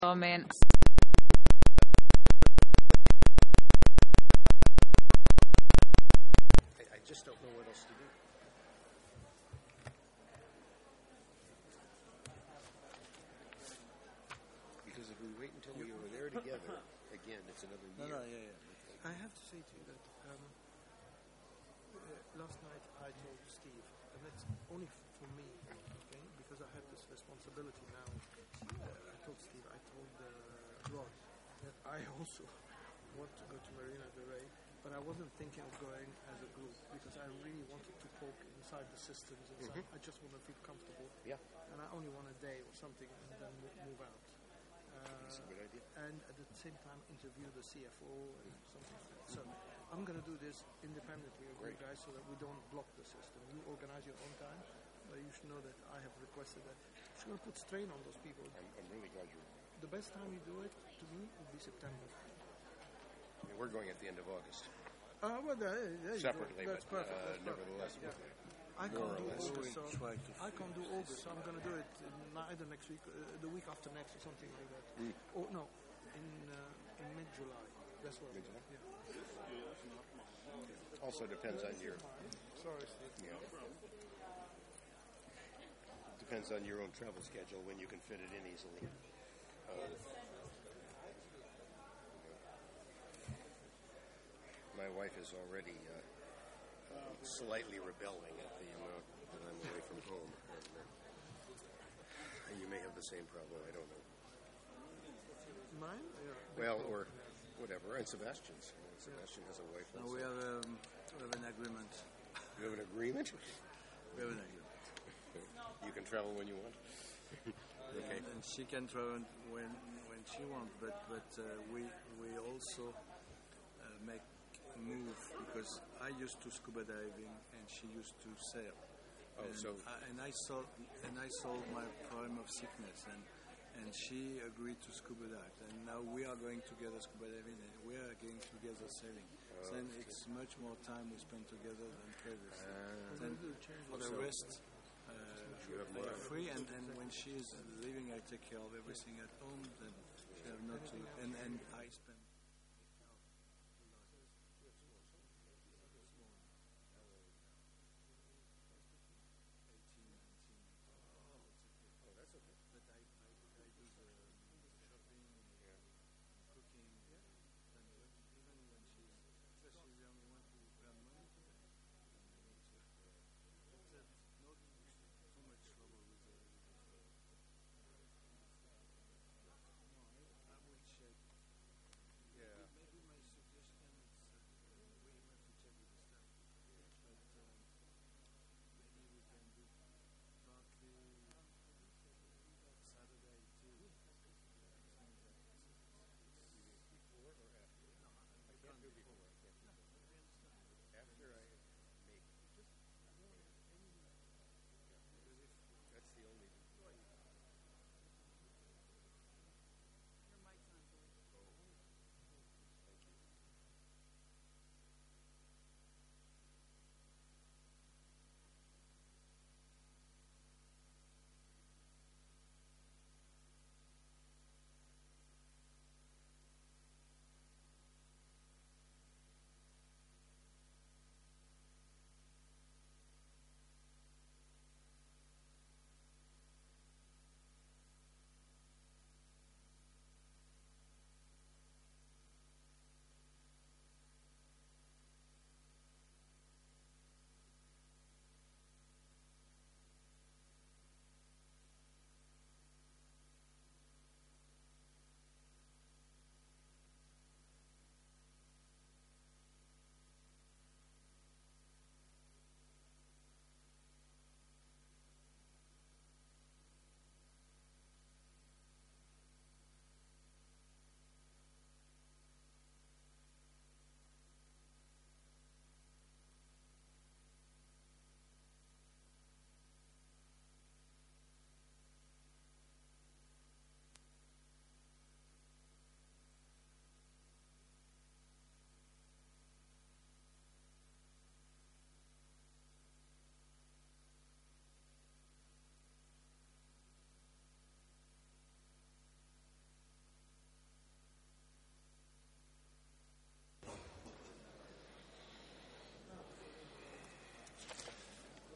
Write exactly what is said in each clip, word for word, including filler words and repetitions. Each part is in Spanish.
Suomeen. I, I just don't know what else to do. Because if we wait until we were there together, again, it's another No, year. no, yeah, yeah. I have to say to you that um, uh, last night I told Steve, and it's only f- for me, okay, because I have this responsibility now. Uh, I told Steve, I told uh, Rod that I also want to go to Marina Del Rey, but I wasn't thinking of going as a group because I really wanted to poke inside the systems. Inside. Mhm. I just want to feel comfortable, Yeah, and I only want a day or something, and then mo- move out. that's a Uh, good idea. and at the same time interview the C F O and something like that. So I'm going to do this independently of you Great. guys so that we don't block the system. You organize your own time, but you should know that I have requested that. It's going to put strain on those people. I'm, I'm really glad you're. The best time you do it, to me, would be September. I mean, we're going at the end of August, Uh, well, there, there you go. separately, That's but perfect. uh, That's perfect. nevertheless, Yeah. I more can't or do less. August, so We try to I can't do August, so I'm going to do it in either next week, uh, the week after next, or something like that. Mm. Or no, in uh, in mid-July. That's what. Mid-July? Yeah. also depends on your, Sorry, Steve. you know, depends on your own travel schedule when you can fit it in easily. Uh, my wife is already uh, uh, slightly rebelling at the amount that I'm away from home. And, uh, you may have the same problem. I don't know. Mine? Yeah. Well, or whatever. And Sebastian's. Sebastian has a wife. No, also. we have, um, we have an agreement. You have an agreement? We have an agreement. You can travel when you want. Okay. And, and she can travel when when she wants, but but uh, we we also uh, make a move because I used to scuba diving and she used to sail. Oh, and so- I, and I solved and I solved my problem of sickness and and she agreed to scuba dive and now we are going together scuba diving and we are going together sailing. Oh, Then it's much more time we spend together than previously. Uh, Then for the So- rest, uh, You have they more- are free, and, and when she is leaving, I take care of everything at home. Then she have not to, and, and I spend.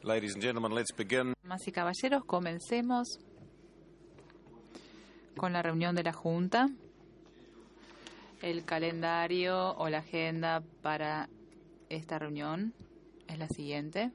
Ladies and gentlemen, let's begin. Damas y caballeros, comencemos con la reunión de la Junta. El calendario o la agenda para esta reunión es la siguiente.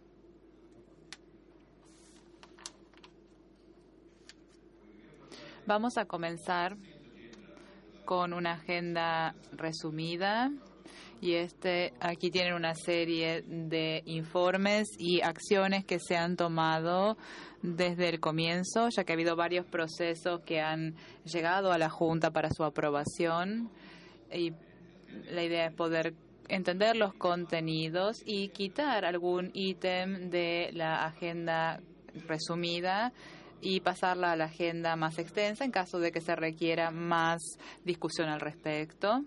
Vamos a comenzar con una agenda resumida. Y este, aquí tienen una serie de informes y acciones que se han tomado desde el comienzo, ya que ha habido varios procesos que han llegado a la Junta para su aprobación. Y la idea es poder entender los contenidos y quitar algún ítem de la agenda resumida y pasarla a la agenda más extensa en caso de que se requiera más discusión al respecto.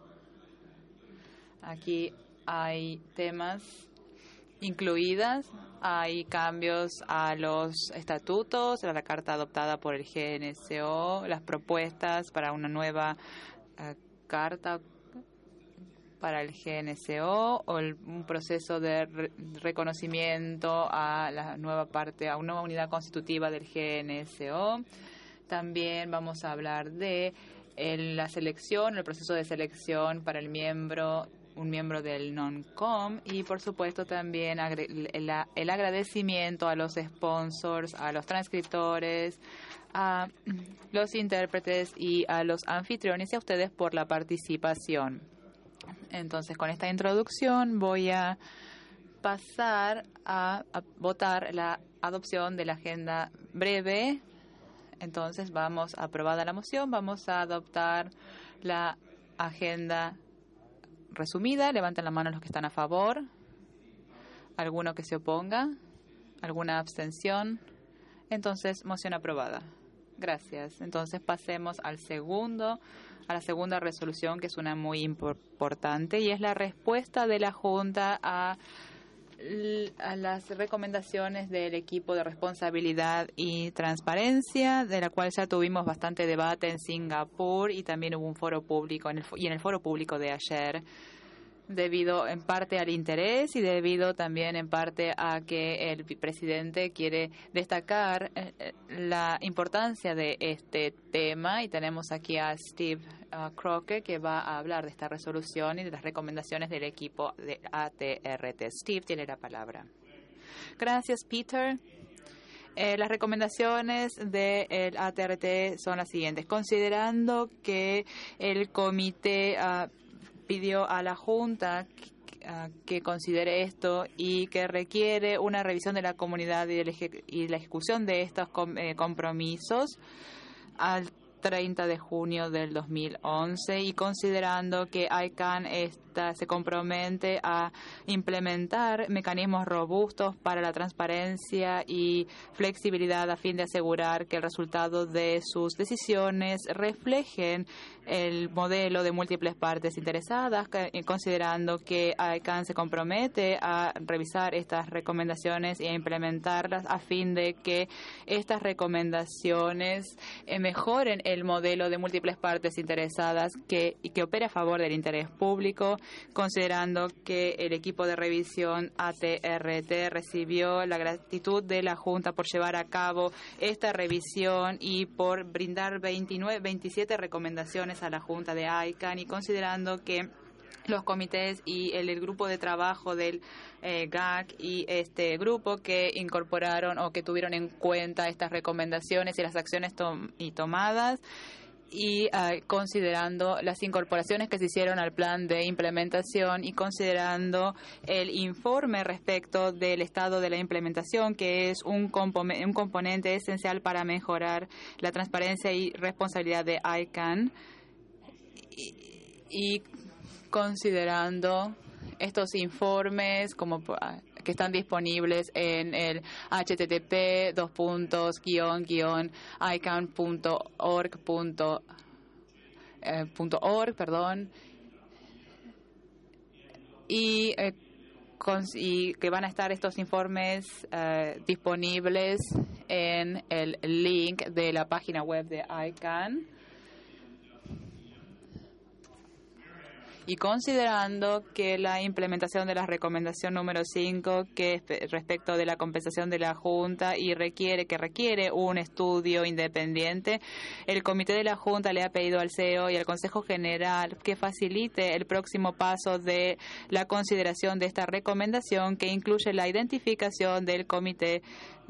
Aquí hay temas incluidas, hay cambios a los estatutos, a la carta adoptada por el G N S O, las propuestas para una nueva uh, carta para el G N S O o el, un proceso de re reconocimiento a la nueva parte, a una nueva unidad constitutiva del G N S O. También vamos a hablar de el, la selección, el proceso de selección para el miembro un miembro del NONCOM y, por supuesto, también el, el agradecimiento a los sponsors, a los transcriptores, a los intérpretes y a los anfitriones y a ustedes por la participación. Entonces, con esta introducción voy a pasar a, a votar la adopción de la agenda breve. Entonces, vamos, aprobada la moción, vamos a adoptar la agenda resumida. Levanten la mano los que están a favor. ¿Alguno que se oponga? ¿Alguna abstención? Entonces, moción aprobada. Gracias. Entonces, pasemos al segundo, a la segunda resolución, que es una muy importante, y es la respuesta de la Junta a, a las recomendaciones del equipo de responsabilidad y transparencia, de la cual ya tuvimos bastante debate en Singapur y también hubo un foro público en el, y en el foro público de ayer, debido en parte al interés y debido también en parte a que el presidente quiere destacar eh, la importancia de este tema. Y tenemos aquí a Steve uh, Crocker, que va a hablar de esta resolución y de las recomendaciones del equipo de A T R T. Steve tiene la palabra. Gracias, Peter. Eh, las recomendaciones del A T R T son las siguientes. Considerando que el comité uh, pidió a la Junta que, uh, que considere esto y que requiere una revisión de la comunidad y, el y la ejecución de estos com eh, compromisos al treinta de junio del dos mil once, y considerando que I C A N está, se compromete a implementar mecanismos robustos para la transparencia y flexibilidad a fin de asegurar que el resultado de sus decisiones reflejen el modelo de múltiples partes interesadas, considerando que I C A N se compromete a revisar estas recomendaciones y a implementarlas a fin de que estas recomendaciones eh, mejoren el modelo de múltiples partes interesadas que, y que opere a favor del interés público, considerando que el equipo de revisión A T R T recibió la gratitud de la Junta por llevar a cabo esta revisión y por brindar veintinueve, veintisiete recomendaciones a la Junta de I C A N, y considerando que los comités y el, el grupo de trabajo del eh, G A C y este grupo que incorporaron o que tuvieron en cuenta estas recomendaciones y las acciones tom y tomadas, y uh, considerando las incorporaciones que se hicieron al plan de implementación y considerando el informe respecto del estado de la implementación, que es un, compo un componente esencial para mejorar la transparencia y responsabilidad de I C A N, y, y considerando estos informes como que están disponibles en el H T T P dos puntos guión guión I C A N punto org punto org, perdón, y, eh, y que van a estar estos informes eh, disponibles en el link de la página web de I C A N. Y considerando que la implementación de la recomendación número cinco, que es respecto de la compensación de la Junta y requiere que requiere un estudio independiente, el Comité de la Junta le ha pedido al C E O y al Consejo General que facilite el próximo paso de la consideración de esta recomendación, que incluye la identificación del Comité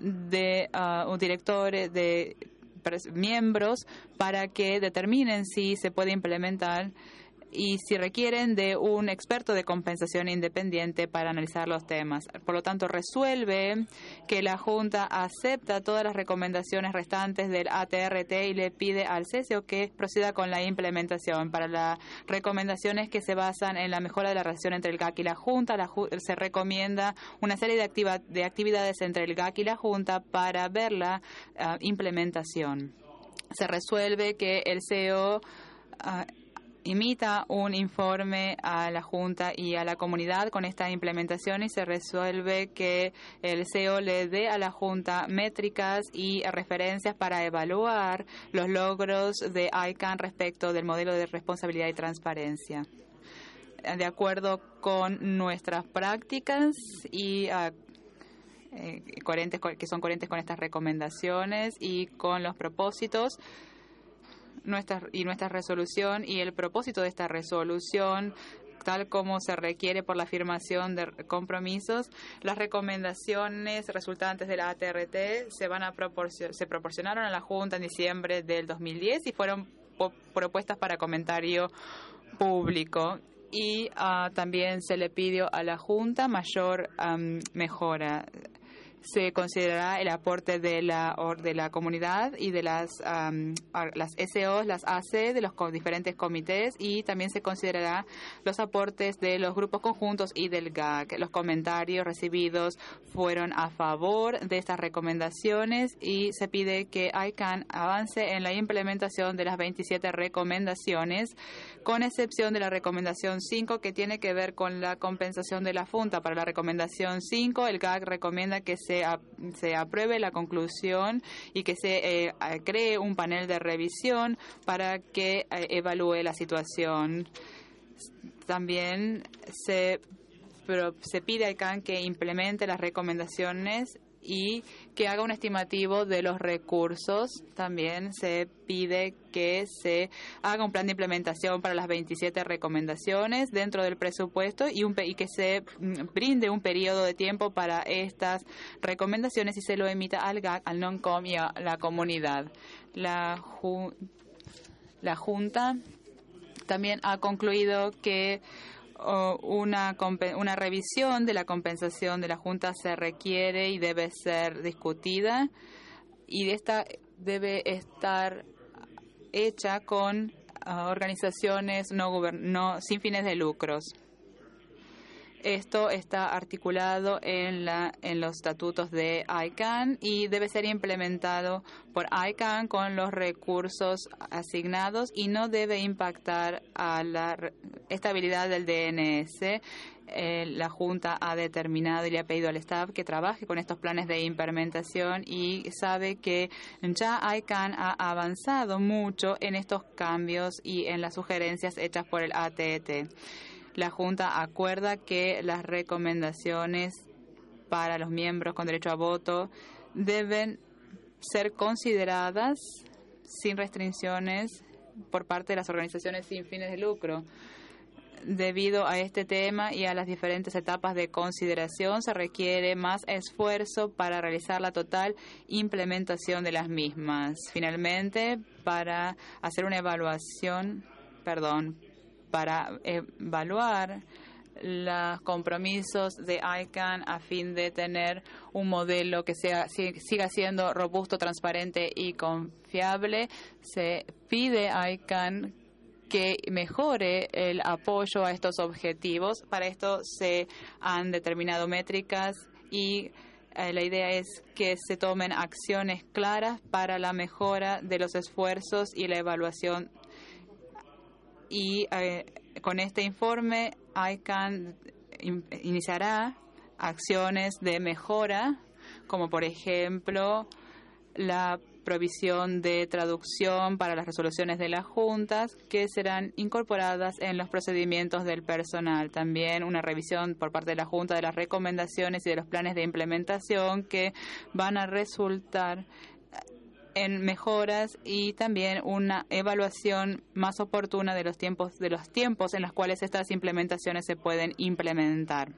de uh, directores de miembros para que determinen si se puede implementar y si requieren de un experto de compensación independiente para analizar los temas. Por lo tanto, resuelve que la Junta acepta todas las recomendaciones restantes del A T R T y le pide al C S O que proceda con la implementación. Para las recomendaciones que se basan en la mejora de la relación entre el G A C y la Junta, la, se recomienda una serie de, activa, de actividades entre el G A C y la Junta para ver la uh, implementación. Se resuelve que el C E O uh, imita un informe a la Junta y a la comunidad con esta implementación, y se resuelve que el C E O le dé a la Junta métricas y referencias para evaluar los logros de I C A N respecto del modelo de responsabilidad y transparencia. De acuerdo con nuestras prácticas y uh, eh, coherentes con, que son coherentes con estas recomendaciones y con los propósitos, Nuestra, y nuestra resolución y el propósito de esta resolución, tal como se requiere por la afirmación de compromisos, las recomendaciones resultantes de la A T R T se van a proporcion, se proporcionaron a la Junta en diciembre del dos mil diez y fueron propuestas para comentario público. Y uh, también se le pidió a la Junta mayor um, mejora. Se considerará el aporte de la de la comunidad y de las um, las S Os, las A C, de los diferentes comités, y también se considerará los aportes de los grupos conjuntos y del G A C. Los comentarios recibidos fueron a favor de estas recomendaciones y se pide que I C A N avance en la implementación de las veintisiete recomendaciones, con excepción de la recomendación cinco, que tiene que ver con la compensación de la Junta. Para la recomendación cinco, el G A C recomienda que se Se, a, se apruebe la conclusión y que se eh, cree un panel de revisión para que eh, evalúe la situación. También se, pero se pide al C A N que implemente las recomendaciones y que haga un estimativo de los recursos. También se pide que se haga un plan de implementación para las veintisiete recomendaciones dentro del presupuesto y, un, y que se brinde un periodo de tiempo para estas recomendaciones y se lo emita al G A C, al NONCOM y a la comunidad. La, ju, la Junta también ha concluido que Una, una revisión de la compensación de la Junta se requiere y debe ser discutida, y esta debe estar hecha con uh, organizaciones no, no sin fines de lucros. Esto está articulado en, la, en los estatutos de I C A N y debe ser implementado por I C A N con los recursos asignados y no debe impactar a la estabilidad del D N S. Eh, la Junta ha determinado y le ha pedido al staff que trabaje con estos planes de implementación y sabe que ya I C A N ha avanzado mucho en estos cambios y en las sugerencias hechas por el A T T. La Junta acuerda que las recomendaciones para los miembros con derecho a voto deben ser consideradas sin restricciones por parte de las organizaciones sin fines de lucro. Debido a este tema y a las diferentes etapas de consideración, se requiere más esfuerzo para realizar la total implementación de las mismas. Finalmente, para hacer una evaluación, perdón, para evaluar los compromisos de I C A N a fin de tener un modelo que sea siga siendo robusto, transparente y confiable, se pide a I C A N que mejore el apoyo a estos objetivos. Para esto se han determinado métricas y eh, la idea es que se tomen acciones claras para la mejora de los esfuerzos y la evaluación. Y eh, con este informe, I C A N in, iniciará acciones de mejora, como por ejemplo la provisión de traducción para las resoluciones de las juntas que serán incorporadas en los procedimientos del personal. También una revisión por parte de la Junta de las recomendaciones y de los planes de implementación que van a resultar en mejoras y también una evaluación más oportuna de los tiempos de los tiempos en los cuales estas implementaciones se pueden implementar.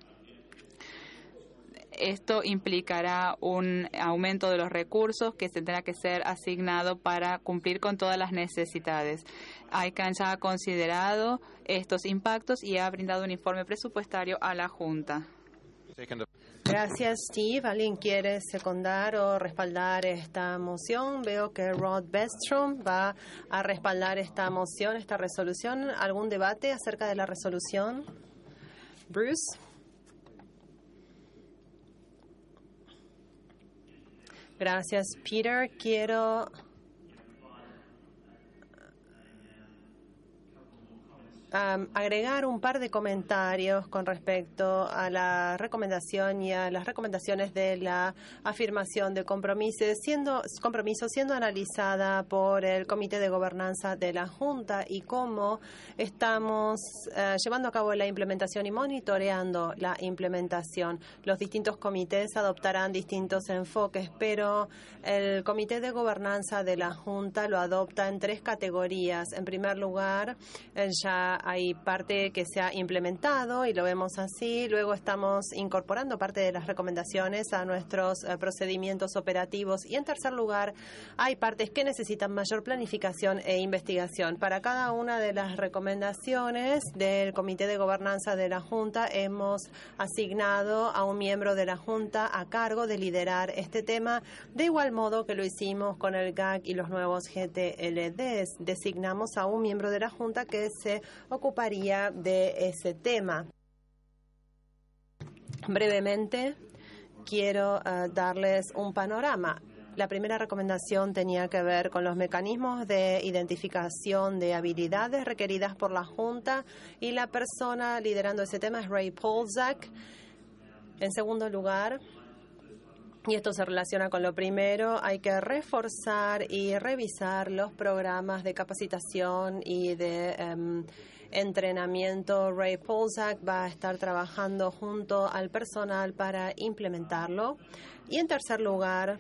Esto implicará un aumento de los recursos que tendrá que ser asignado para cumplir con todas las necesidades. I C A N ya ha considerado estos impactos y ha brindado un informe presupuestario a la Junta. Gracias, Steve. ¿Alguien quiere secundar o respaldar esta moción? Veo que Rod Bestrom va a respaldar esta moción, esta resolución. ¿Algún debate acerca de la resolución? Bruce. Gracias, Peter. Quiero Um, agregar un par de comentarios con respecto a la recomendación y a las recomendaciones de la afirmación de compromisos siendo, compromiso siendo analizada por el Comité de Gobernanza de la Junta y cómo estamos uh, llevando a cabo la implementación y monitoreando la implementación. Los distintos comités adoptarán distintos enfoques, pero el Comité de Gobernanza de la Junta lo adopta en tres categorías. En primer lugar, ya hay parte que se ha implementado y lo vemos así. Luego estamos incorporando parte de las recomendaciones a nuestros eh, procedimientos operativos. Y en tercer lugar, hay partes que necesitan mayor planificación e investigación. Para cada una de las recomendaciones del Comité de Gobernanza de la Junta, hemos asignado a un miembro de la Junta a cargo de liderar este tema, de igual modo que lo hicimos con el G A C y los nuevos G T L Ds. Designamos a un miembro de la Junta que se ocuparía de ese tema. Brevemente, quiero uh, darles un panorama. La primera recomendación tenía que ver con los mecanismos de identificación de habilidades requeridas por la Junta y la persona liderando ese tema es Ray Polzak. En segundo lugar, y esto se relaciona con lo primero, hay que reforzar y revisar los programas de capacitación y de um, entrenamiento. Ray Polzak va a estar trabajando junto al personal para implementarlo. Y en tercer lugar,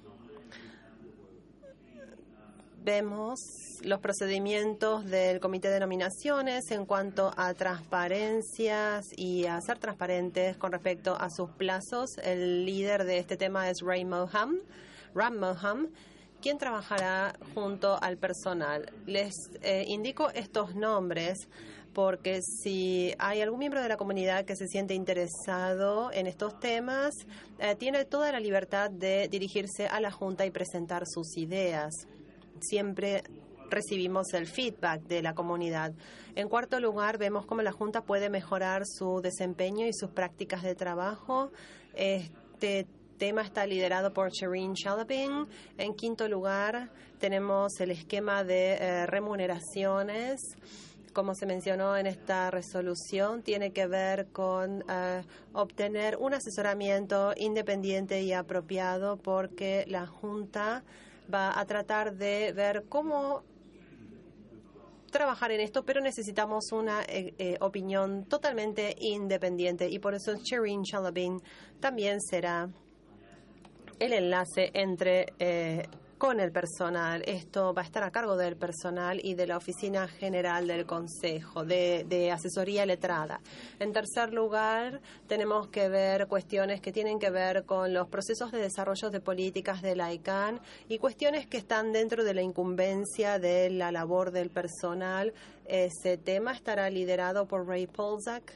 vemos los procedimientos del Comité de Nominaciones en cuanto a transparencias y a ser transparentes con respecto a sus plazos. El líder de este tema es Ray Moham, Ram Moham, quien trabajará junto al personal. Les eh, indico estos nombres porque si hay algún miembro de la comunidad que se siente interesado en estos temas, eh, tiene toda la libertad de dirigirse a la Junta y presentar sus ideas. Siempre recibimos el feedback de la comunidad. En cuarto lugar, vemos cómo la Junta puede mejorar su desempeño y sus prácticas de trabajo. Este tema está liderado por Shireen Chalabin. En quinto lugar, tenemos el esquema de eh, remuneraciones. Como se mencionó en esta resolución, tiene que ver con uh, obtener un asesoramiento independiente y apropiado, porque la Junta va a tratar de ver cómo trabajar en esto, pero necesitamos una eh, eh, opinión totalmente independiente y por eso Shireen Chalabin también será el enlace entre eh, con el personal. Esto va a estar a cargo del personal y de la Oficina General del Consejo de, de Asesoría Letrada. En tercer lugar, tenemos que ver cuestiones que tienen que ver con los procesos de desarrollo de políticas de la I C A N y cuestiones que están dentro de la incumbencia de la labor del personal. Ese tema estará liderado por Ray Polzak.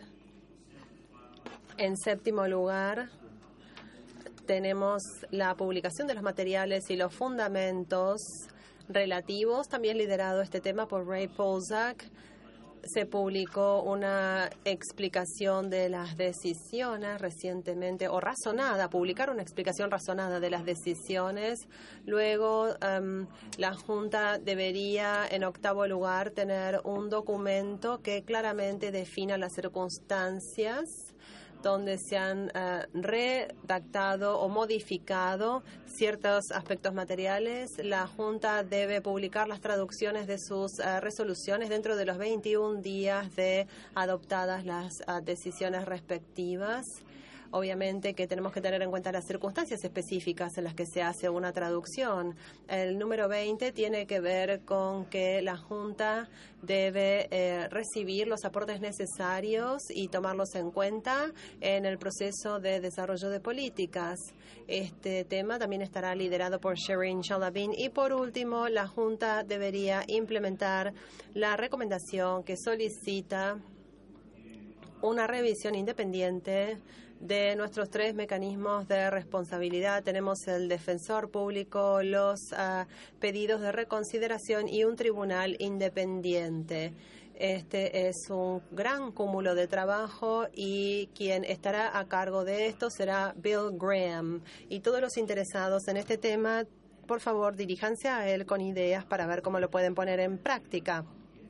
En séptimo lugar, tenemos la publicación de los materiales y los fundamentos relativos, también liderado este tema por Ray Polzak. Se publicó una explicación de las decisiones recientemente, o razonada, publicar una explicación razonada de las decisiones. Luego, um, la Junta debería, en octavo lugar, tener un documento que claramente defina las circunstancias donde se han uh, redactado o modificado ciertos aspectos materiales. La Junta debe publicar las traducciones de sus uh, resoluciones dentro de los veintiún días de adoptadas las uh, decisiones respectivas. Obviamente que tenemos que tener en cuenta las circunstancias específicas en las que se hace una traducción. El número veinte tiene que ver con que la Junta debe eh, recibir los aportes necesarios y tomarlos en cuenta en el proceso de desarrollo de políticas. Este tema también estará liderado por Shireen Shalabin. Y por último, la Junta debería implementar la recomendación que solicita una revisión independiente de nuestros tres mecanismos de responsabilidad. Tenemos el defensor público, los uh, pedidos de reconsideración y un tribunal independiente. Este es un gran cúmulo de trabajo y quien estará a cargo de esto será Bill Graham. Y todos los interesados en este tema, por favor, diríjanse a él con ideas para ver cómo lo pueden poner en práctica.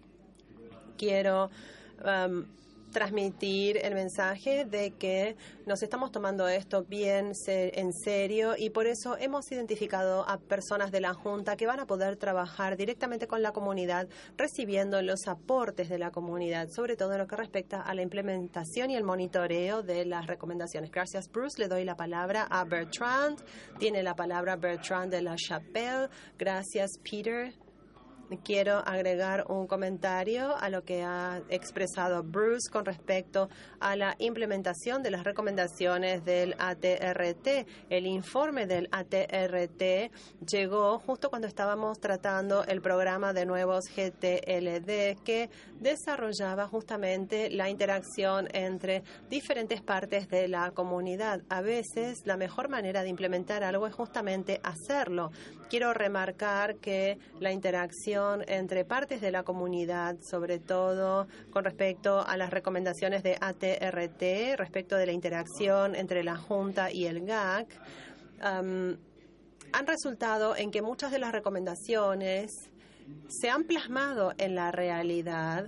Quiero Um, transmitir el mensaje de que nos estamos tomando esto bien en serio y por eso hemos identificado a personas de la Junta que van a poder trabajar directamente con la comunidad, recibiendo los aportes de la comunidad, sobre todo en lo que respecta a la implementación y el monitoreo de las recomendaciones. Gracias, Bruce. Le doy la palabra a Bertrand. Tiene la palabra Bertrand de la Chapelle. Gracias, Peter. Quiero agregar un comentario a lo que ha expresado Bruce con respecto a la implementación de las recomendaciones del A T R T. El informe del A T R T llegó justo cuando estábamos tratando el programa de nuevos G T L D que desarrollaba justamente la interacción entre diferentes partes de la comunidad. A veces la mejor manera de implementar algo es justamente hacerlo. Quiero remarcar que la interacción entre partes de la comunidad, sobre todo con respecto a las recomendaciones de A T R T, respecto de la interacción entre la Junta y el G A C, um, han resultado en que muchas de las recomendaciones se han plasmado en la realidad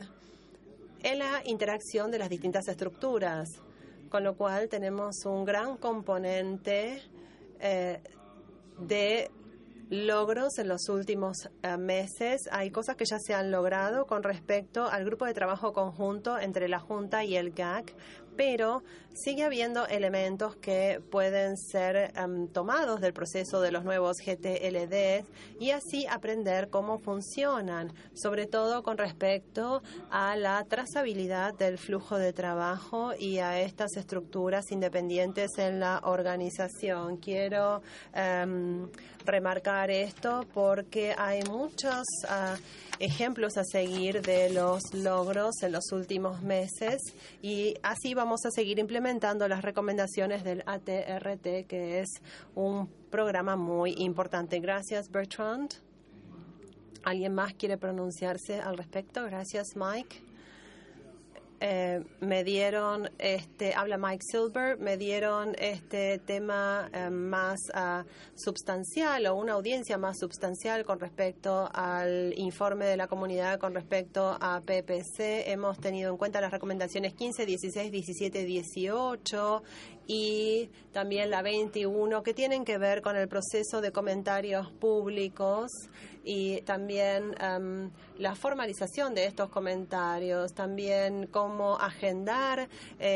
en la interacción de las distintas estructuras, con lo cual tenemos un gran componente eh, de logros en los últimos uh, meses. Hay cosas que ya se han logrado con respecto al grupo de trabajo conjunto entre la Junta y el G A C, pero sigue habiendo elementos que pueden ser um, tomados del proceso de los nuevos G T L D y así aprender cómo funcionan, sobre todo con respecto a la trazabilidad del flujo de trabajo y a estas estructuras independientes en la organización. Quiero um, remarcar esto porque hay muchos uh, ejemplos a seguir de los logros en los últimos meses y así vamos a seguir implementando las recomendaciones del A T R T, que es un programa muy importante. Gracias, Bertrand. ¿Alguien más quiere pronunciarse al respecto? Gracias, Mike. Eh, me dieron, este, habla Mike Silver, me dieron este tema eh, más uh, substancial o una audiencia más substancial con respecto al informe de la comunidad con respecto a P P C. Hemos tenido en cuenta las recomendaciones quince, dieciséis, diecisiete, dieciocho y también la veintiuno que tienen que ver con el proceso de comentarios públicos y también um, la formalización de estos comentarios, también cómo agendar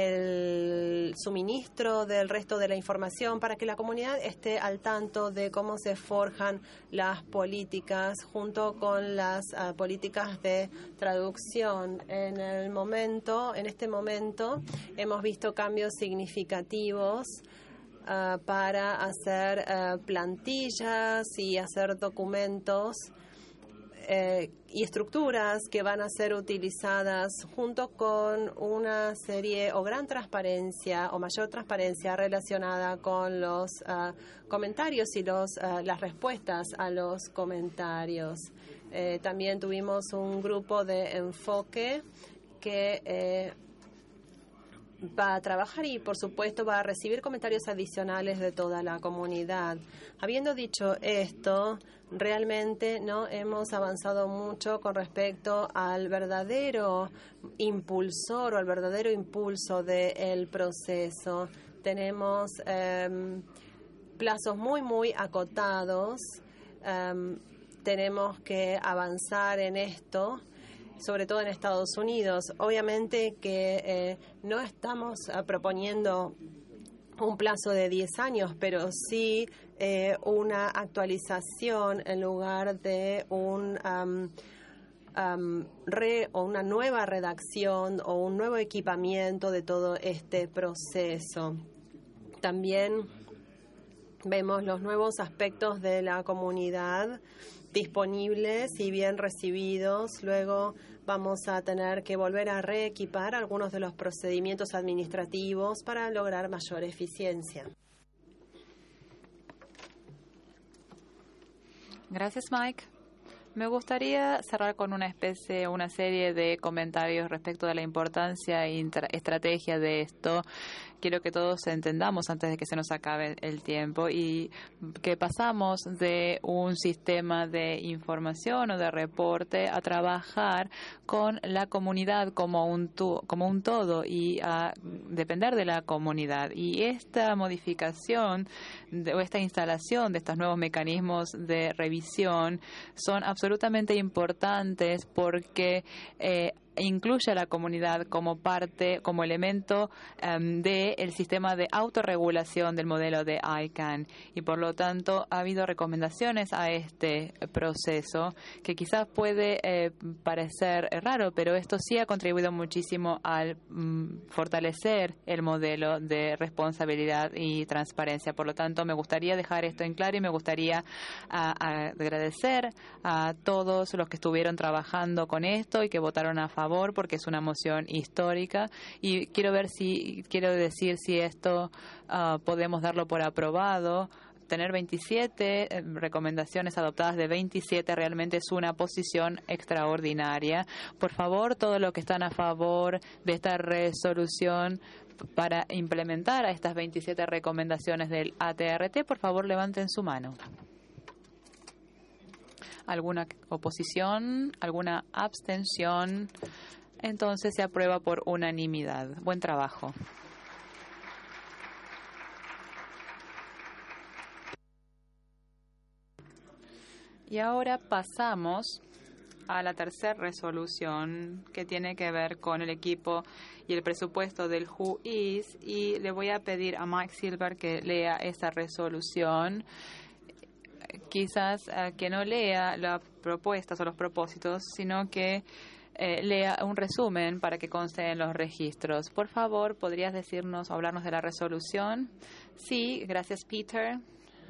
el suministro del resto de la información para que la comunidad esté al tanto de cómo se forjan las políticas junto con las uh, políticas de traducción. En el momento, en este momento, hemos visto cambios significativos Uh, para hacer uh, plantillas y hacer documentos eh, y estructuras que van a ser utilizadas junto con una serie o gran transparencia o mayor transparencia relacionada con los uh, comentarios y los, uh, las respuestas a los comentarios. Eh, también tuvimos un grupo de enfoque que eh, va a trabajar y, por supuesto, va a recibir comentarios adicionales de toda la comunidad. Habiendo dicho esto, realmente no hemos avanzado mucho con respecto al verdadero impulsor o al verdadero impulso del proceso. Tenemos eh, plazos muy, muy acotados. Eh, tenemos que avanzar en esto, sobre todo en Estados Unidos. Obviamente que eh, no estamos eh, proponiendo un plazo de diez años, pero sí eh, una actualización en lugar de un um, um, re, o una nueva redacción o un nuevo equipamiento de todo este proceso. También vemos los nuevos aspectos de la comunidad disponibles y bien recibidos. Luego vamos a tener que volver a reequipar algunos de los procedimientos administrativos para lograr mayor eficiencia. Gracias, Mike. Me gustaría cerrar con una especie, una serie de comentarios respecto de la importancia e estrategia de esto. Quiero que todos entendamos antes de que se nos acabe el tiempo y que pasamos de un sistema de información o de reporte a trabajar con la comunidad como un, tu, como un todo y a depender de la comunidad. Y esta modificación de, o esta instalación de estos nuevos mecanismos de revisión son absolutamente importantes porque eh, incluye a la comunidad como parte, como elemento um, del sistema de autorregulación del modelo de I C A N. Y por lo tanto ha habido recomendaciones a este proceso que quizás puede eh, parecer raro, pero esto sí ha contribuido muchísimo al um, fortalecer el modelo de responsabilidad y transparencia. Por lo tanto, me gustaría dejar esto en claro y me gustaría a, a agradecer a todos los que estuvieron trabajando con esto y que votaron a favor, porque es una moción histórica y quiero ver si quiero decir si esto uh, podemos darlo por aprobado. Tener veintisiete eh, recomendaciones adoptadas de veintisiete realmente es una posición extraordinaria. Por favor, todos los que están a favor de esta resolución para implementar a estas veintisiete recomendaciones del A T R T, por favor levanten su mano. ¿Alguna oposición? ¿Alguna abstención? Entonces se aprueba por unanimidad. Buen trabajo. Y ahora pasamos a la tercera resolución que tiene que ver con el equipo y el presupuesto del W H O I S y le voy a pedir a Mike Silver que lea esta resolución. Quizás uh, que no lea las propuestas o los propósitos, sino que eh, lea un resumen para que conste en los registros. Por favor, ¿podrías decirnos o hablarnos de la resolución? Sí, gracias, Peter.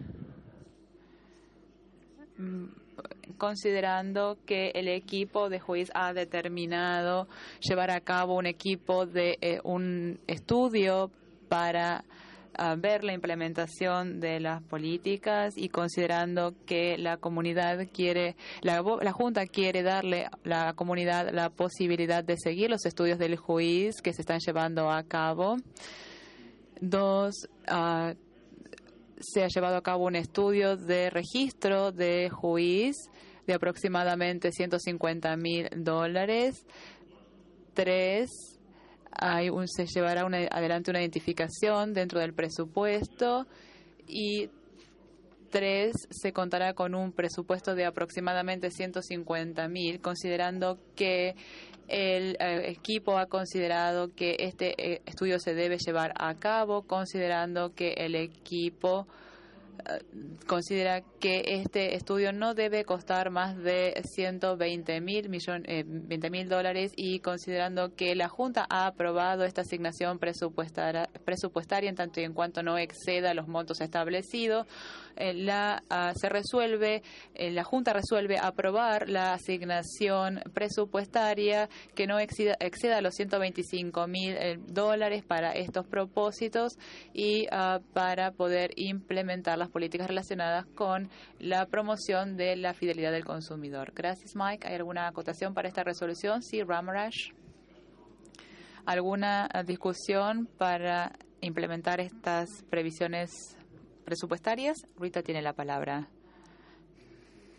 Considerando que el equipo de juez ha determinado llevar a cabo un equipo de eh, un estudio para a ver la implementación de las políticas y considerando que la comunidad quiere, la, la Junta quiere darle a la comunidad la posibilidad de seguir los estudios del juez que se están llevando a cabo. Dos, uh, se ha llevado a cabo un estudio de registro de juez de aproximadamente ciento cincuenta mil dólares. Tres, Hay un, se llevará una, adelante una identificación dentro del presupuesto y tres, se contará con un presupuesto de aproximadamente ciento cincuenta mil, considerando que el eh, equipo ha considerado que este eh, estudio se debe llevar a cabo, considerando que el equipo considera que este estudio no debe costar más de ciento veinte mil dólares y considerando que la Junta ha aprobado esta asignación presupuestaria, presupuestaria en tanto y en cuanto no exceda los montos establecidos, eh, la uh, se resuelve, eh, la Junta resuelve aprobar la asignación presupuestaria que no exceda, exceda los ciento veinticinco mil dólares para estos propósitos y uh, para poder implementar las políticas relacionadas con la promoción de la fidelidad del consumidor. Gracias, Mike. ¿Hay alguna acotación para esta resolución? Sí, Ramarash. ¿Alguna discusión para implementar estas previsiones presupuestarias? Rita tiene la palabra.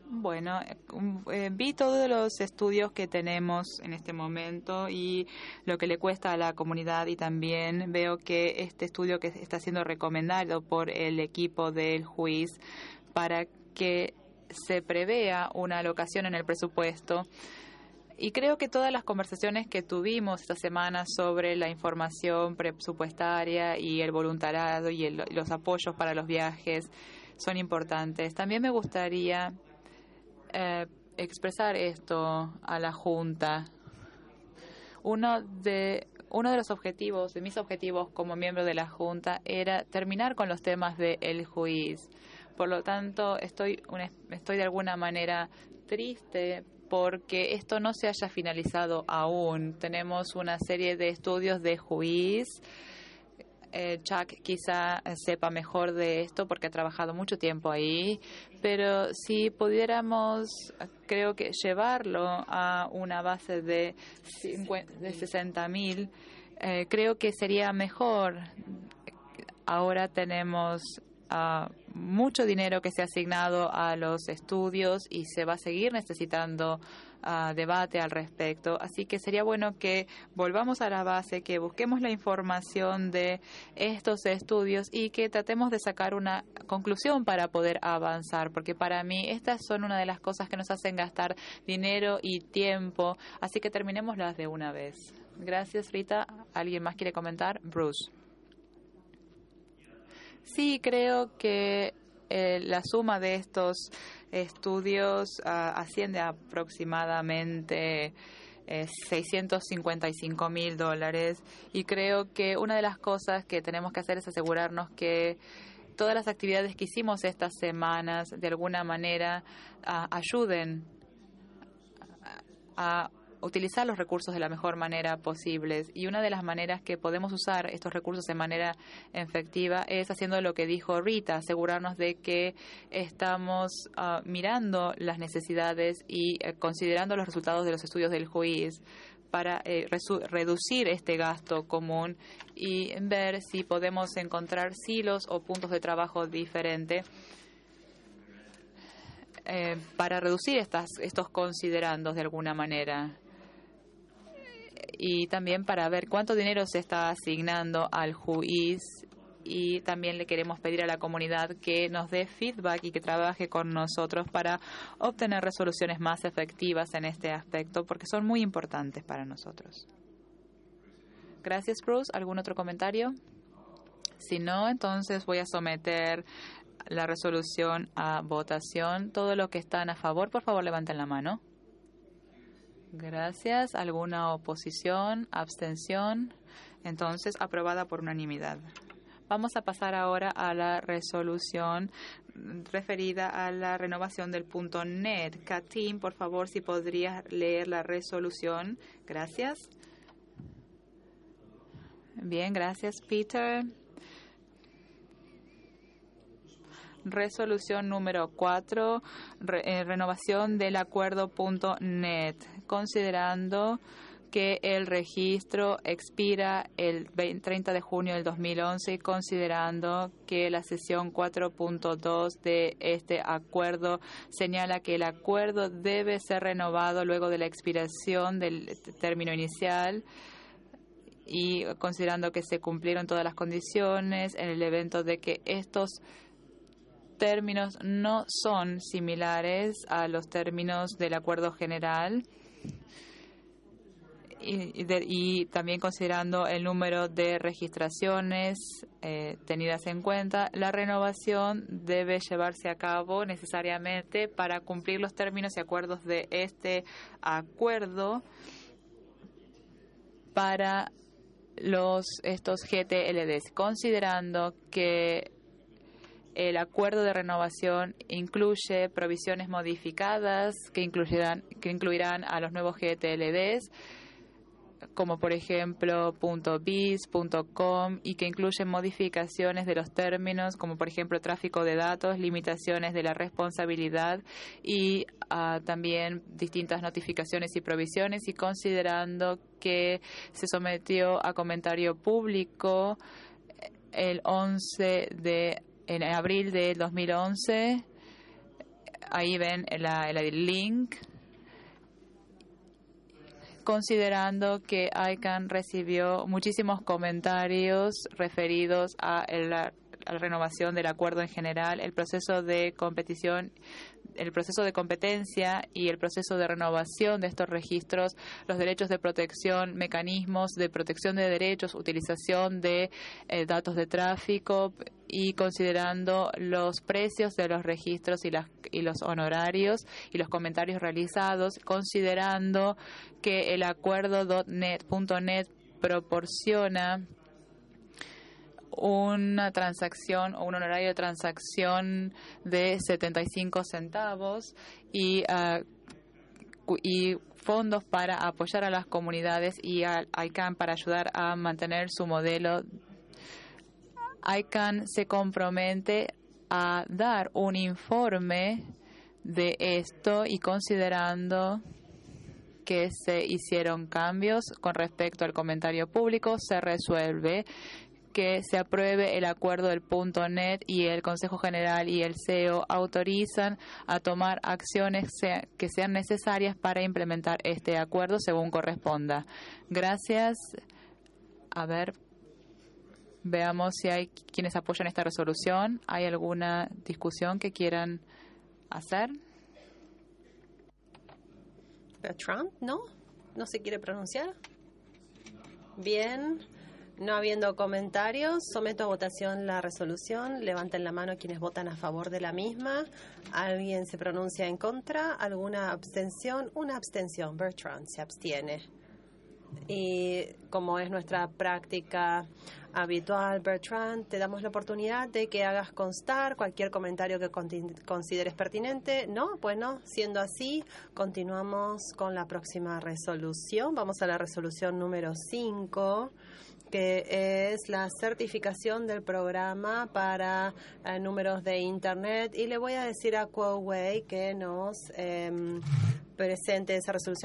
Bueno, eh, vi todos los estudios que tenemos en este momento y lo que le cuesta a la comunidad, y también veo que este estudio que está siendo recomendado por el equipo del juiz para que se prevea una alocación en el presupuesto. Y creo que todas las conversaciones que tuvimos esta semana sobre la información presupuestaria y el voluntariado y el, los apoyos para los viajes son importantes. También me gustaría Eh, expresar esto a la Junta. Uno de uno de los objetivos, de mis objetivos como miembro de la Junta, era terminar con los temas del juiz. Por lo tanto, estoy una, estoy de alguna manera triste porque esto no se haya finalizado aún. Tenemos una serie de estudios de juiz. Eh, Chuck quizá sepa mejor de esto porque ha trabajado mucho tiempo ahí, pero si pudiéramos, creo que llevarlo a una base de, de sesenta mil, eh, creo que sería mejor. Ahora tenemos uh, mucho dinero que se ha asignado a los estudios y se va a seguir necesitando Uh, debate al respecto. Así que sería bueno que volvamos a la base, que busquemos la información de estos estudios y que tratemos de sacar una conclusión para poder avanzar, porque para mí estas son una de las cosas que nos hacen gastar dinero y tiempo. Así que terminémoslas de una vez. Gracias, Rita. ¿Alguien más quiere comentar? Bruce. Sí, creo que eh, la suma de estos estudios uh, asciende a aproximadamente eh, seiscientos cincuenta y cinco mil dólares, y creo que una de las cosas que tenemos que hacer es asegurarnos que todas las actividades que hicimos estas semanas de alguna manera uh, ayuden a, a utilizar los recursos de la mejor manera posible. Y una de las maneras que podemos usar estos recursos de manera efectiva es haciendo lo que dijo Rita, asegurarnos de que estamos uh, mirando las necesidades y uh, considerando los resultados de los estudios del juiz para eh, reducir este gasto común y ver si podemos encontrar silos o puntos de trabajo diferentes eh, para reducir estas, estos considerandos de alguna manera. Y también para ver cuánto dinero se está asignando al juiz, y también le queremos pedir a la comunidad que nos dé feedback y que trabaje con nosotros para obtener resoluciones más efectivas en este aspecto, porque son muy importantes para nosotros. Gracias, Bruce. ¿Algún otro comentario? Si no, entonces voy a someter la resolución a votación. Todos los que están a favor, por favor, levanten la mano. Gracias. ¿Alguna oposición? ¿Abstención? Entonces, aprobada por unanimidad. Vamos a pasar ahora a la resolución referida a la renovación del punto net. Katim, por favor, si podrías leer la resolución. Gracias. Bien, gracias, Peter. Resolución número cuatro, re, eh, renovación del acuerdo punto net, considerando que el registro expira el treinta de junio del dos mil once y considerando que la sesión cuatro punto dos de este acuerdo señala que el acuerdo debe ser renovado luego de la expiración del término inicial, y considerando que se cumplieron todas las condiciones en el evento de que estos términos no son similares a los términos del acuerdo general, y, y, de, y también considerando el número de registraciones eh, tenidas en cuenta, la renovación debe llevarse a cabo necesariamente para cumplir los términos y acuerdos de este acuerdo para los estos G T L Ds, considerando que el acuerdo de renovación incluye provisiones modificadas que incluirán, que incluirán a los nuevos G T L Ds, como por ejemplo .biz, .com, y que incluyen modificaciones de los términos, como por ejemplo tráfico de datos, limitaciones de la responsabilidad y uh, también distintas notificaciones y provisiones, y considerando que se sometió a comentario público el once de en abril del dos mil once ahí ven la, el link, considerando que I C A N recibió muchísimos comentarios referidos a la, a la renovación del acuerdo en general, el proceso de competición, el proceso de competencia y el proceso de renovación de estos registros, los derechos de protección, mecanismos de protección de derechos, utilización de eh, datos de tráfico y considerando los precios de los registros y, las, y los honorarios y los comentarios realizados, considerando que el acuerdo punto net proporciona una transacción o un honorario de transacción de setenta y cinco centavos y, uh, y fondos para apoyar a las comunidades y al I C A N para ayudar a mantener su modelo. I C A N se compromete a dar un informe de esto y considerando que se hicieron cambios con respecto al comentario público, se resuelve que se apruebe el acuerdo del punto net y el Consejo General y el C E O autorizan a tomar acciones sea, que sean necesarias para implementar este acuerdo según corresponda. Gracias. A ver, veamos si hay quienes apoyan esta resolución. ¿Hay alguna discusión que quieran hacer? Trump, ¿no? ¿No se quiere pronunciar? Bien. No habiendo comentarios, someto a votación la resolución. Levanten la mano quienes votan a favor de la misma. ¿Alguien se pronuncia en contra? ¿Alguna abstención? Una abstención. Bertrand se abstiene. Y como es nuestra práctica habitual, Bertrand, te damos la oportunidad de que hagas constar cualquier comentario que consideres pertinente. No, pues no. Siendo así, continuamos con la próxima resolución. Vamos a la resolución número cinco. Que es la certificación del programa para eh, números de Internet. Y le voy a decir a Huawei que nos eh, presente esa resolución.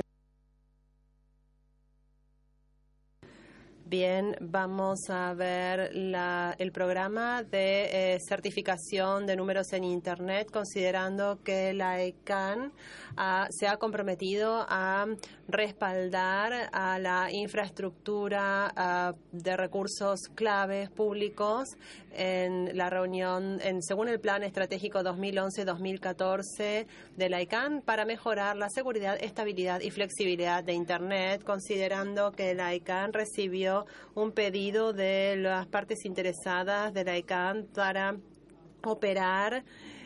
Bien, vamos a ver la, el programa de eh, certificación de números en Internet, considerando que la I C A N ah, se ha comprometido a respaldar a la infraestructura ah, de recursos claves públicos en la reunión, en, según el Plan Estratégico dos mil once a dos mil catorce de la I C A N, para mejorar la seguridad, estabilidad y flexibilidad de Internet, considerando que la I C A N recibió un pedido de las partes interesadas de la I C A N para operar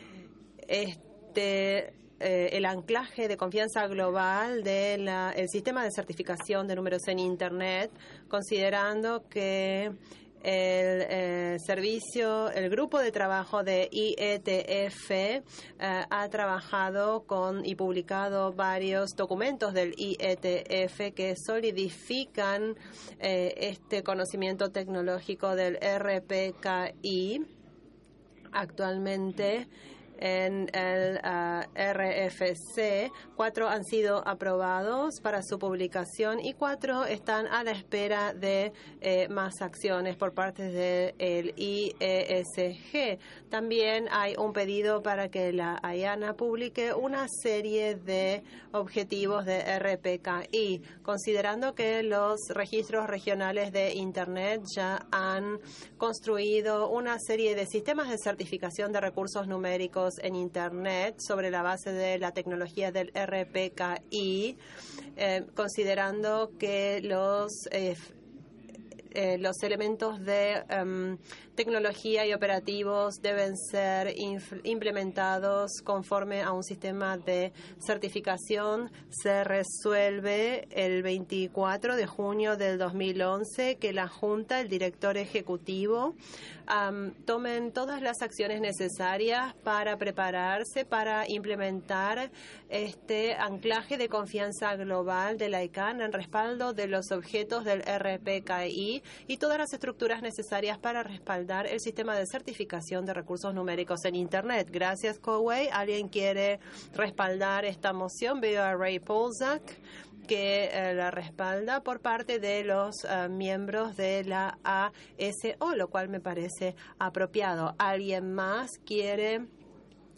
este eh, el anclaje de confianza global del sistema de certificación de números en Internet, considerando que el eh, servicio, el grupo de trabajo de I E T F eh, ha trabajado con y publicado varios documentos del I E T F que solidifican eh, este conocimiento tecnológico del R P K I. Actualmente, en el uh, R F C, cuatro han sido aprobados para su publicación y cuatro están a la espera de eh, más acciones por parte del I E S G. También hay un pedido para que la I A N A publique una serie de objetivos de R P K I, considerando que los registros regionales de Internet ya han construido una serie de sistemas de certificación de recursos numéricos en Internet sobre la base de la tecnología del R P K I, eh, considerando que los eh, eh, los elementos de um, tecnología y operativos deben ser implementados conforme a un sistema de certificación. Se resuelve el veinticuatro de junio del dos mil once que la Junta, el director ejecutivo, um, tomen todas las acciones necesarias para prepararse para implementar este anclaje de confianza global de la I C A N en respaldo de los objetos del R P K I y todas las estructuras necesarias para respaldar el sistema de certificación de recursos numéricos en Internet. Gracias, Huawei. ¿Alguien quiere respaldar esta moción? Veo a Ray Polzak, que eh, la respalda por parte de los uh, miembros de la A S O, lo cual me parece apropiado. ¿Alguien más quiere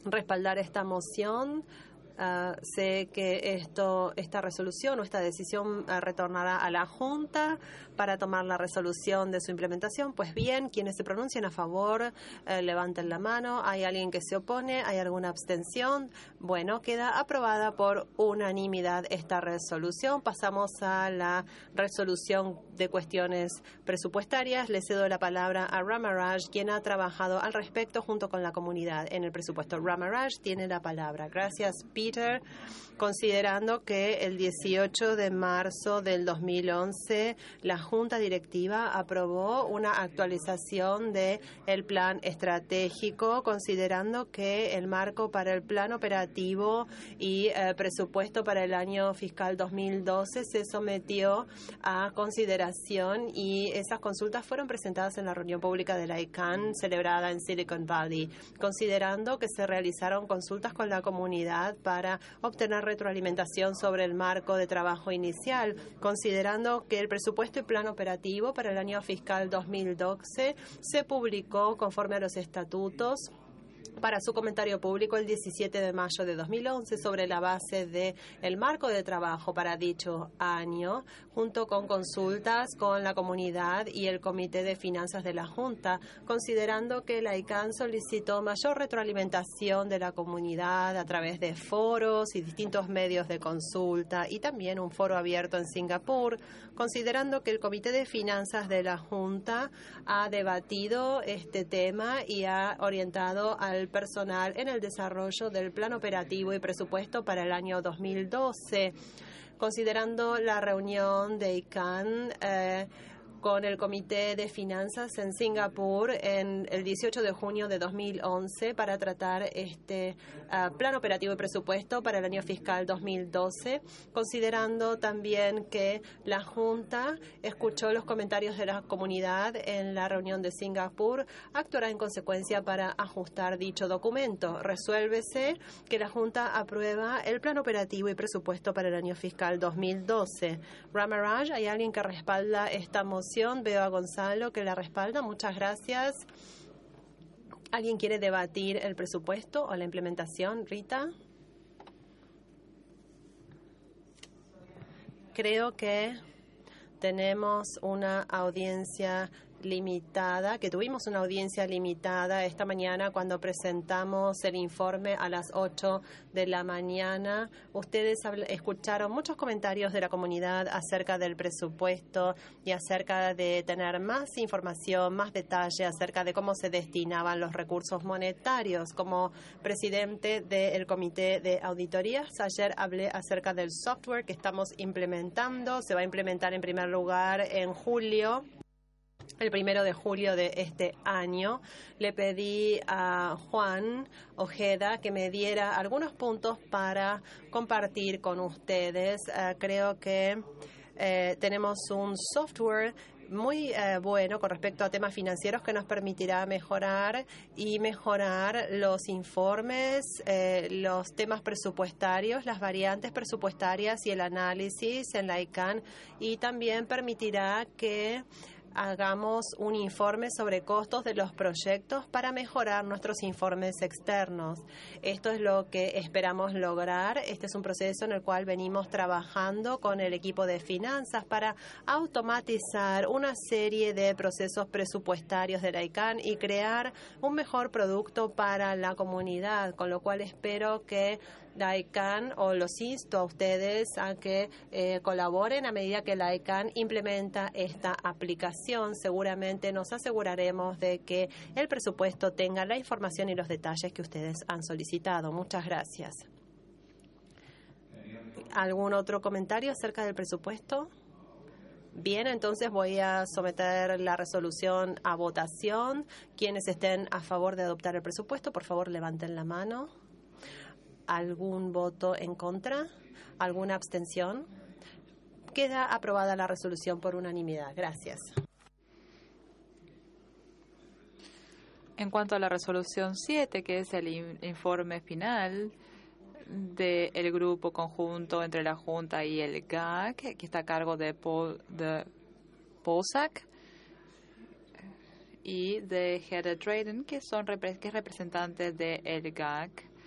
respaldar esta moción. Uh, sé que esto, esta resolución o esta decisión uh, retornará a la Junta para tomar la resolución de su implementación. Pues bien, quienes se pronuncian a favor, uh, levanten la mano. ¿Hay alguien que se opone? ¿Hay alguna abstención? Bueno, queda aprobada por unanimidad esta resolución. Pasamos a la resolución de cuestiones presupuestarias. Le cedo la palabra a Ramaraj, quien ha trabajado al respecto junto con la comunidad en el presupuesto. Ramaraj tiene la palabra. Gracias, Peter. Considerando que el dieciocho de marzo del dos mil once la Junta Directiva aprobó una actualización de el plan estratégico, considerando que el marco para el plan operativo y eh, presupuesto para el año fiscal dos mil doce se sometió a consideración y esas consultas fueron presentadas en la reunión pública de la I C A N celebrada en Silicon Valley, considerando que se realizaron consultas con la comunidad para obtener retroalimentación sobre el marco de trabajo inicial, considerando que el presupuesto y plan operativo para el año fiscal dos mil doce se publicó conforme a los estatutos para su comentario público el diecisiete de mayo de dos mil once sobre la base de el marco de trabajo para dicho año, junto con consultas con la comunidad y el Comité de Finanzas de la Junta, considerando que la I C A N solicitó mayor retroalimentación de la comunidad a través de foros y distintos medios de consulta y también un foro abierto en Singapur, considerando que el Comité de Finanzas de la Junta ha debatido este tema y ha orientado al personal en el desarrollo del plan operativo y presupuesto para el año dos mil doce, considerando la reunión de I C A N eh, con el Comité de Finanzas en Singapur en el dieciocho de junio de dos mil once para tratar este uh, plan operativo y presupuesto para el año fiscal dos mil doce, considerando también que la Junta escuchó los comentarios de la comunidad en la reunión de Singapur, actuará en consecuencia para ajustar dicho documento. Resuélvese que la Junta aprueba el plan operativo y presupuesto para el año fiscal dos mil doce. Ramaraj, ¿hay alguien que respalda esta moción? Veo a Gonzalo que la respalda. Muchas gracias. ¿Alguien quiere debatir el presupuesto o la implementación? Rita. Creo que tenemos una audiencia limitada, que tuvimos una audiencia limitada esta mañana cuando presentamos el informe a las ocho de la mañana. Ustedes escucharon muchos comentarios de la comunidad acerca del presupuesto y acerca de tener más información, más detalle acerca de cómo se destinaban los recursos monetarios. Como presidente del Comité de Auditorías, ayer hablé acerca del software que estamos implementando. Se va a implementar en primer lugar en julio. El primero de julio de este año. Le pedí a Juan Ojeda que me diera algunos puntos para compartir con ustedes. Uh, creo que eh, tenemos un software muy eh, bueno con respecto a temas financieros que nos permitirá mejorar y mejorar los informes, eh, los temas presupuestarios, las variantes presupuestarias y el análisis en la I C A N, y también permitirá que hagamos un informe sobre costos de los proyectos para mejorar nuestros informes externos. Esto es lo que esperamos lograr. Este es un proceso en el cual venimos trabajando con el equipo de finanzas para automatizar una serie de procesos presupuestarios de la I C A N y crear un mejor producto para la comunidad, con lo cual espero que la I C A N, o los insto a ustedes a que eh, colaboren a medida que la I C A N implementa esta aplicación. Seguramente nos aseguraremos de que el presupuesto tenga la información y los detalles que ustedes han solicitado. Muchas gracias. ¿Algún otro comentario acerca del presupuesto? Bien, entonces voy a someter la resolución a votación. Quienes estén a favor de adoptar el presupuesto, por favor, levanten la mano. ¿Algún voto en contra? ¿Alguna abstención? Queda aprobada la resolución por unanimidad. Gracias. En cuanto a la resolución siete, que es el in- informe final del grupo conjunto entre la Junta y el G A C, que está a cargo de, Paul, de Polsak y de Heather Drayden, que son repre- que es representante del G A C.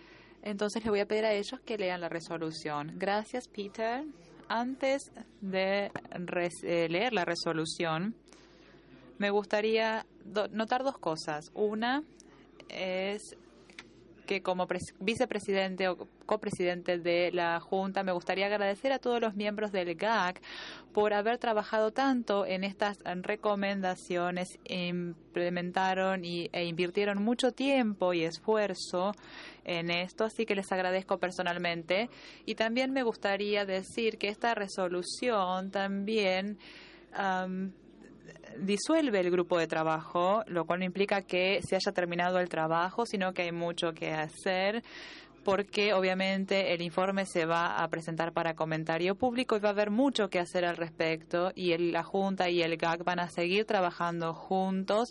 Entonces le voy a pedir a ellos que lean la resolución. Gracias, Peter. Antes de res- eh, leer la resolución, me gustaría do- notar dos cosas. Una es que como pres- vicepresidente o copresidente de la Junta, me gustaría agradecer a todos los miembros del G A C por haber trabajado tanto en estas recomendaciones, implementaron y, e invirtieron mucho tiempo y esfuerzo en esto, así que les agradezco personalmente. Y también me gustaría decir que esta resolución también um, disuelve el grupo de trabajo, lo cual no implica que se haya terminado el trabajo, sino que hay mucho que hacer, porque obviamente el informe se va a presentar para comentario público y va a haber mucho que hacer al respecto, y el, la Junta y el G A C van a seguir trabajando juntos,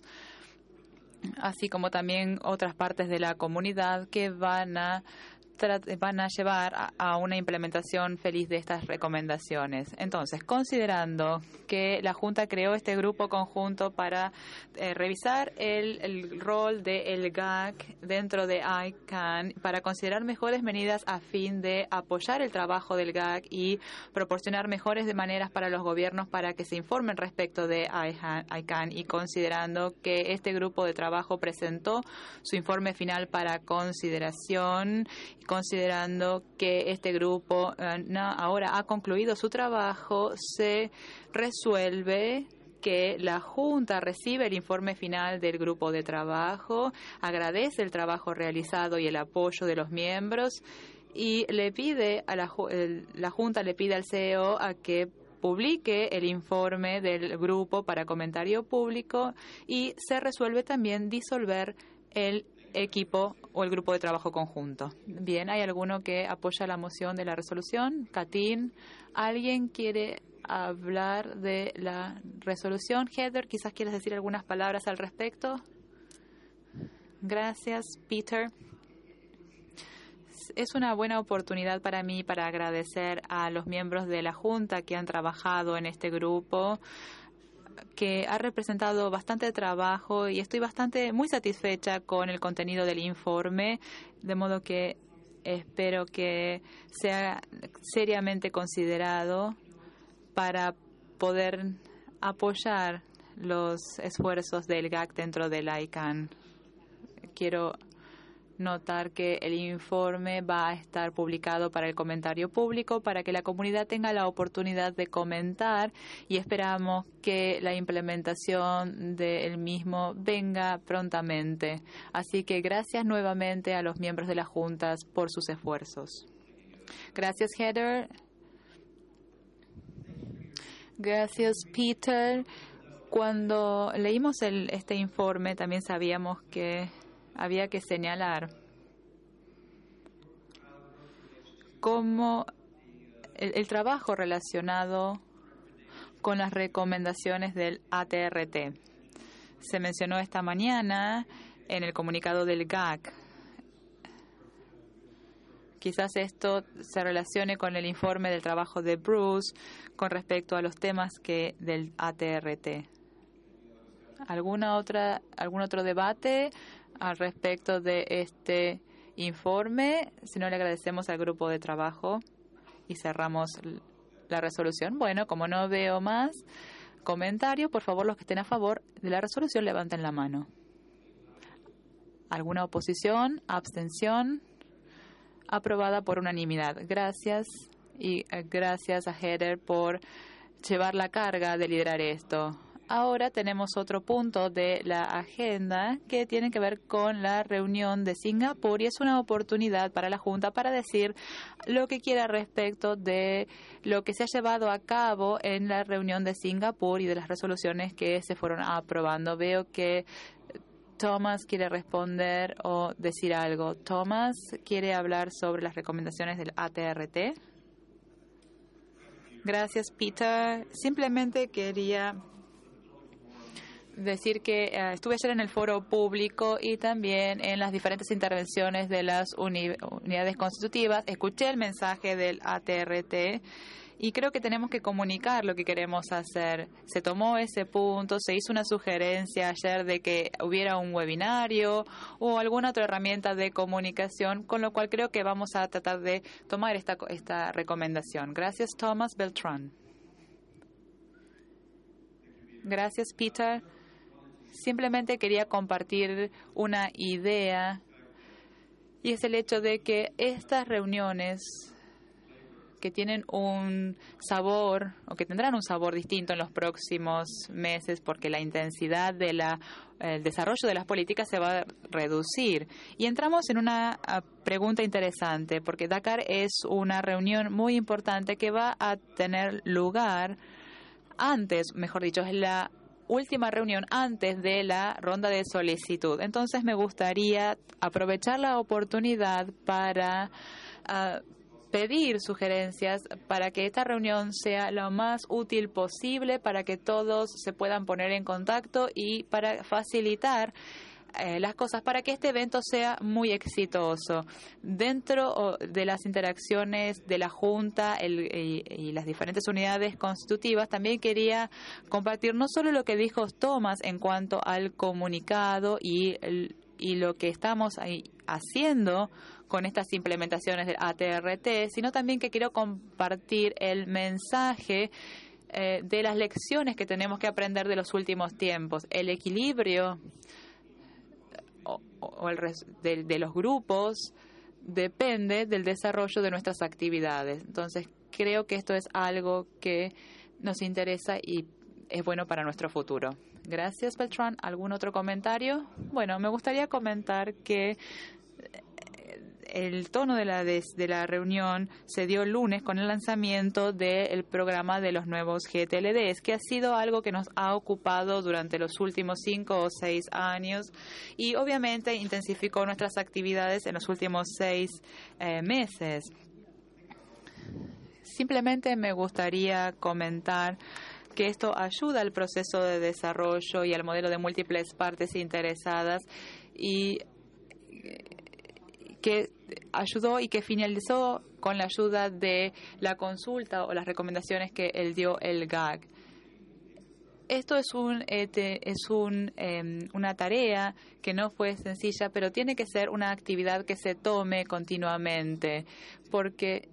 así como también otras partes de la comunidad que van a van a llevar a, a una implementación feliz de estas recomendaciones. Entonces, considerando que la Junta creó este grupo conjunto para eh, revisar el, el rol del G A C dentro de I CANN, para considerar mejores medidas a fin de apoyar el trabajo del G A C y proporcionar mejores de maneras para los gobiernos para que se informen respecto de I CANN, y considerando que este grupo de trabajo presentó su informe final para consideración, considerando que este grupo eh, no, ahora ha concluido su trabajo, se resuelve que la Junta recibe el informe final del grupo de trabajo, agradece el trabajo realizado y el apoyo de los miembros, y le pide a la, el, la Junta le pide al C E O a que publique el informe del grupo para comentario público, y se resuelve también disolver el equipo o el grupo de trabajo conjunto. Bien, ¿hay alguno que apoya la moción de la resolución? Katin, ¿alguien quiere hablar de la resolución? Heather, quizás quieres decir algunas palabras al respecto. Gracias, Peter. Es una buena oportunidad para mí para agradecer a los miembros de la Junta que han trabajado en este grupo, que ha representado bastante trabajo, y estoy bastante muy satisfecha con el contenido del informe, de modo que espero que sea seriamente considerado para poder apoyar los esfuerzos del G A C dentro del I CANN. Quiero notar que el informe va a estar publicado para el comentario público, para que la comunidad tenga la oportunidad de comentar, y esperamos que la implementación del mismo venga prontamente. Así que gracias nuevamente a los miembros de las juntas por sus esfuerzos. Gracias, Heather. Gracias, Peter. Cuando leímos el, este informe, también sabíamos que había que señalar cómo el, el trabajo relacionado con las recomendaciones del A T R T. Se mencionó esta mañana en el comunicado del G A C. Quizás esto se relacione con el informe del trabajo de Bruce con respecto a los temas que del A T R T. ¿Alguna otra, algún otro debate al respecto de este informe? Si no, le agradecemos al grupo de trabajo y cerramos la resolución. Bueno, como no veo más comentarios, por favor, los que estén a favor de la resolución levanten la mano. ¿Alguna oposición? ¿Abstención? Aprobada por unanimidad. Gracias, y gracias a Heather por llevar la carga de liderar esto. Ahora tenemos otro punto de la agenda que tiene que ver con la reunión de Singapur, y es una oportunidad para la Junta para decir lo que quiera respecto de lo que se ha llevado a cabo en la reunión de Singapur y de las resoluciones que se fueron aprobando. Veo que Thomas quiere responder o decir algo. Thomas quiere hablar sobre las recomendaciones del A T R T. Gracias, Peter. Simplemente quería decir que uh, estuve ayer en el foro público y también en las diferentes intervenciones de las uni unidades constitutivas. Escuché el mensaje del A T R T Y creo que tenemos que comunicar lo que queremos hacer. Se tomó ese punto, se hizo una sugerencia ayer de que hubiera un webinario o alguna otra herramienta de comunicación, con lo cual creo que vamos a tratar de tomar esta, esta recomendación. Gracias, Thomas Beltrán. Gracias, Peter. Simplemente quería compartir una idea, y es el hecho de que estas reuniones que tienen un sabor o que tendrán un sabor distinto en los próximos meses, porque la intensidad del desarrollo de las políticas se va a reducir. Y entramos en una pregunta interesante, porque Dakar es una reunión muy importante que va a tener lugar antes, mejor dicho, es la última reunión antes de la ronda de solicitud. Entonces me gustaría aprovechar la oportunidad para uh, pedir sugerencias para que esta reunión sea lo más útil posible, para que todos se puedan poner en contacto y para facilitar eh, las cosas, para que este evento sea muy exitoso. Dentro de las interacciones de la Junta el, y, y las diferentes unidades constitutivas, también quería compartir no solo lo que dijo Thomas en cuanto al comunicado y, el, y lo que estamos ahí haciendo con estas implementaciones del A T R T, sino también que quiero compartir el mensaje eh, de las lecciones que tenemos que aprender de los últimos tiempos. El equilibrio o, o el res, de, de los grupos depende del desarrollo de nuestras actividades. Entonces, creo que esto es algo que nos interesa y es bueno para nuestro futuro. Gracias, Beltrán. ¿Algún otro comentario? Bueno, me gustaría comentar que el tono de la, de, de la reunión se dio el lunes con el lanzamiento del programa de los nuevos G T L Ds, que ha sido algo que nos ha ocupado durante los últimos cinco o seis años y obviamente intensificó nuestras actividades en los últimos seis eh, meses. Simplemente me gustaría comentar que esto ayuda al proceso de desarrollo y al modelo de múltiples partes interesadas y que ayudó y que finalizó con la ayuda de la consulta o las recomendaciones que él dio el G A C. Esto es un este, es un eh, una tarea que no fue sencilla, pero tiene que ser una actividad que se tome continuamente, porque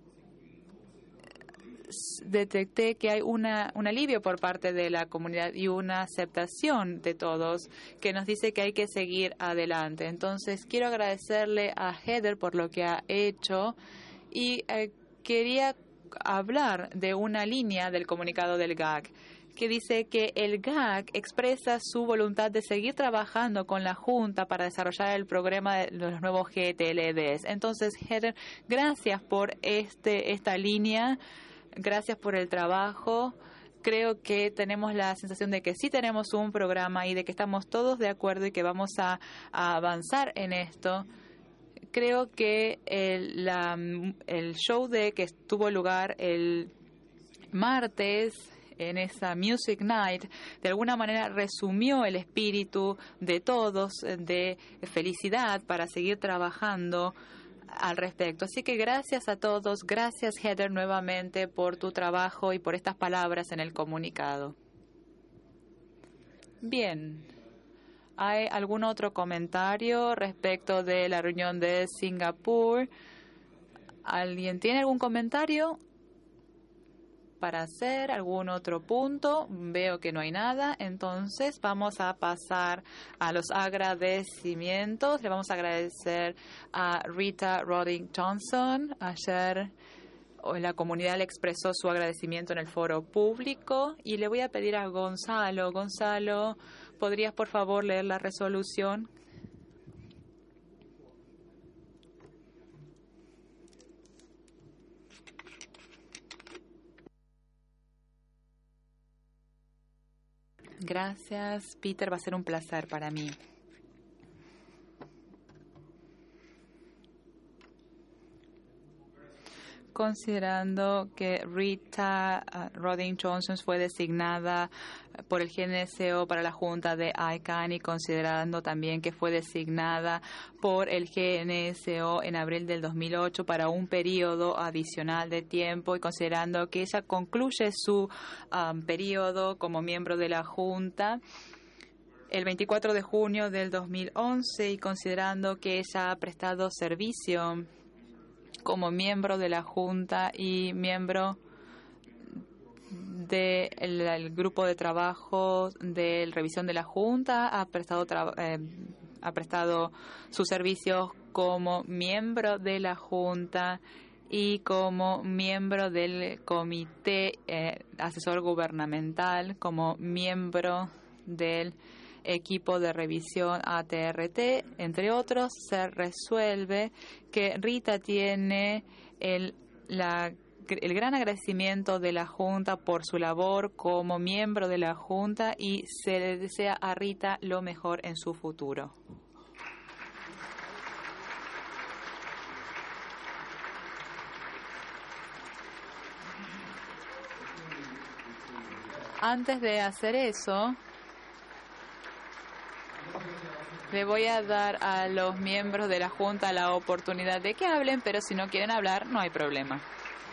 detecté que hay una, un alivio por parte de la comunidad y una aceptación de todos que nos dice que hay que seguir adelante. Entonces, quiero agradecerle a Heather por lo que ha hecho y eh, quería hablar de una línea del comunicado del G A C que dice que el G A C expresa su voluntad de seguir trabajando con la Junta para desarrollar el programa de los nuevos G T L Ds. Entonces, Heather, gracias por este esta línea. Gracias por el trabajo. Creo que tenemos la sensación de que sí tenemos un programa y de que estamos todos de acuerdo y que vamos a, a avanzar en esto. Creo que el, la, el show de que tuvo lugar el martes en esa Music Night, de alguna manera resumió el espíritu de todos, de felicidad para seguir trabajando al respecto. Así que gracias a todos, gracias Heather nuevamente por tu trabajo y por estas palabras en el comunicado. Bien, ¿hay algún otro comentario respecto de la reunión de Singapur? ¿Alguien tiene algún comentario para hacer? ¿Algún otro punto? Veo que no hay nada, entonces vamos a pasar a los agradecimientos. Le vamos a agradecer a Rita Roding Johnson. Ayer la comunidad le expresó su agradecimiento en el foro público y le voy a pedir a Gonzalo. Gonzalo, ¿podrías por favor leer la resolución? Gracias, Peter. Va a ser un placer para mí. considerando que Rita uh, Rodin Johnson fue designada por el G N S O para la Junta de I C A N y considerando también que fue designada por el G N S O en abril del dos mil ocho para un periodo adicional de tiempo y considerando que ella concluye su um, periodo como miembro de la Junta el veinticuatro de junio del dos mil once y considerando que ella ha prestado servicio como miembro de la Junta y miembro del grupo de trabajo de revisión de la Junta, ha prestado, eh, ha prestado sus servicios como miembro de la Junta y como miembro del Comité eh, Asesor Gubernamental, como miembro del equipo de revisión A T R T, entre otros. Se resuelve que Rita tiene el, la, el gran agradecimiento de la Junta por su labor como miembro de la Junta y se le desea a Rita lo mejor en su futuro. Antes de hacer eso, le voy a dar a los miembros de la Junta la oportunidad de que hablen, pero si no quieren hablar, no hay problema.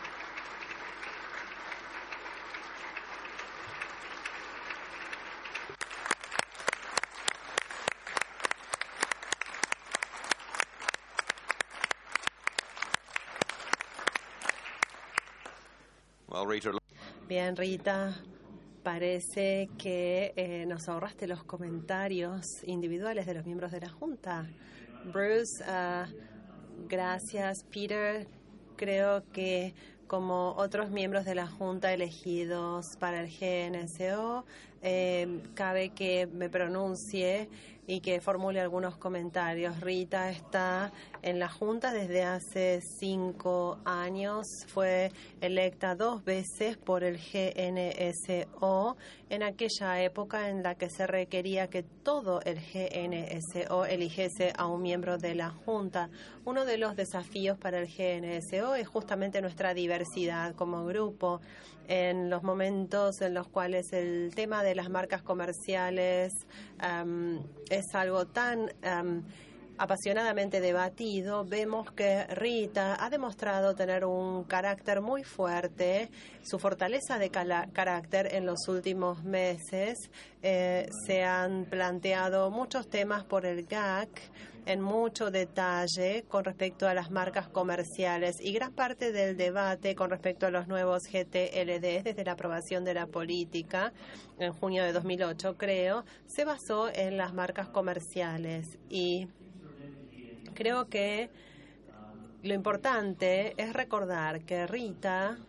Bien, Rita. Parece que eh, nos ahorraste los comentarios individuales de los miembros de la Junta. Bruce, uh, gracias. Peter, creo que como otros miembros de la Junta elegidos para el G N S O, eh, cabe que me pronuncie y que formule algunos comentarios. Rita está en la Junta desde hace cinco años. Fue electa dos veces por el G N S O en aquella época en la que se requería que todo el G N S O eligiese a un miembro de la Junta. Uno de los desafíos para el G N S O es justamente nuestra diversidad como grupo. En los momentos en los cuales el tema de las marcas comerciales um, es algo tan um, apasionadamente debatido, vemos que Rita ha demostrado tener un carácter muy fuerte, su fortaleza de carácter en los últimos meses. Eh, se han planteado muchos temas por el G A C en mucho detalle con respecto a las marcas comerciales y gran parte del debate con respecto a los nuevos G T L D desde la aprobación de la política en junio de dos mil ocho, creo, se basó en las marcas comerciales y creo que lo importante es recordar que Rita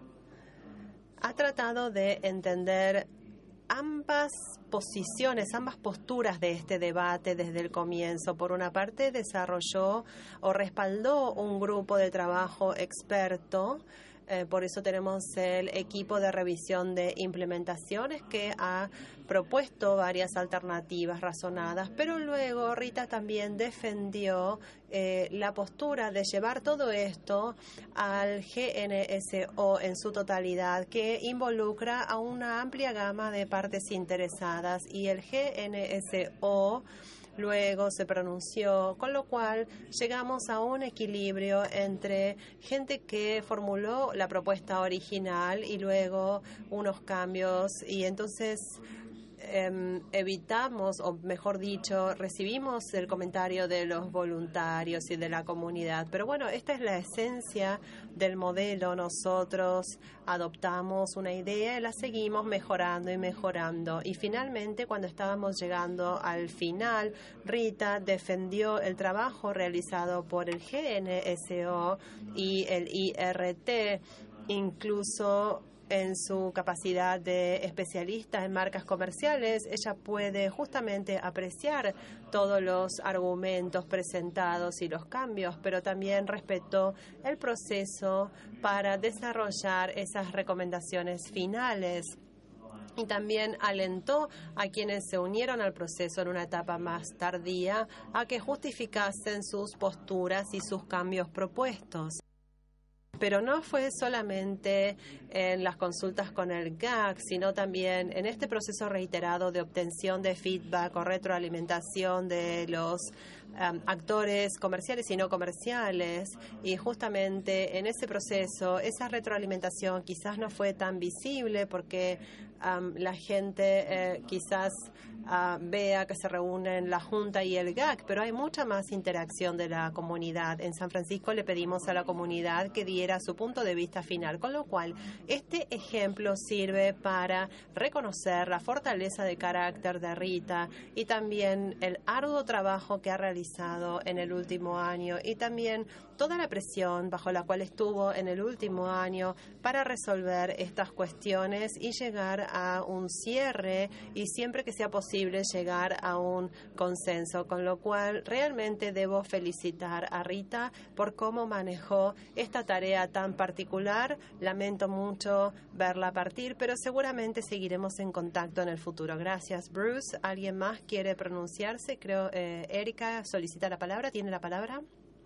ha tratado de entender ambas posiciones, ambas posturas de este debate desde el comienzo. Por una parte, desarrolló o respaldó un grupo de trabajo experto. Eh, por eso tenemos el equipo de revisión de implementaciones que ha propuesto varias alternativas razonadas, pero luego Rita también defendió eh, la postura de llevar todo esto al G N S O en su totalidad, que involucra a una amplia gama de partes interesadas, y el G N S O luego se pronunció, con lo cual llegamos a un equilibrio entre gente que formuló la propuesta original y luego unos cambios, y entonces eh, evitamos, o mejor dicho, recibimos el comentario de los voluntarios y de la comunidad. Pero bueno, esta es la esencia del modelo. Nosotros adoptamos una idea y la seguimos mejorando y mejorando. Y finalmente, cuando estábamos llegando al final, Rita defendió el trabajo realizado por el G N S O y el I R T, incluso en su capacidad de especialista en marcas comerciales. Ella puede justamente apreciar todos los argumentos presentados y los cambios, pero también respetó el proceso para desarrollar esas recomendaciones finales. Y también alentó a quienes se unieron al proceso en una etapa más tardía a que justificasen sus posturas y sus cambios propuestos. pero no fue solamente en las consultas con el G A C, sino también en este proceso reiterado de obtención de feedback o retroalimentación de los um, actores comerciales y no comerciales. Y justamente en ese proceso, esa retroalimentación quizás no fue tan visible porque um, la gente eh, quizás Uh, vea que se reúnen la Junta y el G A C, pero hay mucha más interacción de la comunidad. En San Francisco le pedimos a la comunidad que diera su punto de vista final, con lo cual este ejemplo sirve para reconocer la fortaleza de carácter de Rita y también el arduo trabajo que ha realizado en el último año y también toda la presión bajo la cual estuvo en el último año para resolver estas cuestiones y llegar a un cierre y siempre que sea posible llegar a un consenso, con lo cual realmente debo felicitar a Rita por cómo manejó esta tarea tan particular. Lamento mucho verla partir, pero seguramente seguiremos en contacto en el futuro. Gracias, Bruce. ¿Alguien más quiere pronunciarse? Creo, eh, Erika solicita la palabra. ¿Tiene la palabra?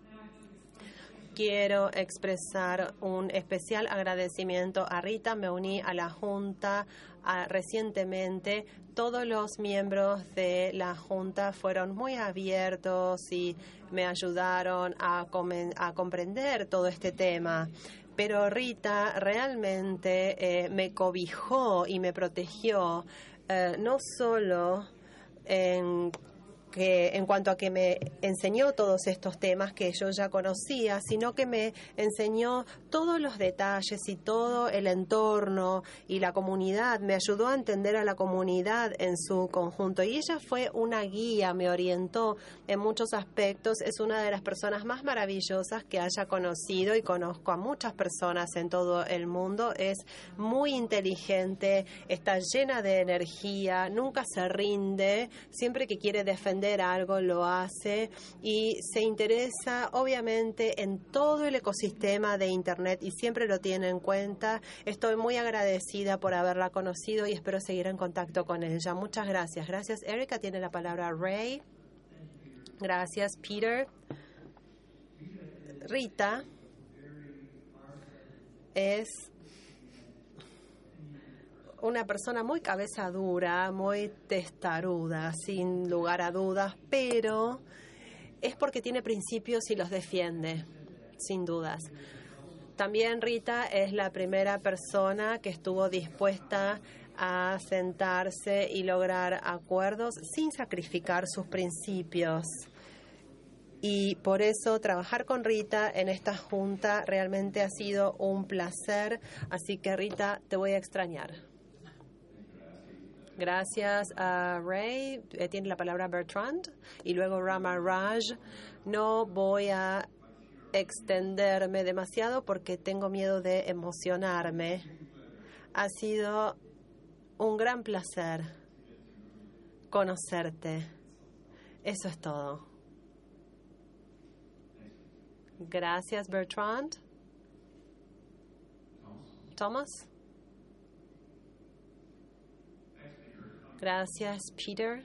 Quiero expresar un especial agradecimiento a Rita. Me uní a la Junta a, recientemente. Todos los miembros de la Junta fueron muy abiertos y me ayudaron a, comen, a comprender todo este tema. Pero Rita realmente eh, me cobijó y me protegió, eh, no solo en que en cuanto a que me enseñó todos estos temas que yo ya conocía, sino que me enseñó todos los detalles y todo el entorno y la comunidad, me ayudó a entender a la comunidad en su conjunto y ella fue una guía, me orientó en muchos aspectos. Es una de las personas más maravillosas que haya conocido y conozco a muchas personas en todo el mundo. Es muy inteligente, está llena de energía, nunca se rinde, siempre que quiere defender algo lo hace y se interesa obviamente en todo el ecosistema de Internet y siempre lo tiene en cuenta. Estoy muy agradecida por haberla conocido y espero seguir en contacto con ella. Muchas gracias. Gracias, Erika. Tiene la palabra Ray. Gracias, Peter. Rita es una persona muy cabeza dura, muy testaruda, sin lugar a dudas, pero es porque tiene principios y los defiende, sin dudas. También Rita es la primera persona que estuvo dispuesta a sentarse y lograr acuerdos sin sacrificar sus principios. Y por eso trabajar con Rita en esta junta realmente ha sido un placer. Así que Rita, te voy a extrañar. Gracias a Ray. Eh, tiene la palabra Bertrand y luego Rama Raj. No voy a extenderme demasiado porque tengo miedo de emocionarme. Ha sido un gran placer conocerte. Eso es todo. Gracias, Bertrand. Thomas. Gracias, Peter.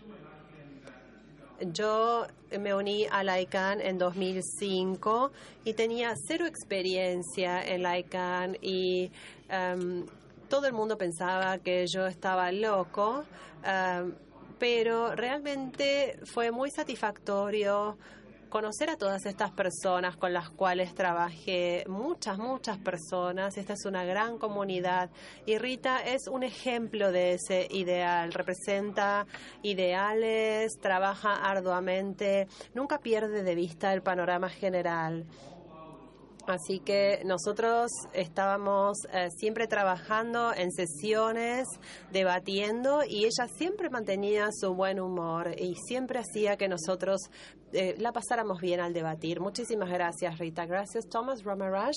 Yo me uní a la I C A N en dos mil cinco y tenía cero experiencia en la I C A N y um, todo el mundo pensaba que yo estaba loco, um, pero realmente fue muy satisfactorio conocer a todas estas personas con las cuales trabajé, muchas, muchas personas. Esta es una gran comunidad y Rita es un ejemplo de ese ideal. Representa ideales, trabaja arduamente, nunca pierde de vista el panorama general. Así que nosotros estábamos eh, siempre trabajando en sesiones, debatiendo, y ella siempre mantenía su buen humor y siempre hacía que nosotros eh, la pasáramos bien al debatir. Muchísimas gracias, Rita. Gracias, Thomas. Ramaraj.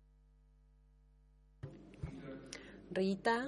Rita,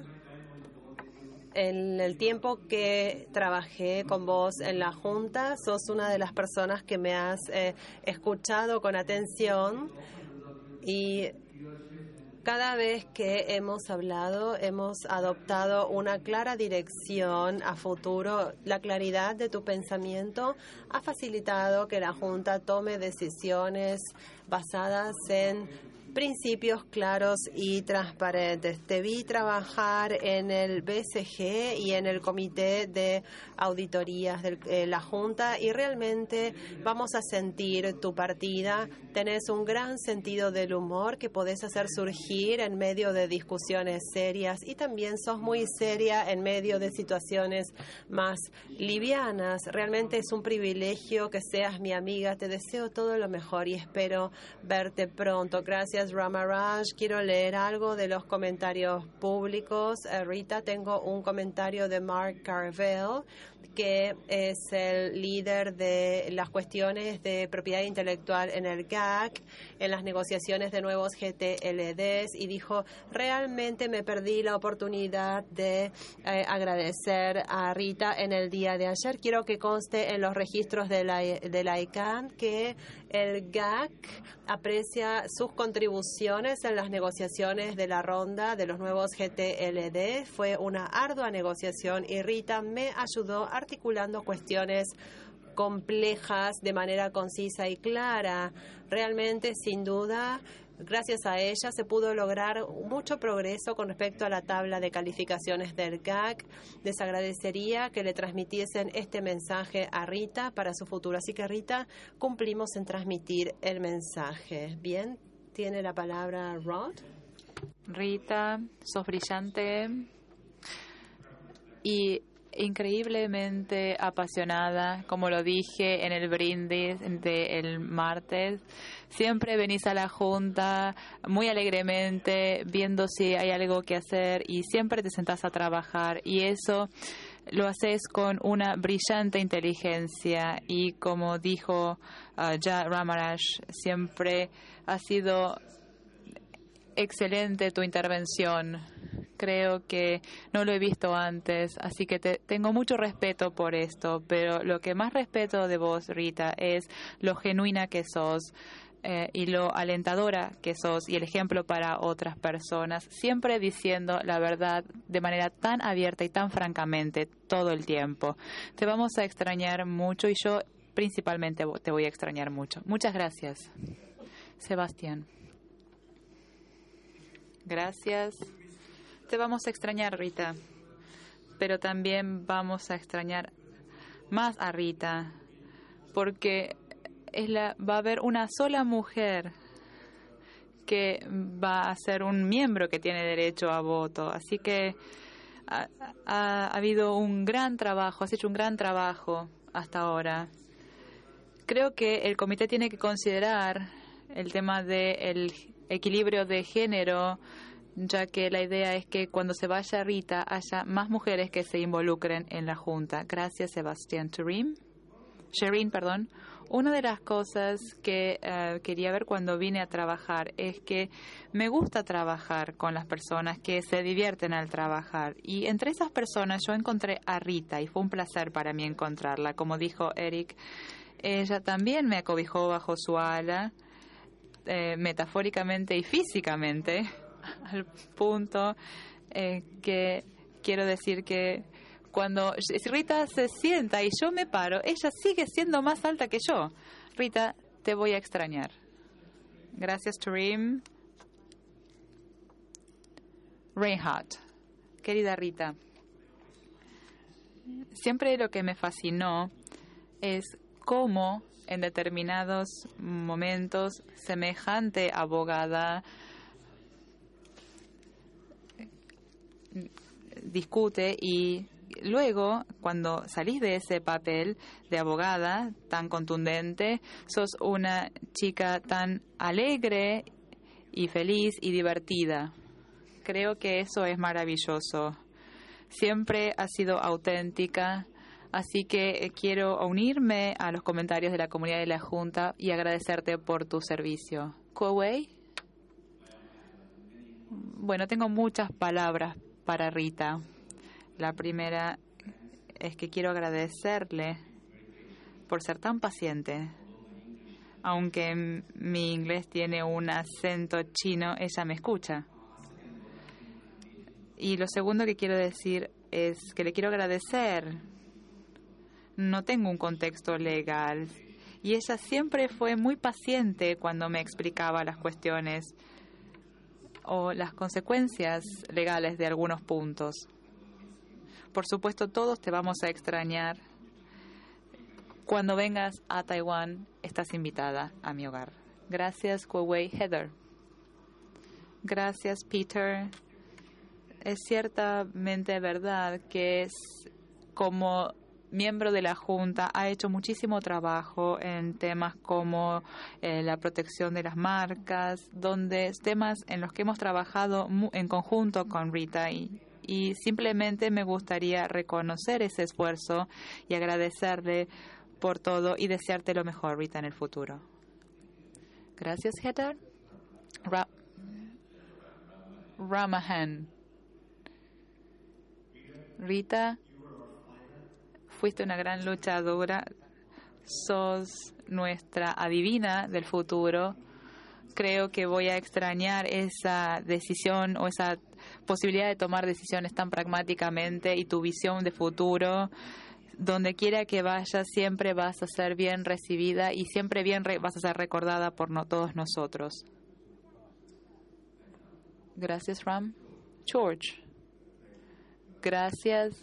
en el tiempo que trabajé con vos en la Junta, sos una de las personas que me has eh, escuchado con atención. Y cada vez que hemos hablado, hemos adoptado una clara dirección a futuro. La claridad de tu pensamiento ha facilitado que la Junta tome decisiones basadas en principios claros y transparentes. Te vi trabajar en el B C G y en el Comité de Auditorías de eh, la Junta y realmente vamos a sentir tu partida. Tenés un gran sentido del humor que podés hacer surgir en medio de discusiones serias y también sos muy seria en medio de situaciones más livianas. Realmente es un privilegio que seas mi amiga. Te deseo todo lo mejor y espero verte pronto. Gracias, Ramaraj. Quiero leer algo de los comentarios públicos. Eh, Rita, tengo un comentario de Mark Carvel, que es el líder de las cuestiones de propiedad intelectual en el G A C, en las negociaciones de nuevos G T L Ds, y dijo, realmente me perdí la oportunidad de eh, agradecer a Rita en el día de ayer. Quiero que conste en los registros de la, de la I C A N que el G A C aprecia sus contribuciones en las negociaciones de la ronda de los nuevos G T L D. Fue una ardua negociación y Rita me ayudó articulando cuestiones complejas de manera concisa y clara. Realmente, sin duda, gracias a ella se pudo lograr mucho progreso con respecto a la tabla de calificaciones del G A C. Les agradecería que le transmitiesen este mensaje a Rita para su futuro. Así que, Rita, cumplimos en transmitir el mensaje. Bien, tiene la palabra Rod. Rita, sos brillante y increíblemente apasionada, como lo dije en el brindis del martes. Siempre venís a la junta muy alegremente, viendo si hay algo que hacer y siempre te sentás a trabajar y eso lo haces con una brillante inteligencia y como dijo uh, ya Ramaraj, siempre ha sido excelente tu intervención. Creo que no lo he visto antes, así que te, tengo mucho respeto por esto, pero lo que más respeto de vos, Rita, es lo genuina que sos eh, y lo alentadora que sos y el ejemplo para otras personas, siempre diciendo la verdad de manera tan abierta y tan francamente todo el tiempo. Te vamos a extrañar mucho y yo principalmente te voy a extrañar mucho. Muchas gracias. Sebastián. Gracias. Te vamos a extrañar, Rita, pero también vamos a extrañar más a Rita, porque es la, va a haber una sola mujer que va a ser un miembro que tiene derecho a voto. Así que ha, ha, ha habido un gran trabajo, has hecho un gran trabajo hasta ahora. Creo que el comité tiene que considerar el tema del equilibrio de género, ya que la idea es que cuando se vaya Rita haya más mujeres que se involucren en la Junta. Gracias, Sebastián. Turim. Shireen, perdón. Una de las cosas que uh, quería ver cuando vine a trabajar es que me gusta trabajar con las personas que se divierten al trabajar. Y entre esas personas yo encontré a Rita y fue un placer para mí encontrarla. Como dijo Eric, ella también me acobijó bajo su ala, eh, metafóricamente y físicamente, al punto eh, que quiero decir que cuando Rita se sienta y yo me paro, ella sigue siendo más alta que yo. Rita, te voy a extrañar. Gracias, Turim. Reinhardt. Querida Rita, siempre lo que me fascinó es cómo en determinados momentos semejante abogada discute y luego, cuando salís de ese papel de abogada tan contundente, sos una chica tan alegre y feliz y divertida. Creo que eso es maravilloso. Siempre has sido auténtica, así que quiero unirme a los comentarios de la comunidad de la Junta y agradecerte por tu servicio. Kuwei. Bueno, tengo muchas palabras para Rita. La primera es que quiero agradecerle por ser tan paciente. Aunque mi inglés tiene un acento chino, ella me escucha. Y lo segundo que quiero decir es que le quiero agradecer. No tengo un contexto legal. Y ella siempre fue muy paciente cuando me explicaba las cuestiones. o las consecuencias legales de algunos puntos. Por supuesto, todos te vamos a extrañar. Cuando vengas a Taiwán, estás invitada a mi hogar. Gracias, Kuwei Heather. Gracias, Peter. Es ciertamente verdad que es, como miembro de la Junta, ha hecho muchísimo trabajo en temas como eh, la protección de las marcas, donde temas en los que hemos trabajado en conjunto con Rita y, y simplemente me gustaría reconocer ese esfuerzo y agradecerle por todo y desearte lo mejor, Rita, en el futuro. Gracias, Heather. Ra Ramahan. Rita, fuiste una gran luchadora, sos nuestra adivina del futuro. Creo que voy a extrañar esa decisión o esa posibilidad de tomar decisiones tan pragmáticamente y tu visión de futuro. Donde quiera que vayas, siempre vas a ser bien recibida y siempre bien re vas a ser recordada por no todos nosotros. Gracias, Ram. George. Gracias.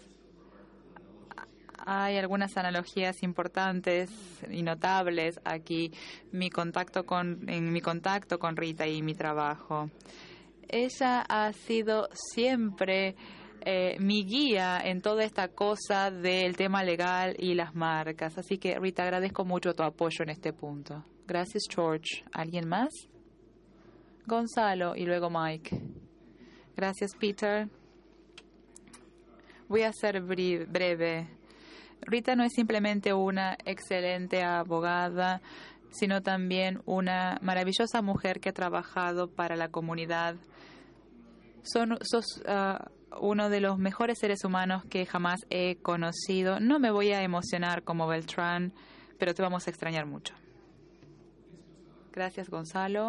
Hay algunas analogías importantes y notables aquí. Mi contacto con, en mi contacto con Rita y mi trabajo. Ella ha sido siempre eh, mi guía en toda esta cosa del tema legal y las marcas. Así que, Rita, agradezco mucho tu apoyo en este punto. Gracias, George. ¿Alguien más? Gonzalo y luego Mike. Gracias, Peter. Voy a ser breve. Rita no es simplemente una excelente abogada, sino también una maravillosa mujer que ha trabajado para la comunidad. Son, sos uh, uno de los mejores seres humanos que jamás he conocido. No me voy a emocionar como Beltrán, pero te vamos a extrañar mucho. Gracias, Gonzalo.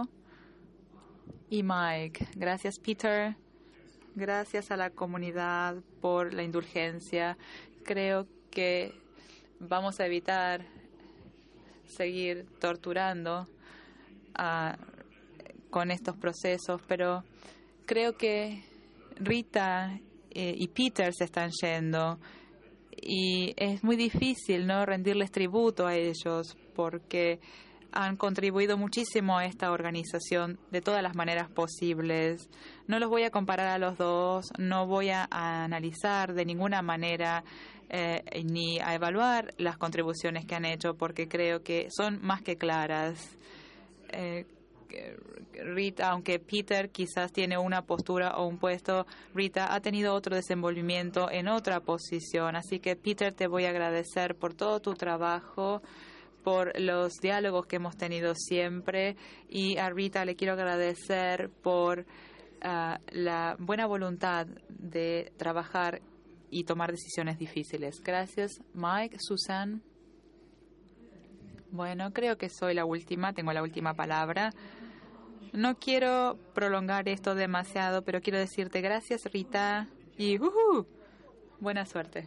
Y Mike. Gracias, Peter. Gracias a la comunidad por la indulgencia. Creo que vamos a evitar seguir torturando uh, con estos procesos, pero creo que Rita eh, y Peter se están yendo y es muy difícil no rendirles tributo a ellos porque han contribuido muchísimo a esta organización de todas las maneras posibles. No los voy a comparar a los dos, no voy a, a analizar de ninguna manera eh, ni a evaluar las contribuciones que han hecho porque creo que son más que claras. Eh, Rita, aunque Peter quizás tiene una postura o un puesto, Rita ha tenido otro desenvolvimiento en otra posición. Así que, Peter, te voy a agradecer por todo tu trabajo, por los diálogos que hemos tenido siempre, y a Rita le quiero agradecer por uh, la buena voluntad de trabajar y tomar decisiones difíciles. Gracias, Mike. Susan. Bueno, creo que soy la última, tengo la última palabra. No quiero prolongar esto demasiado, pero quiero decirte gracias, Rita, y uh, buena suerte.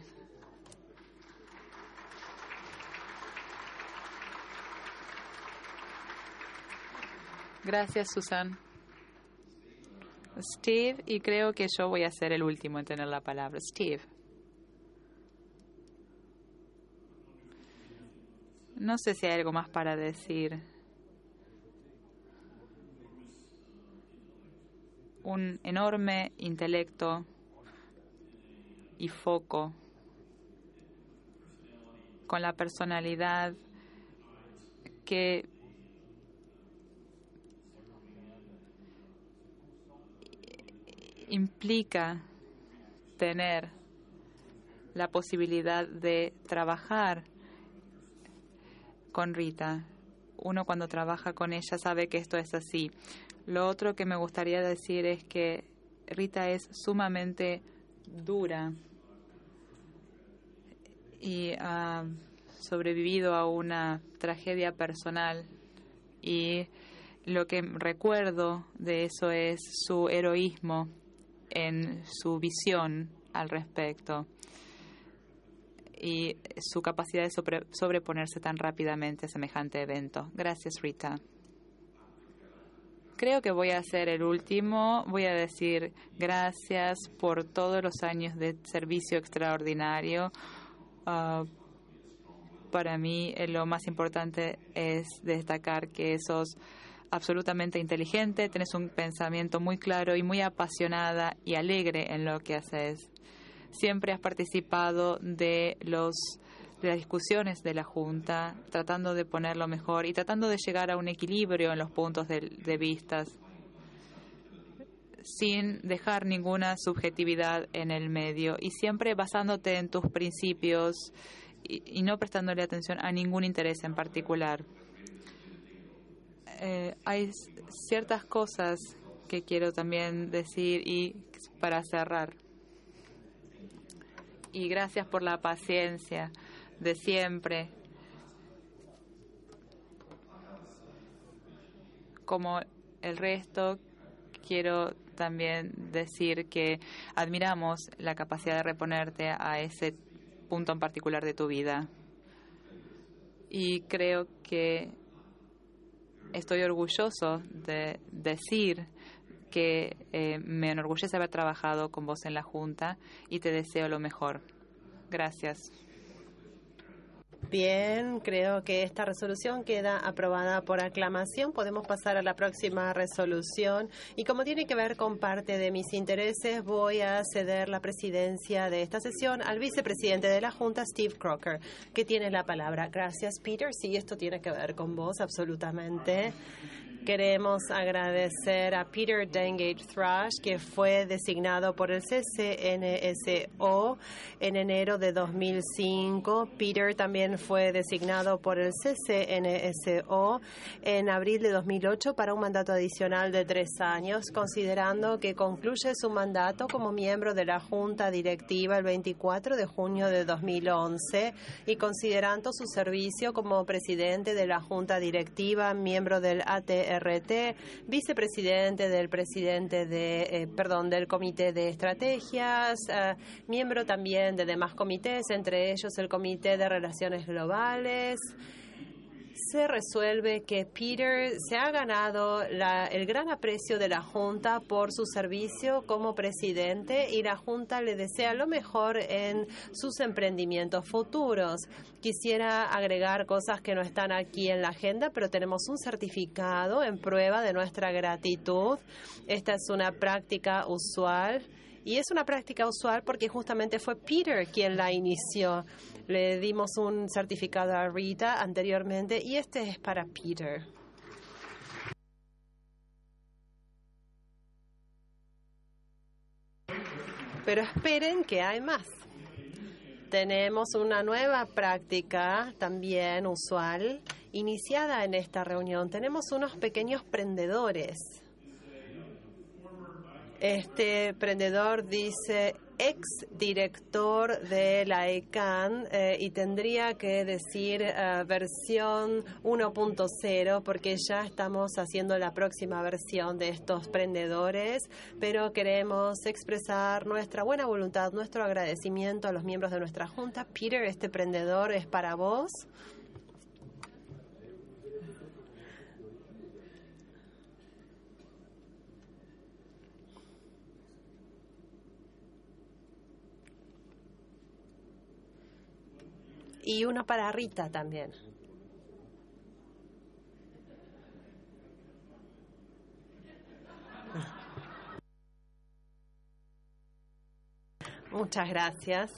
Gracias, Susan. Steve, y creo que yo voy a ser el último en tener la palabra. Steve. No sé si hay algo más para decir. Un enorme intelecto y foco, con la personalidad que implica tener la posibilidad de trabajar con Rita. Uno cuando trabaja con ella sabe que esto es así. Lo otro que me gustaría decir es que Rita es sumamente dura y ha sobrevivido a una tragedia personal, y lo que recuerdo de eso es su heroísmo en su visión al respecto y su capacidad de sobre, sobreponerse tan rápidamente a semejante evento. Gracias, Rita. Creo que voy a ser el último. Voy a decir gracias por todos los años de servicio extraordinario. Uh, para mí eh, lo más importante es destacar que sos absolutamente inteligente, tenés un pensamiento muy claro y muy apasionada y alegre en lo que haces. Siempre has participado de los de las discusiones de la Junta, tratando de ponerlo mejor y tratando de llegar a un equilibrio en los puntos de, de vistas, sin dejar ninguna subjetividad en el medio y siempre basándote en tus principios y, y no prestándole atención a ningún interés en particular. Eh, hay ciertas cosas que quiero también decir y para cerrar. Y gracias por la paciencia de siempre. Como el resto, quiero también decir que admiramos la capacidad de reponerte a ese punto en particular de tu vida. Y creo que estoy orgulloso de decir que eh, me enorgullece haber trabajado con vos en la Junta y te deseo lo mejor. Gracias. Bien, creo que esta resolución queda aprobada por aclamación. Podemos pasar a la próxima resolución. Y como tiene que ver con parte de mis intereses, voy a ceder la presidencia de esta sesión al vicepresidente de la Junta, Steve Crocker, que tiene la palabra. Gracias, Peter. Sí, esto tiene que ver con vos, absolutamente. Queremos agradecer a Peter Dengate Thrush, que fue designado por el C C N S O en enero de dos mil cinco. Peter también fue designado por el C C N S O en abril de dos mil ocho para un mandato adicional de tres años, considerando que concluye su mandato como miembro de la Junta Directiva el veinticuatro de junio de dos mil once y considerando su servicio como presidente de la Junta Directiva, miembro del A T R T, vicepresidente del presidente de, eh, perdón, del Comité de Estrategias, eh, miembro también de demás comités, entre ellos el Comité de Relaciones Globales. Se resuelve que Peter se ha ganado la, el gran aprecio de la Junta por su servicio como presidente y la Junta le desea lo mejor en sus emprendimientos futuros. Quisiera agregar cosas que no están aquí en la agenda, pero tenemos un certificado en prueba de nuestra gratitud. Esta es una práctica usual. Y es una práctica usual porque justamente fue Peter quien la inició. Le dimos un certificado a Rita anteriormente y este es para Peter. Pero esperen que hay más. Tenemos una nueva práctica también usual iniciada en esta reunión. Tenemos unos pequeños prendedores. Este prendedor dice ex director de la E C A N eh, y tendría que decir uh, versión uno punto cero porque ya estamos haciendo la próxima versión de estos prendedores, pero queremos expresar nuestra buena voluntad, nuestro agradecimiento a los miembros de nuestra Junta. Peter, este prendedor es para vos. Y uno para Rita también. Muchas gracias.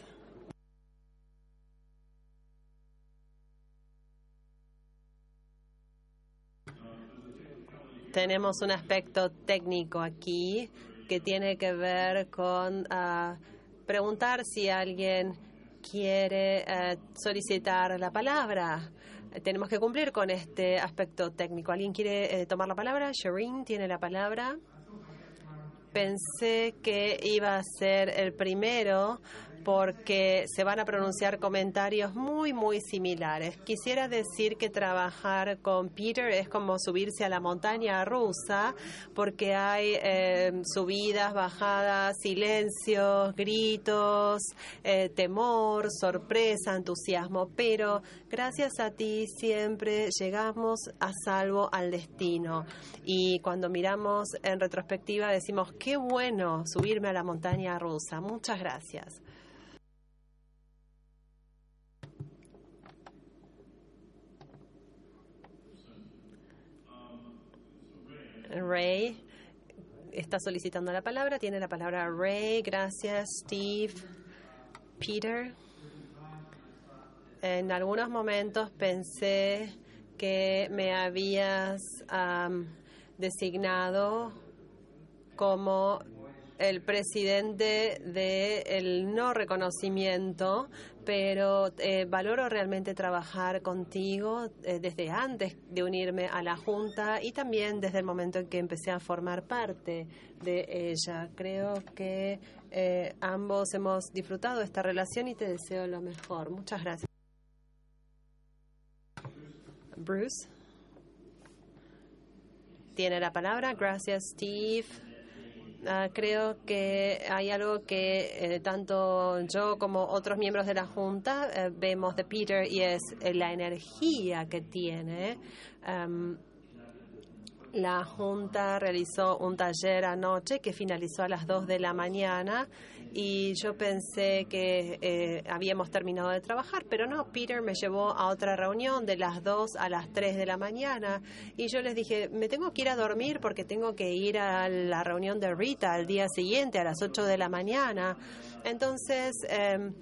Tenemos un aspecto técnico aquí que tiene que ver con uh, preguntar si alguien quiere uh, solicitar la palabra. Tenemos que cumplir con este aspecto técnico. ¿Alguien quiere eh, tomar la palabra? Shireen tiene la palabra. Pensé que iba a ser el primero porque se van a pronunciar comentarios muy, muy similares. Quisiera decir que trabajar con Peter es como subirse a la montaña rusa, porque hay eh, subidas, bajadas, silencios, gritos, eh, temor, sorpresa, entusiasmo, pero gracias a ti siempre llegamos a salvo al destino. Y cuando miramos en retrospectiva decimos, qué bueno subirme a la montaña rusa. Muchas gracias. Ray está solicitando la palabra. Tiene la palabra Ray. Gracias, Steve. Peter. En algunos momentos pensé que me habías um, designado como el presidente del no reconocimiento, pero eh, valoro realmente trabajar contigo eh, desde antes de unirme a la Junta y también desde el momento en que empecé a formar parte de ella. Creo que eh, ambos hemos disfrutado de esta relación y te deseo lo mejor. Muchas gracias. Bruce tiene la palabra. Gracias, Steve. Uh, creo que hay algo que eh, tanto yo como otros miembros de la Junta eh, vemos de Peter y es eh, la energía que tiene. Um, la Junta realizó un taller anoche que finalizó a las dos de la mañana y yo pensé que eh, habíamos terminado de trabajar, pero no, Peter me llevó a otra reunión de las dos a las tres de la mañana y yo les dije, me tengo que ir a dormir porque tengo que ir a la reunión de Rita al día siguiente a las ocho de la mañana. Entonces eh,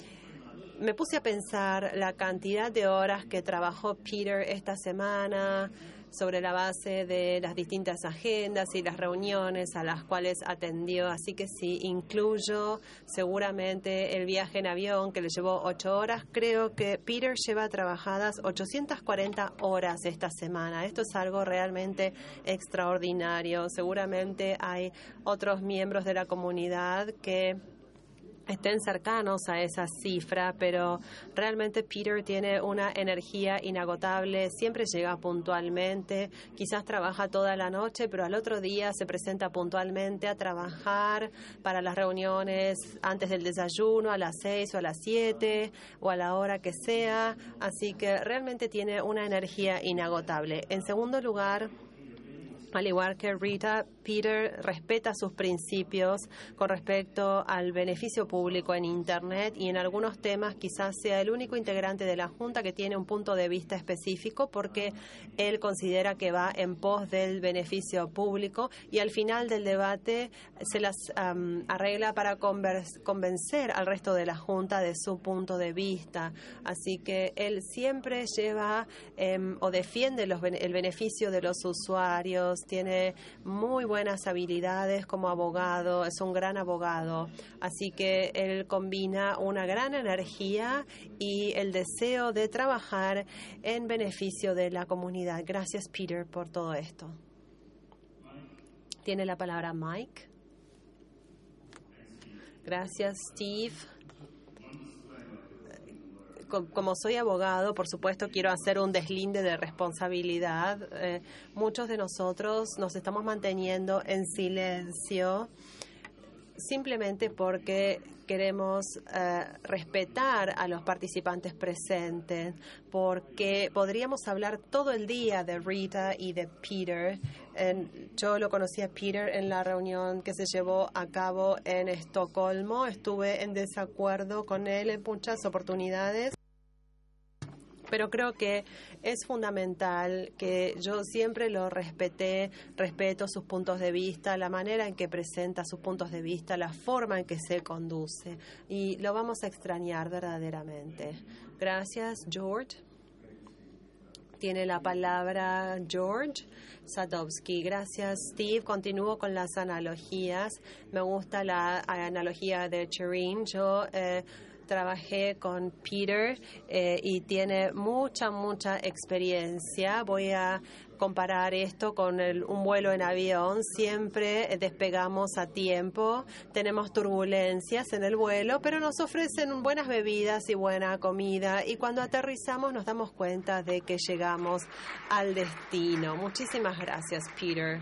me puse a pensar la cantidad de horas que trabajó Peter esta semana sobre la base de las distintas agendas y las reuniones a las cuales atendió. Así que si incluyo seguramente el viaje en avión que le llevó ocho horas, creo que Peter lleva trabajadas ochocientas cuarenta horas esta semana. Esto es algo realmente extraordinario. Seguramente hay otros miembros de la comunidad que estén cercanos a esa cifra, pero realmente Peter tiene una energía inagotable, siempre llega puntualmente, quizás trabaja toda la noche, pero al otro día se presenta puntualmente a trabajar para las reuniones antes del desayuno, a las seis o a las siete o a la hora que sea, así que realmente tiene una energía inagotable. En segundo lugar, al igual que Rita, Peter respeta sus principios con respecto al beneficio público en Internet y en algunos temas quizás sea el único integrante de la Junta que tiene un punto de vista específico porque él considera que va en pos del beneficio público y al final del debate se las um, arregla para convencer al resto de la Junta de su punto de vista. Así que él siempre lleva um, o defiende los, el beneficio de los usuarios, tiene muy buenas habilidades como abogado, es un gran abogado, así que él combina una gran energía y el deseo de trabajar en beneficio de la comunidad. Gracias, Peter, por todo esto. Tiene la palabra Mike. Gracias, Steve. Como soy abogado, por supuesto, quiero hacer un deslinde de responsabilidad. Eh, muchos de nosotros nos estamos manteniendo en silencio simplemente porque queremos eh, respetar a los participantes presentes, porque podríamos hablar todo el día de Rita y de Peter. En, yo lo conocí a Peter en la reunión que se llevó a cabo en Estocolmo. Estuve en desacuerdo con él en muchas oportunidades, pero creo que es fundamental que yo siempre lo respeté, respeto sus puntos de vista, la manera en que presenta sus puntos de vista, la forma en que se conduce, y lo vamos a extrañar verdaderamente. Gracias, George. Tiene la palabra George Sadowski. Gracias, Steve. Continúo con las analogías. Me gusta la analogía de Shireen. Yo... Eh, Trabajé con Peter eh, y tiene mucha, mucha experiencia. Voy a comparar esto con el, un vuelo en avión. Siempre despegamos a tiempo, tenemos turbulencias en el vuelo, pero nos ofrecen buenas bebidas y buena comida, y cuando aterrizamos nos damos cuenta de que llegamos al destino. Muchísimas gracias, Peter.